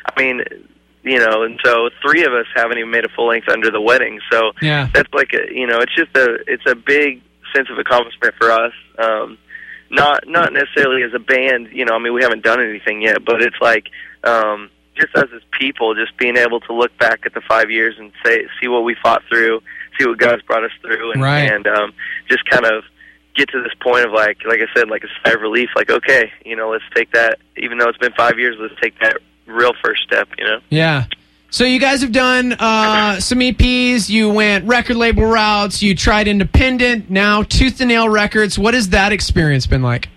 I mean, you know, and so three of us haven't even made a full length under the wedding. So Yeah. that's like a, you know, it's just a, it's a big sense of accomplishment for us. Um, not, not necessarily as a band, you know, I mean, we haven't done anything yet, but it's like, um, just us as people, just being able to look back at the five years and say, see what we fought through, see what God's brought us through, and, Right. and um, just kind of get to this point of like, like I said, like a sigh of relief. Like, okay, you know, let's take that. Even though it's been five years, let's take that real first step. You know. Yeah. So you guys have done uh, some E Ps. You went record label routes. You tried independent. Now Tooth and Nail Records. What has that experience been like?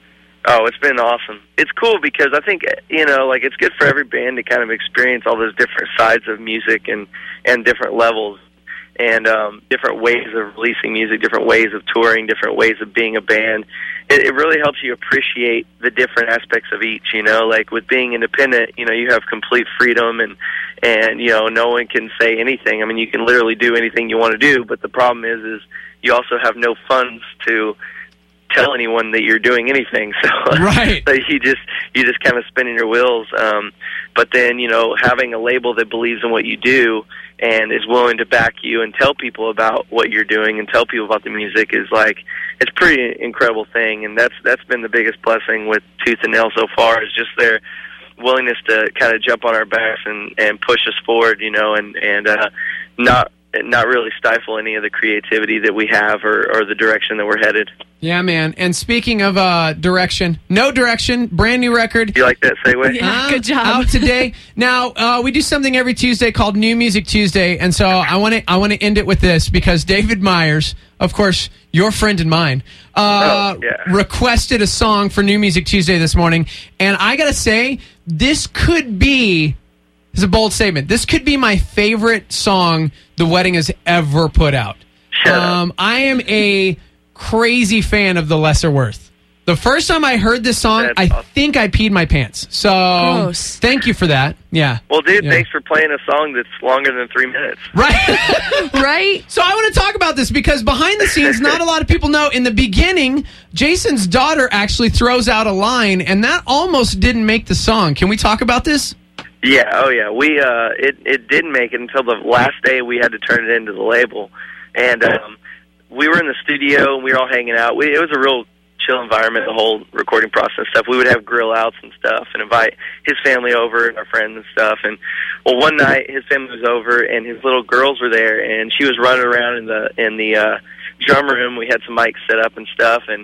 Oh, it's been awesome. It's cool because I think, you know, like it's good for every band to kind of experience all those different sides of music and, and different levels and um, different ways of releasing music, different ways of touring, different ways of being a band. It, it really helps you appreciate the different aspects of each, you know, like with being independent, you know, you have complete freedom and, and, you know, no one can say anything. I mean, you can literally do anything you want to do, but the problem is, is you also have no funds to tell anyone that you're doing anything. So, right. so you just you just kind of spinning your wheels. Um, but then, you know, having a label that believes in what you do and is willing to back you and tell people about what you're doing and tell people about the music is like, it's a pretty incredible thing. And that's that's been the biggest blessing with Tooth and Nail so far, is just their willingness to kind of jump on our backs and, and push us forward, you know, and, and uh, not not really stifle any of the creativity that we have or, or the direction that we're headed. Yeah, man. And speaking of uh, direction, No Direction, brand new record. You like that segue? Yeah, good job. Out today. Now uh, we do something every Tuesday called New Music Tuesday, and so I want to I want to end it with this because David Myers, of course, your friend and mine, uh, oh, yeah. requested a song for New Music Tuesday this morning, and I gotta say, this could be. It's a bold statement. This could be my favorite song The Wedding has ever put out. Um, I am a crazy fan of The Lesser Worth. The first time I heard this song, That's I awesome. think I peed my pants. So Gross. Thank you for that. Yeah. Well, dude, Yeah. thanks for playing a song that's longer than three minutes. Right. Right? So I want to talk about this because behind the scenes, not a lot of people know. In the beginning, Jason's daughter actually throws out a line, and that almost didn't make the song. Can we talk about this? Yeah, oh yeah. We uh it it didn't make it until the last day we had to turn it into the label. And um we were in the studio and we were all hanging out. We it was a real chill environment, the whole recording process stuff. We would have grill outs and stuff and invite his family over and our friends and stuff. And well, one night his family was over and his little girls were there and she was running around in the in the uh drum room. We had some mics set up and stuff, and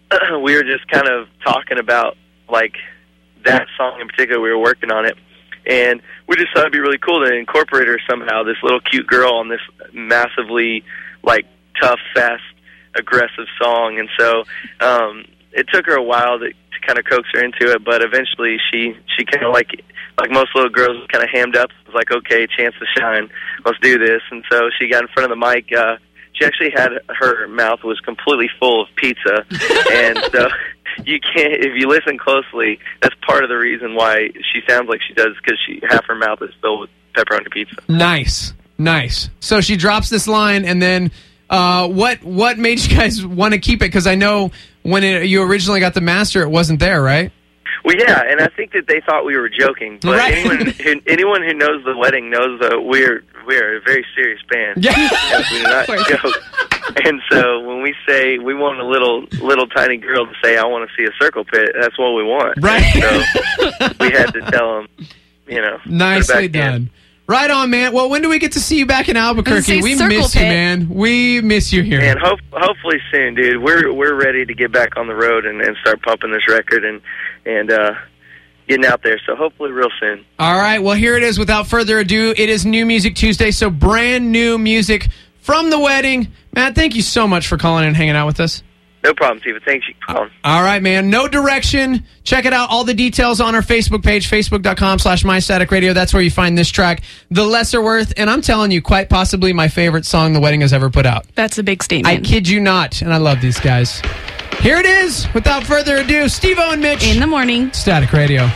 we were just kind of talking about like that song in particular. We were working on it. And we just thought it'd be really cool to incorporate her somehow, this little cute girl, on this massively, like, tough, fast, aggressive song. And so um, it took her a while to, to kind of coax her into it, but eventually she, she kind of, like, like most little girls, kind of hammed up. It was like, okay, chance to shine. Let's do this. And so she got in front of the mic. Uh, she actually had, her mouth was completely full of pizza. And so... You can't, if you listen closely, that's part of the reason why she sounds like she does, because she half her mouth is filled with pepperoni pizza. Nice, nice. So she drops this line, and then uh, what? What made you guys want to keep it? Because I know when it, you originally got the master, it wasn't there, right? Well, yeah, and I think that they thought we were joking. But Right. anyone who anyone who knows The Wedding knows that we're we're a very serious band. Yeah. We do not joke. And so when we say we want a little little tiny girl to say, I want to see a circle pit, that's what we want. Right. So we had to tell them, you know. put it Nicely back in. done. Right on, man. Well, when do we get to see you back in Albuquerque? say We circle miss you, pit. man. We miss you here. And hope, hopefully soon, dude. We're we're ready to get back on the road and, and start pumping this record and and uh, getting out there. So hopefully real soon. All right. Well, here it is. Without further ado, it is New Music Tuesday. So brand new music from The Wedding. Matt, thank you so much for calling and hanging out with us. No problem, Steven. Thanks for calling. All right, man. No Direction. Check it out. All the details on our Facebook page, facebook.com slash MyStaticRadio. That's where you find this track, The Lesser Worth. And I'm telling you, quite possibly my favorite song The Wedding has ever put out. That's a big statement. I kid you not. And I love these guys. Here it is. Without further ado, Steve-O and Mitch. In the morning. Static Radio.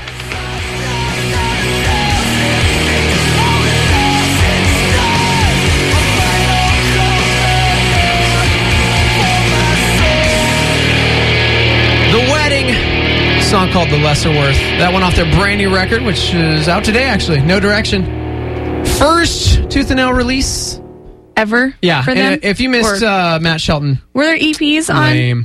The Wedding, a song song called The Lesser Worth. That went off their brand new record, which is out today, actually. No Direction. First Tooth and Nail release. Ever? Yeah. For them? And if you missed Or- uh, Matt Shelton. Were there E Ps on? Lame.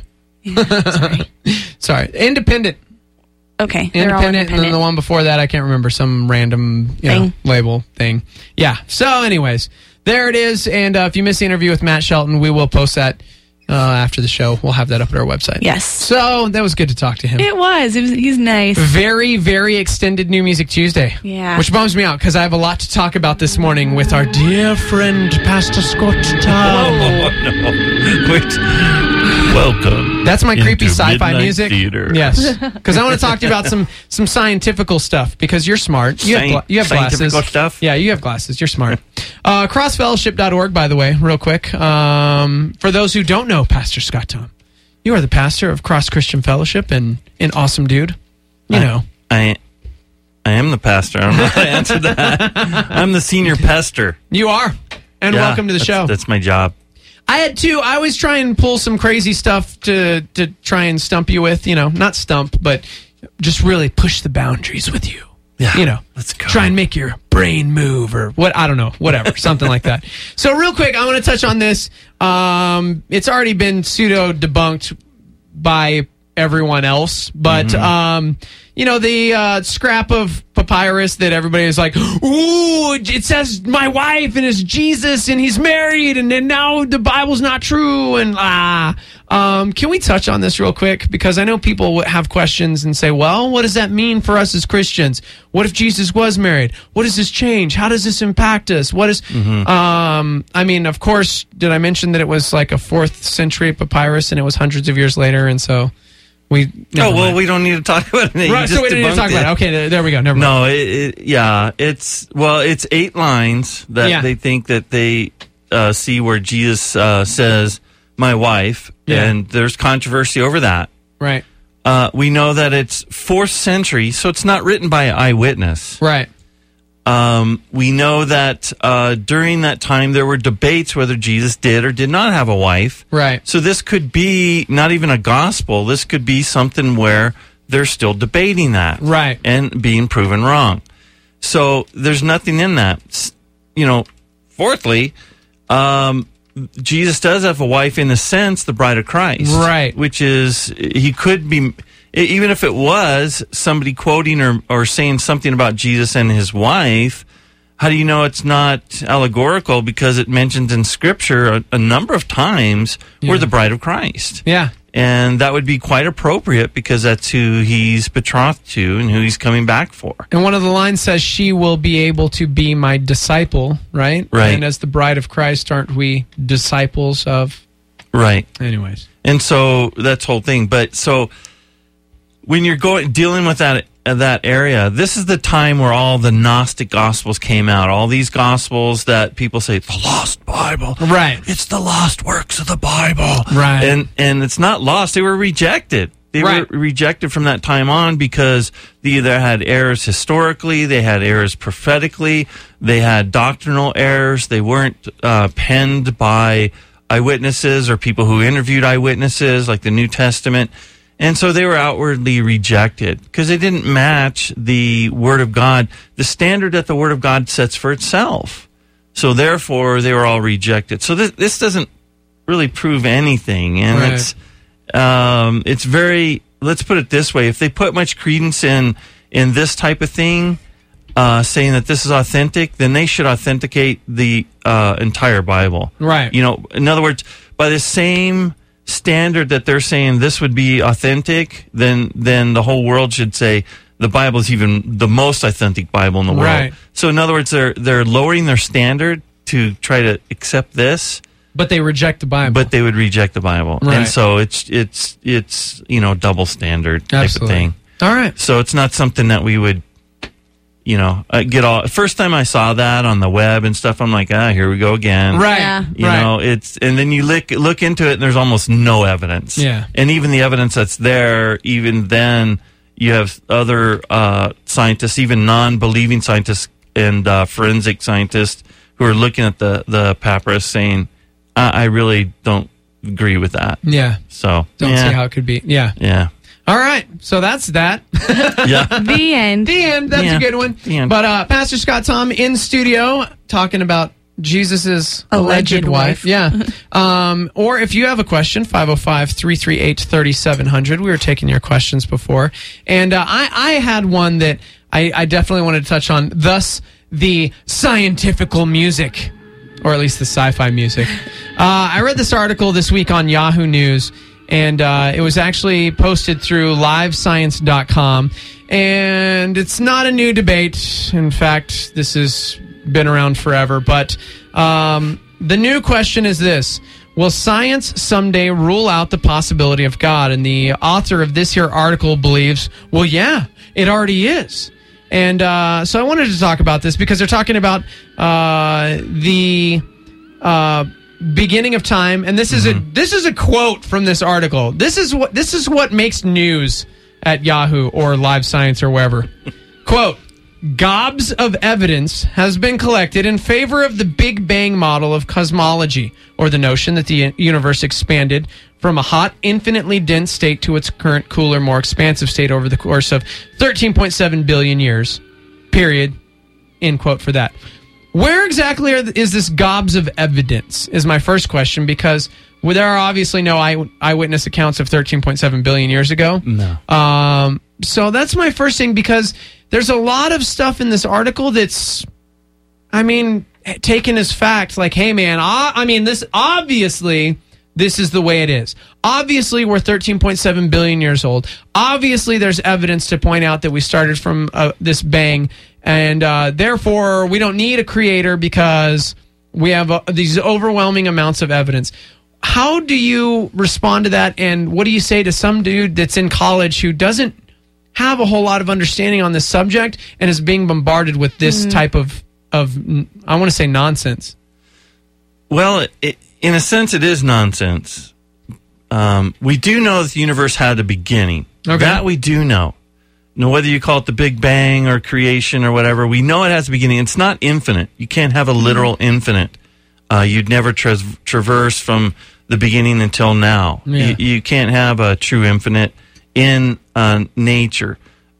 sorry. sorry. Independent. Okay. They're all Independent, and then independent. the one before that, I can't remember, some random you know, Thing. label thing. Yeah. So, anyways, there it is. And uh, if you missed the interview with Matt Shelton, we will post that uh, after the show. We'll have that up at our website. Yes. So that was good to talk to him. It was. It was. He's nice. Very, very extended New Music Tuesday. Yeah. Which bums me out because I have a lot to talk about this morning with our dear friend, Pastor Scott Tow. Oh, no. Wait. Welcome. That's my creepy into sci-fi Midnight music. Theater. Yes, because I want to talk to you about some some scientifical stuff. Because you're smart. You have Scien- gla- you have glasses. scientifical stuff? Yeah, you have glasses. You're smart. uh, cross fellowship dot org, by the way, real quick. Um, for those who don't know, Pastor Scott Tom, you are the pastor of Cross Christian Fellowship and an awesome dude. You I- know. I I am the pastor. I don't know how to answer that. I'm the senior pastor. You are. And Yeah, welcome to the that's- show. That's my job. I had two. I always try and pull some crazy stuff to to try and stump you with. You know, not stump, but just really push the boundaries with you. Yeah, you know, let's go. Try and make your brain move, or what? I don't know, whatever, something like that. So, real quick, I want to touch on this. Um, it's already been pseudo debunked by everyone else, but Mm-hmm. um, you know, the uh, scrap of papyrus that everybody is like, ooh, it says my wife and it's Jesus and he's married and then now the Bible's not true and ah. Um, can we touch on this real quick? Because I know people have questions and say, well, what does that mean for us as Christians? What if Jesus was married? What does this change? How does this impact us? What is, Mm-hmm. um, I mean, of course, did I mention that it was like a fourth century papyrus and it was hundreds of years later? And so we, Oh never well, mind. we don't need to talk about it. You Right, so just we don't need to debunked talk about it. Okay, there- there we go. Never mind. No, it, it, yeah, it's well, it's eight lines that Yeah. they think that they uh, see where Jesus uh, says, "My wife," Yeah. and there's controversy over that. Right. Uh, we know that it's fourth century, so it's not written by an eyewitness. Right. Um, we know that uh, during that time there were debates whether Jesus did or did not have a wife. Right. So this could be not even a gospel. This could be something where they're still debating that. Right. And being proven wrong. So there's nothing in that. S- You know, fourthly, um, Jesus does have a wife in the sense, the bride of Christ. Right. Which is, he could be, even if it was somebody quoting or, or saying something about Jesus and his wife, how do you know it's not allegorical? Because it mentions in Scripture a, a number of times Yeah. we're the bride of Christ. Yeah. And that would be quite appropriate because that's who he's betrothed to and who he's coming back for. And one of the lines says, she will be able to be my disciple, right? Right. And as the bride of Christ, aren't we disciples of? Right. Anyways. And so that's the whole thing. But so when you're going dealing with that uh, that area, this is the time where all the Gnostic Gospels came out. All these Gospels that people say, the lost Bible. Right. It's the lost works of the Bible. Right. And and it's not lost. They were rejected. They Right. were rejected from that time on because they either had errors historically, they had errors prophetically, they had doctrinal errors. They weren't uh, penned by eyewitnesses or people who interviewed eyewitnesses, like the New Testament. And so they were outwardly rejected because they didn't match the Word of God, the standard that the Word of God sets for itself. So therefore, they were all rejected. So this, this doesn't really prove anything. And Right. it's um, it's very, let's put it this way, if they put much credence in, in this type of thing, uh, saying that this is authentic, then they should authenticate the uh, entire Bible. Right. You know, in other words, by the same standard that they're saying this would be authentic, then then the whole world should say the Bible is even the most authentic Bible in the world. Right. So in other words, they're they're lowering their standard to try to accept this, But they reject the Bible. but they would reject the Bible. Right. And so it's it's it's you know double standard type Absolutely. of thing. All right. So it's not something that we would, you know, uh, get all. First time I saw that on the web and stuff, I'm like, ah, here we go again. Right. Yeah. You Right. know, it's and then you look look into it, and there's almost no evidence. Yeah. And even the evidence that's there, even then, you have other uh, scientists, even non-believing scientists and uh, forensic scientists, who are looking at the the papyrus, saying, I, I really don't agree with that. Yeah. So Don't yeah. see how it could be. Yeah. Yeah. All right, so that's that. Yeah. The end. The end. That's Yeah. a good one. The end. But uh, Pastor Scott Tom in studio talking about Jesus's Alleged alleged, wife. wife. Yeah. Um, or if you have a question, five oh five, three three eight, three seven zero zero. We were taking your questions before. And uh, I, I had one that I, I definitely wanted to touch on, thus the scientifical music, or at least the sci-fi music. Uh, I read this article this week on Yahoo News, and uh, it was actually posted through live science dot com. And it's not a new debate. In fact, this has been around forever. But um, the new question is this. Will science someday rule out the possibility of God? And the author of this here article believes, well, yeah, it already is. And uh, so I wanted to talk about this because they're talking about uh, the uh, beginning of time, and this is a this is a quote from this article. This is what this is what makes news at Yahoo or Live Science or wherever. Quote: gobs of evidence has been collected in favor of the Big Bang model of cosmology, or the notion that the universe expanded from a hot, infinitely dense state to its current cooler, more expansive state over the course of thirteen point seven billion years. Period. End quote for that. Where exactly are, is this gobs of evidence is my first question, because well, there are obviously no eye, eyewitness accounts of thirteen point seven billion years ago. No. Um, so that's my first thing, because there's a lot of stuff in this article that's, I mean, taken as fact. Like, hey, man, I, I mean, this obviously, this is the way it is. Obviously, we're thirteen point seven billion years old. Obviously, there's evidence to point out that we started from uh, this bang, and uh, therefore, we don't need a creator because we have uh, these overwhelming amounts of evidence. How do you respond to that, and what do you say to some dude that's in college who doesn't have a whole lot of understanding on this subject and is being bombarded with this Mhm. type of, of I want to say nonsense? Well, it, it, in a sense, it is nonsense. Um, we do know that the universe had a beginning. Okay. That we do know. Now, whether you call it the Big Bang or creation or whatever, we know it has a beginning. It's not infinite. You can't have a literal infinite. Uh, you'd never tra- traverse from the beginning until now. Yeah. You, you can't have a true infinite in uh, nature.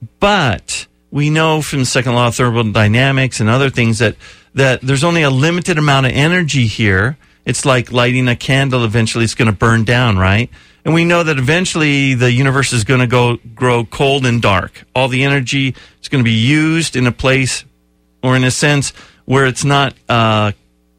But we know from the second law of thermodynamics and other things that, that there's only a limited amount of energy here. It's like lighting a candle. Eventually it's going to burn down, right? And we know that eventually the universe is going to go grow cold and dark. All the energy is going to be used in a place or in a sense where it's not uh,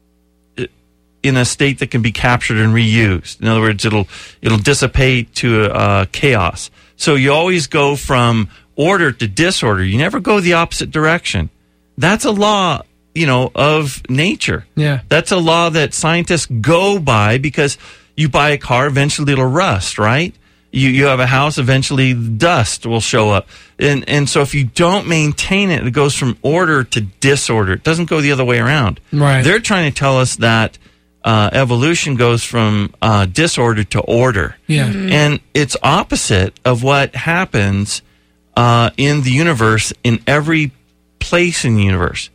in a state that can be captured and reused. In other words, it'll it'll dissipate to uh, chaos. So you always go from order to disorder. You never go the opposite direction. That's a law, you know, of nature. Yeah. That's a law that scientists go by because you buy a car, eventually it'll rust, right? You you have a house, eventually dust will show up. And and so if you don't maintain it, it goes from order to disorder. It doesn't go the other way around. Right. They're trying to tell us that uh, evolution goes from uh, disorder to order. Yeah. Mm-hmm. And it's opposite of what happens uh, in the universe, in every place in the universe.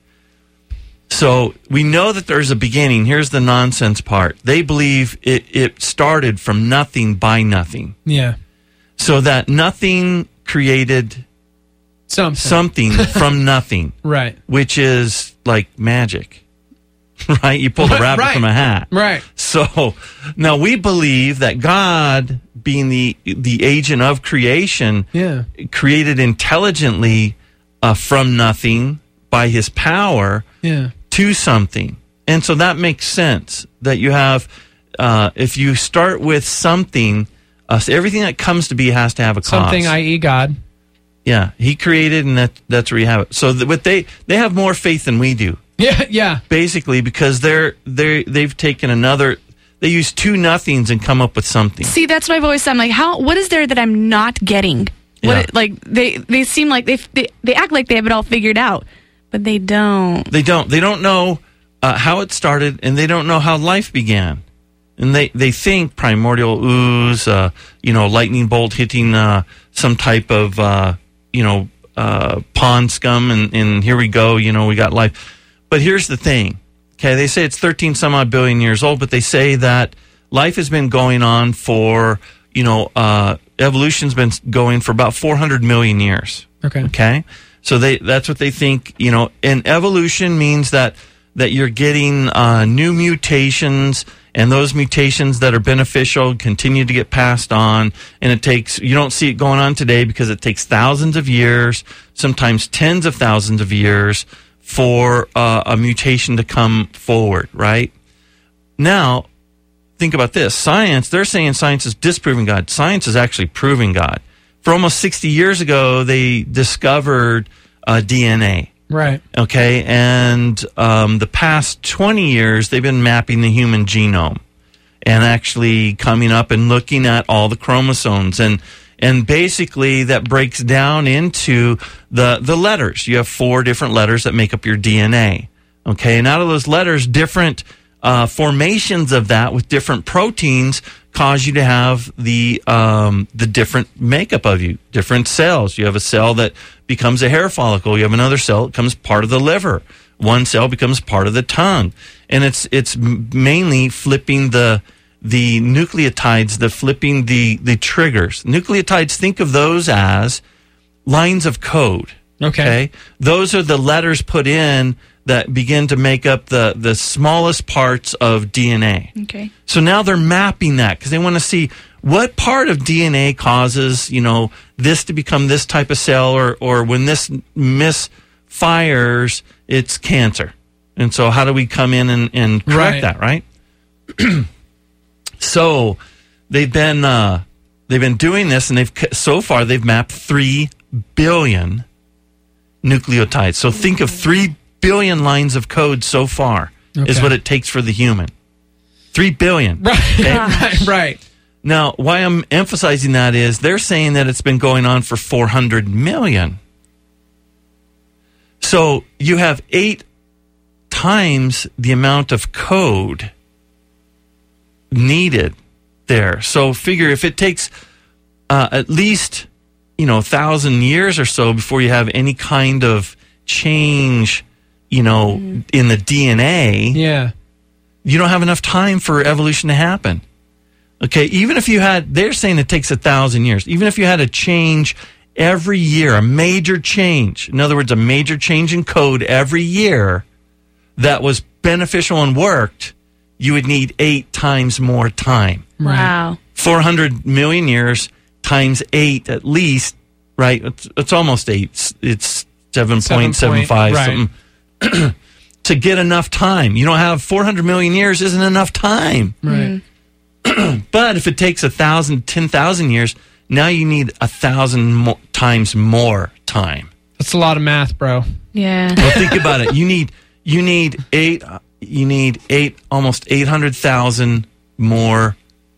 So we know that there's a beginning. Here's the nonsense part. They believe it, it started from nothing by nothing. Yeah. So that nothing created something, something from nothing. Right. Which is like magic. Right? You pulled a rabbit Right. from a hat. Right. So now we believe that God, being the the agent of creation, Yeah. created intelligently uh, from nothing by his power Yeah. to something. And so that makes sense that you have, uh, if you start with something, uh, so everything that comes to be has to have a cause. Something, that is. God. Yeah, he created, and that that's where you have it. So th- what they they have more faith than we do. Yeah, yeah. Basically, because they're they they've taken another. They use two nothings and come up with something. See, that's what I've always said. I'm like, how? What is there that I'm not getting? What? Yeah. Like they they seem like they they they act like they have it all figured out, but they don't. They don't. They don't know uh, how it started, and they don't know how life began. And they, they think primordial ooze, uh, you know, lightning bolt hitting uh, some type of, uh, you know, uh, pond scum, and, and here we go, you know, we got life. But here's the thing, okay, they say it's thirteen some odd billion years old, but they say that life has been going on for, you know, uh, evolution's been going for about four hundred million years. Okay. Okay. So they that's what they think, you know, and evolution means that that you're getting uh, new mutations, and those mutations that are beneficial continue to get passed on, and it takes, you don't see it going on today because it takes thousands of years, sometimes tens of thousands of years for uh, a mutation to come forward, right? Now, think about this. Science, they're saying science is disproving God. Science is actually proving God. For almost sixty years ago, they discovered uh, D N A. Right. Okay, and um, the past twenty years, they've been mapping the human genome and actually coming up and looking at all the chromosomes. And and basically, that breaks down into the, the letters. You have four different letters that make up your D N A. Okay, and out of those letters, different uh, formations of that with different proteins cause you to have the um, the different makeup of you, different cells. You have a cell that becomes a hair follicle. You have another cell that becomes part of the liver. One cell becomes part of the tongue, and it's it's mainly flipping the the nucleotides, the flipping the the triggers. Nucleotides, think of those as lines of code. Okay, okay? Those are the letters put in that begin to make up the, the smallest parts of D N A. Okay. So now they're mapping that because they want to see what part of D N A causes, you know, this to become this type of cell, or, or when this misfires, it's cancer. And so how do we come in and, and correct Right. that, right? So they've been uh, they've been doing this, and they've so far they've mapped three billion nucleotides. So think of three billion lines of code so far is Okay. what it takes for the human. Three billion. Right, Okay? right, right. Now, why I'm emphasizing that is they're saying that it's been going on for four hundred million. So you have eight times the amount of code needed there. So figure if it takes uh, at least, you know, a thousand years or so before you have any kind of change, you know, mm-hmm. in the D N A, yeah, you don't have enough time for evolution to happen. Okay, even if you had, they're saying it takes a thousand years. Even if you had a change every year, a major change, in other words, a major change in code every year that was beneficial and worked, you would need eight times more time. Wow. four hundred million years times eight at least, right? It's, it's almost eight. It's, it's seven point seven five right. something. To get enough time. You don't have four hundred million years isn't enough time. Right. But if it takes a thousand, ten thousand years, now you need a thousand mo- times more time. That's a lot of math, bro. Yeah. Well, think about it. You need you need eight. You need eight, almost eight hundred thousand more,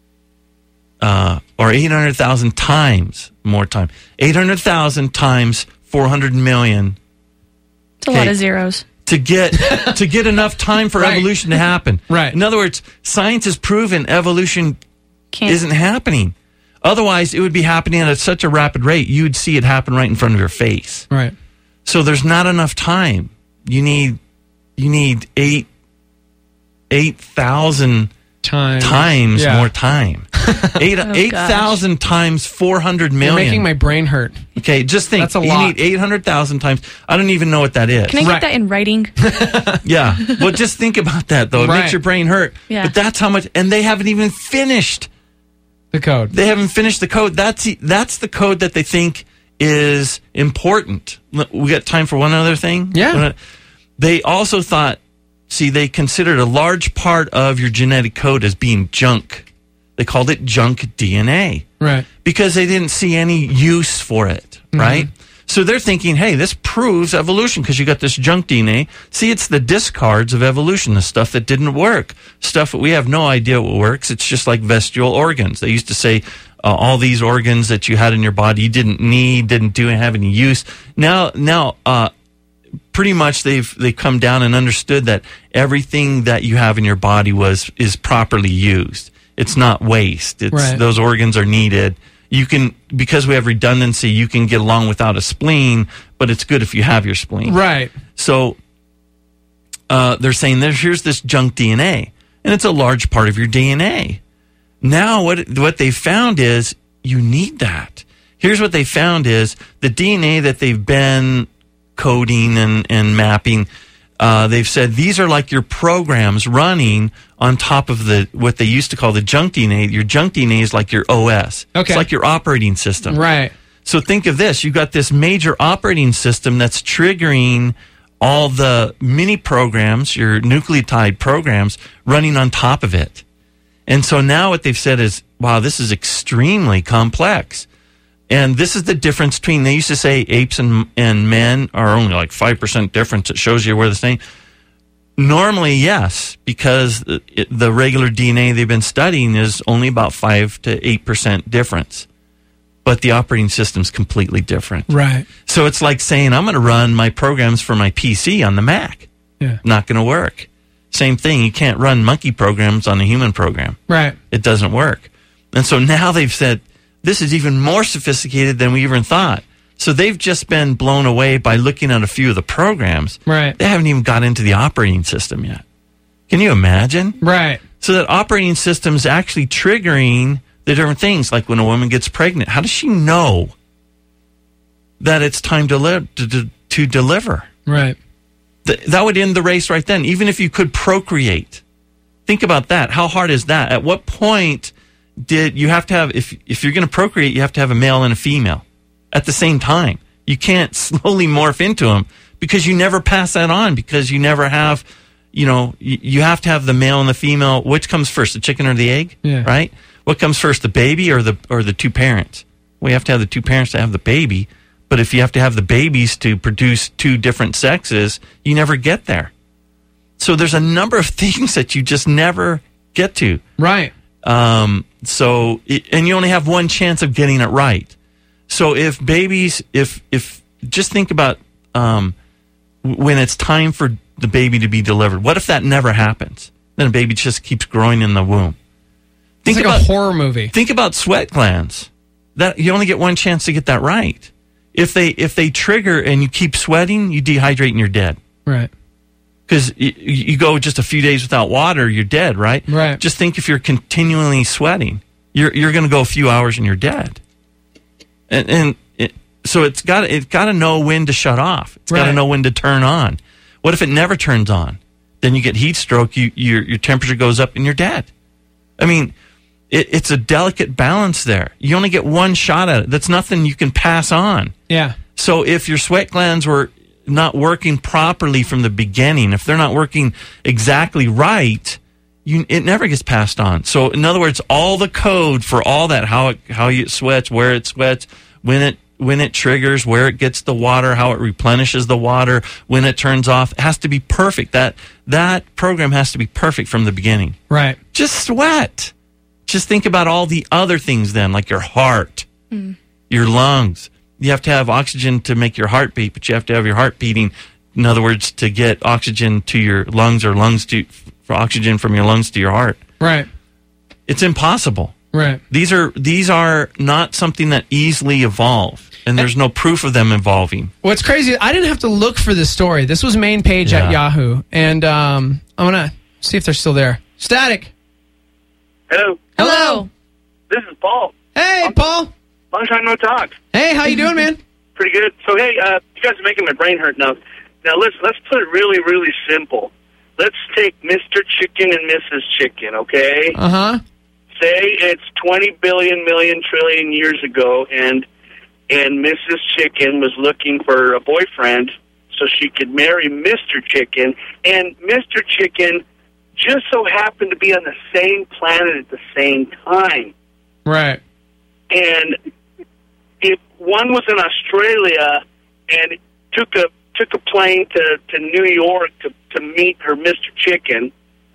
uh, or eight hundred thousand times more time. Eight hundred thousand times four hundred million. It's a lot of zeros. To get to get enough time for Right. evolution to happen. Right. In other words, science has proven evolution Can't. isn't happening. Otherwise, it would be happening at such a rapid rate, you would see it happen right in front of your face. Right. So there's not enough time. You need you need eight eight thousand Time. times Yeah. more time. Eight Oh, eight gosh. thousand times four hundred You're million. making my brain hurt. Okay, just think. That's a you lot. need eight hundred thousand times. I don't even know what that is. Can I get Right. that in writing? Yeah. Well, just think about that, though. It Right. makes your brain hurt. Yeah. But that's how much, and they haven't even finished. The code. They haven't finished the code. That's the- that's the code that they think is important. L- We got time for one other thing? Yeah. They also thought, see, they considered a large part of your genetic code as being junk. They called it junk D N A. Right. Because they didn't see any use for it, right? So they're thinking, hey, this proves evolution because you got this junk D N A. See, it's the discards of evolution, the stuff that didn't work, stuff that we have no idea what works. It's just like vestigial organs. They used to say uh, all these organs that you had in your body you didn't need, didn't do have any use. Now, now, uh, pretty much they've they come down and understood that everything that you have in your body was is properly used. It's not waste. It's Right. those organs are needed. You can, because we have redundancy, you can get along without a spleen, but it's good if you have your spleen. Right. So uh, they're saying there's here's this junk D N A, and it's a large part of your D N A. Now what what they found is you need that. Here's what they found is the D N A that they've been coding and, and mapping, uh, they've said these are like your programs running on top of the what they used to call the junk D N A. Your junk D N A is like your O S. Okay. It's like your operating system. Right. So think of this. You've got this major operating system that's triggering all the mini programs, your nucleotide programs, running on top of it. And so now what they've said is, wow, this is extremely complex. And this is the difference between, they used to say apes and, and men are only like five percent difference. It shows you where the same. Normally, yes, because it, the regular D N A they've been studying is only about five to eight percent difference. But the operating system's completely different. Right. So it's like saying, I'm going to run my programs for my P C on the Mac. Yeah. Not going to work. Same thing. You can't run monkey programs on a human program. Right. It doesn't work. And so now they've said, this is even more sophisticated than we even thought. So they've just been blown away by looking at a few of the programs. Right. They haven't even got into the operating system yet. Can you imagine? Right. So that operating system's actually triggering the different things, like when a woman gets pregnant. How does she know that it's time to, li- to, to, to deliver? Right. Th- that would end the race right then, even if you could procreate. Think about that. How hard is that? At what point did you have to have, if, if you're going to procreate, you have to have a male and a female at the same time. You can't slowly morph into them because you never pass that on, because you never have, you know, you, you have to have the male and the female. Which comes first, the chicken or the egg? Yeah. Right? What comes first, the baby or the or the two parents? We have to have the two parents to have the baby, but if you have to have the babies to produce two different sexes, you never get there. So there's a number of things that you just never get to. Right. Um, so, it, and you only have one chance of getting it right. So if babies, if if just think about um, when it's time for the baby to be delivered. What if that never happens? Then a baby just keeps growing in the womb. Think it's like about, a horror movie. Think about sweat glands. That you only get one chance to get that right. If they if they trigger and you keep sweating, you dehydrate and you're dead. Right. Because you, you go just a few days without water, you're dead. Right. Right. Just think if you're continually sweating, you're you're going to go a few hours and you're dead. And, and it, so it's got it's got to know when to shut off. It's got to Right. know when to turn on. What if it never turns on? Then you get heat stroke. You your your temperature goes up and you're dead. I mean. It, it's a delicate balance there. You only get one shot at it. That's nothing you can pass on. Yeah. So if your sweat glands were not working properly from the beginning, if they're not working exactly right, you, it never gets passed on. So in other words, all the code for all that, how it, how it sweats, where it sweats, when it when it triggers, where it gets the water, how it replenishes the water, when it turns off, it has to be perfect. That that program has to be perfect from the beginning. Right. Just sweat. Just think about all the other things then, like your heart, Mm. your lungs. You have to have oxygen to make your heart beat, but you have to have your heart beating. In other words, to get oxygen to your lungs or lungs to for oxygen from your lungs to your heart. Right. It's impossible. Right. These are these are not something that easily evolve, and there's no proof of them evolving. What's crazy, I didn't have to look for this story. This was main page Yeah. at Yahoo. And um, I'm going to see if they're still there. Static. Hello. Hello. This is Paul. Hey, Paul. Long time no talk. Hey, how you doing, man? Pretty good. So, hey, uh, you guys are making my brain hurt now. Now, let's let's put it really, really simple. Let's take Mister Chicken and Missus Chicken, okay? Uh-huh. Say it's twenty billion, million, trillion years ago, and and Missus Chicken was looking for a boyfriend so she could marry Mister Chicken, and Mister Chicken just so happened to be on the same planet at the same time. Right. And if one was in Australia and took a took a plane to, to New York to, to meet her Mister Chicken,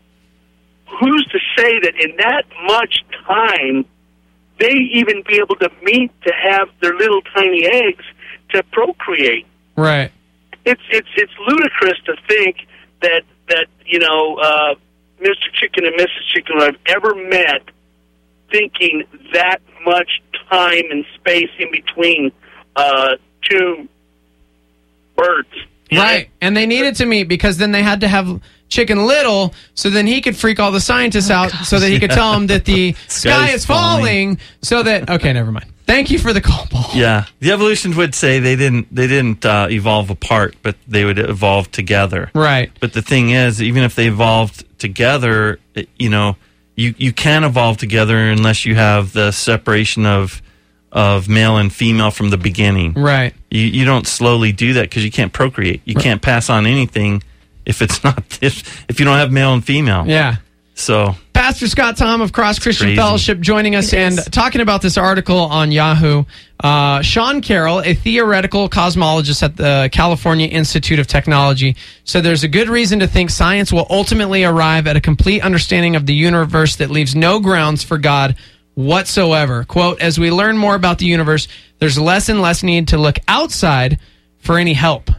who's to say that in that much time they even be able to meet to have their little tiny eggs to procreate? Right. It's it's it's ludicrous to think that that you know uh, Mister Chicken and Missus Chicken would have ever met, thinking that much time and space in between uh, two birds. Right. And they needed to meet because then they had to have Chicken Little, so then he could freak all the scientists out, so that he could tell them that the sky is falling, so that okay, never mind. Thank you for the call, Paul. Yeah, the evolutionists would say they didn't they didn't uh, evolve apart, but they would evolve together. Right. But the thing is, even if they evolved together, it- you know, you you can't evolve together unless you have the separation of of male and female from the beginning. Right. You you don't slowly do that because you can't procreate. You can't pass on anything if it's not if if you don't have male and female. Yeah. So Pastor Scott Tom of Cross Christian crazy. Fellowship joining us and talking about this article on Yahoo. Uh, Sean Carroll, a theoretical cosmologist at the California Institute of Technology, said there's a good reason to think science will ultimately arrive at a complete understanding of the universe that leaves no grounds for God whatsoever. Quote, as we learn more about the universe, there's less and less need to look outside for any help.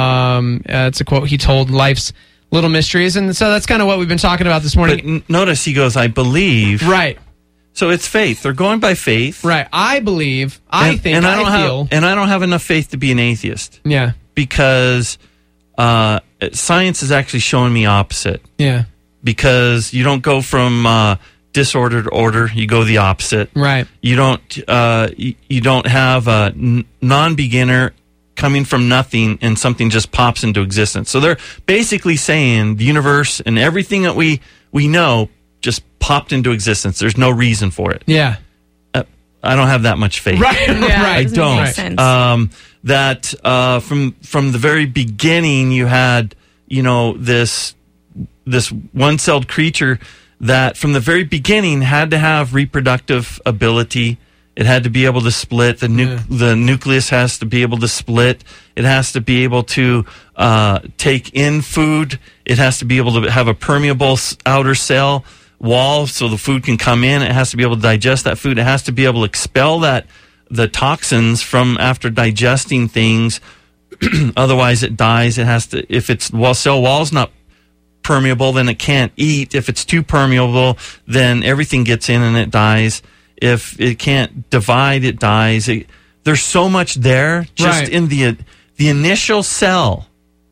Um, uh, it's a quote he told Life's Little Mysteries. And so that's kind of what we've been talking about this morning. But n- notice he goes, I believe. Right. So it's faith. They're going by faith. Right. I believe. I and, think. and I, I, don't feel. have, and I don't have enough faith to be an atheist. Yeah. Because uh, science is actually showing me opposite. Yeah. Because you don't go from uh, disorder to order; you go the opposite. Right. You don't. Uh, you, you don't have a n- non-beginner coming from nothing and something just pops into existence. So they're basically saying the universe and everything that we we know just popped into existence. There's no reason for it. Yeah. Uh, I don't have that much faith. Right. Yeah, right. I doesn't don't. make sense. Um, that uh, from from the very beginning, you had you know this this one-celled creature that from the very beginning had to have reproductive ability. It had to be able to split. The nu- Yeah. the nucleus has to be able to split. It has to be able to uh, take in food. It has to be able to have a permeable s- outer cell wall so the food can come in. It has to be able to digest that food. It has to be able to expel that the toxins from after digesting things. Otherwise, it dies. It has to. If its well cell wall's not permeable, then it can't eat. If it's too permeable, then everything gets in and it dies. If it can't divide, it dies. It, there's so much there just Right. in the the initial cell.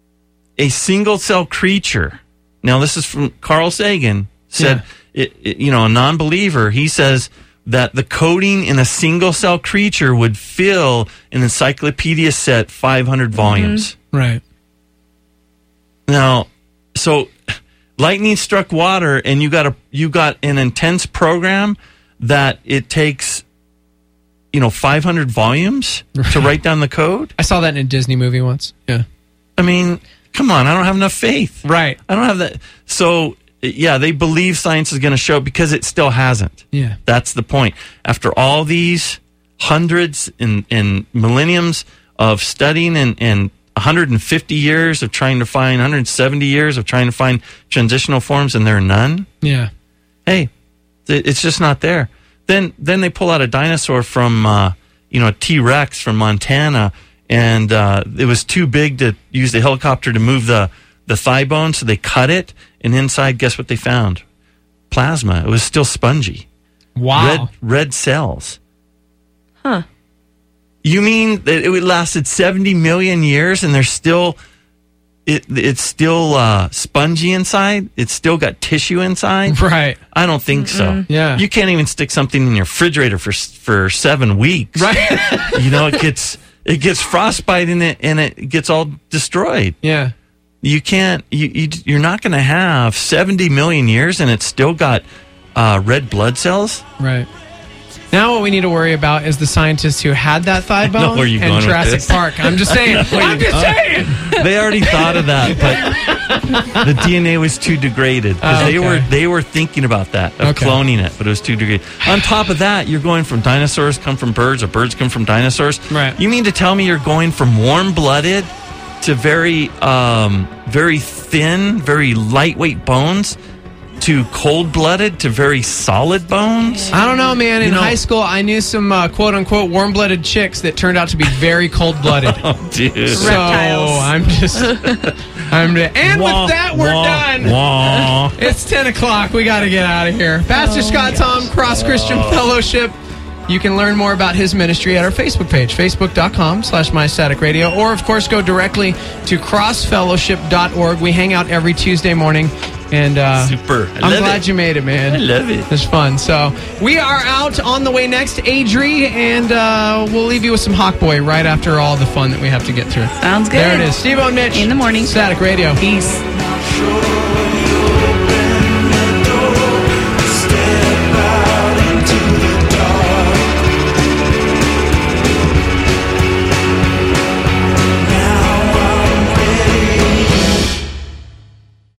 A single cell creature. Now, this is from Carl Sagan. Said, it, it, you know, a non-believer. He says that the coding in a single cell creature would fill an encyclopedia set five hundred volumes. Right. Now, so lightning struck water, and you got a you got an intense program that it takes, you know, five hundred volumes to write down the code. I saw that in a Disney movie once. Yeah. I mean, come on, I don't have enough faith. Right. I don't have that. So, yeah, they believe science is going to show because it still hasn't. Yeah. That's the point. After all these hundreds and, and millenniums of studying and, and one hundred fifty years of trying to find, one hundred seventy years of trying to find transitional forms, and there are none. Yeah. Hey, th- it's just not there. Then then they pull out a dinosaur from, uh, you know, a T-Rex from Montana, and uh, it was too big to use the helicopter to move the, the thigh bone, so they cut it, and inside, guess what they found? Plasma. It was still spongy. Wow. Red, red cells. Huh. You mean that it lasted seventy million years and there's still, it, it's still uh, spongy inside? It's still got tissue inside? Right. I don't think so. Yeah. You can't even stick something in your refrigerator for for seven weeks. Right. You know, it gets it gets frostbite in it and it gets all destroyed. Yeah. You can't. You, you you're not going to have seventy million years and it's still got uh, red blood cells. Right. Now what we need to worry about is the scientists who had that thigh know bone where you're in going with Jurassic this. Park. I'm just saying. I'm just saying. They already thought of that, but the D N A was too degraded because Oh, they okay. were they were thinking about that of Okay. cloning it, but it was too degraded. On top of that, you're going from dinosaurs come from birds, or birds come from dinosaurs. Right. You mean to tell me you're going from warm-blooded to very um, very thin, very lightweight bones to cold-blooded to very solid bones? I don't know, man. In You know- high school, I knew some uh, quote-unquote warm-blooded chicks that turned out to be very cold-blooded. Oh, dude. So I'm just, I'm. And Wah, with that, we're wah, done. wah. It's ten o'clock. We got to get out of here. Pastor Scott Tom, Cross Christian Fellowship. you can learn more about his ministry at our Facebook page, facebook.com slash mystaticradio, or, of course, go directly to crossfellowship dot org. We hang out every Tuesday morning. And uh, Super. I I'm love glad it. you made it, man. I love it. It's fun. So we are out on the way next, Adri, and uh, we'll leave you with some Hawkboy right after all the fun that we have to get through. Sounds good. There it is. Steve-O and Mitch. In the morning. Static Radio. Peace. Show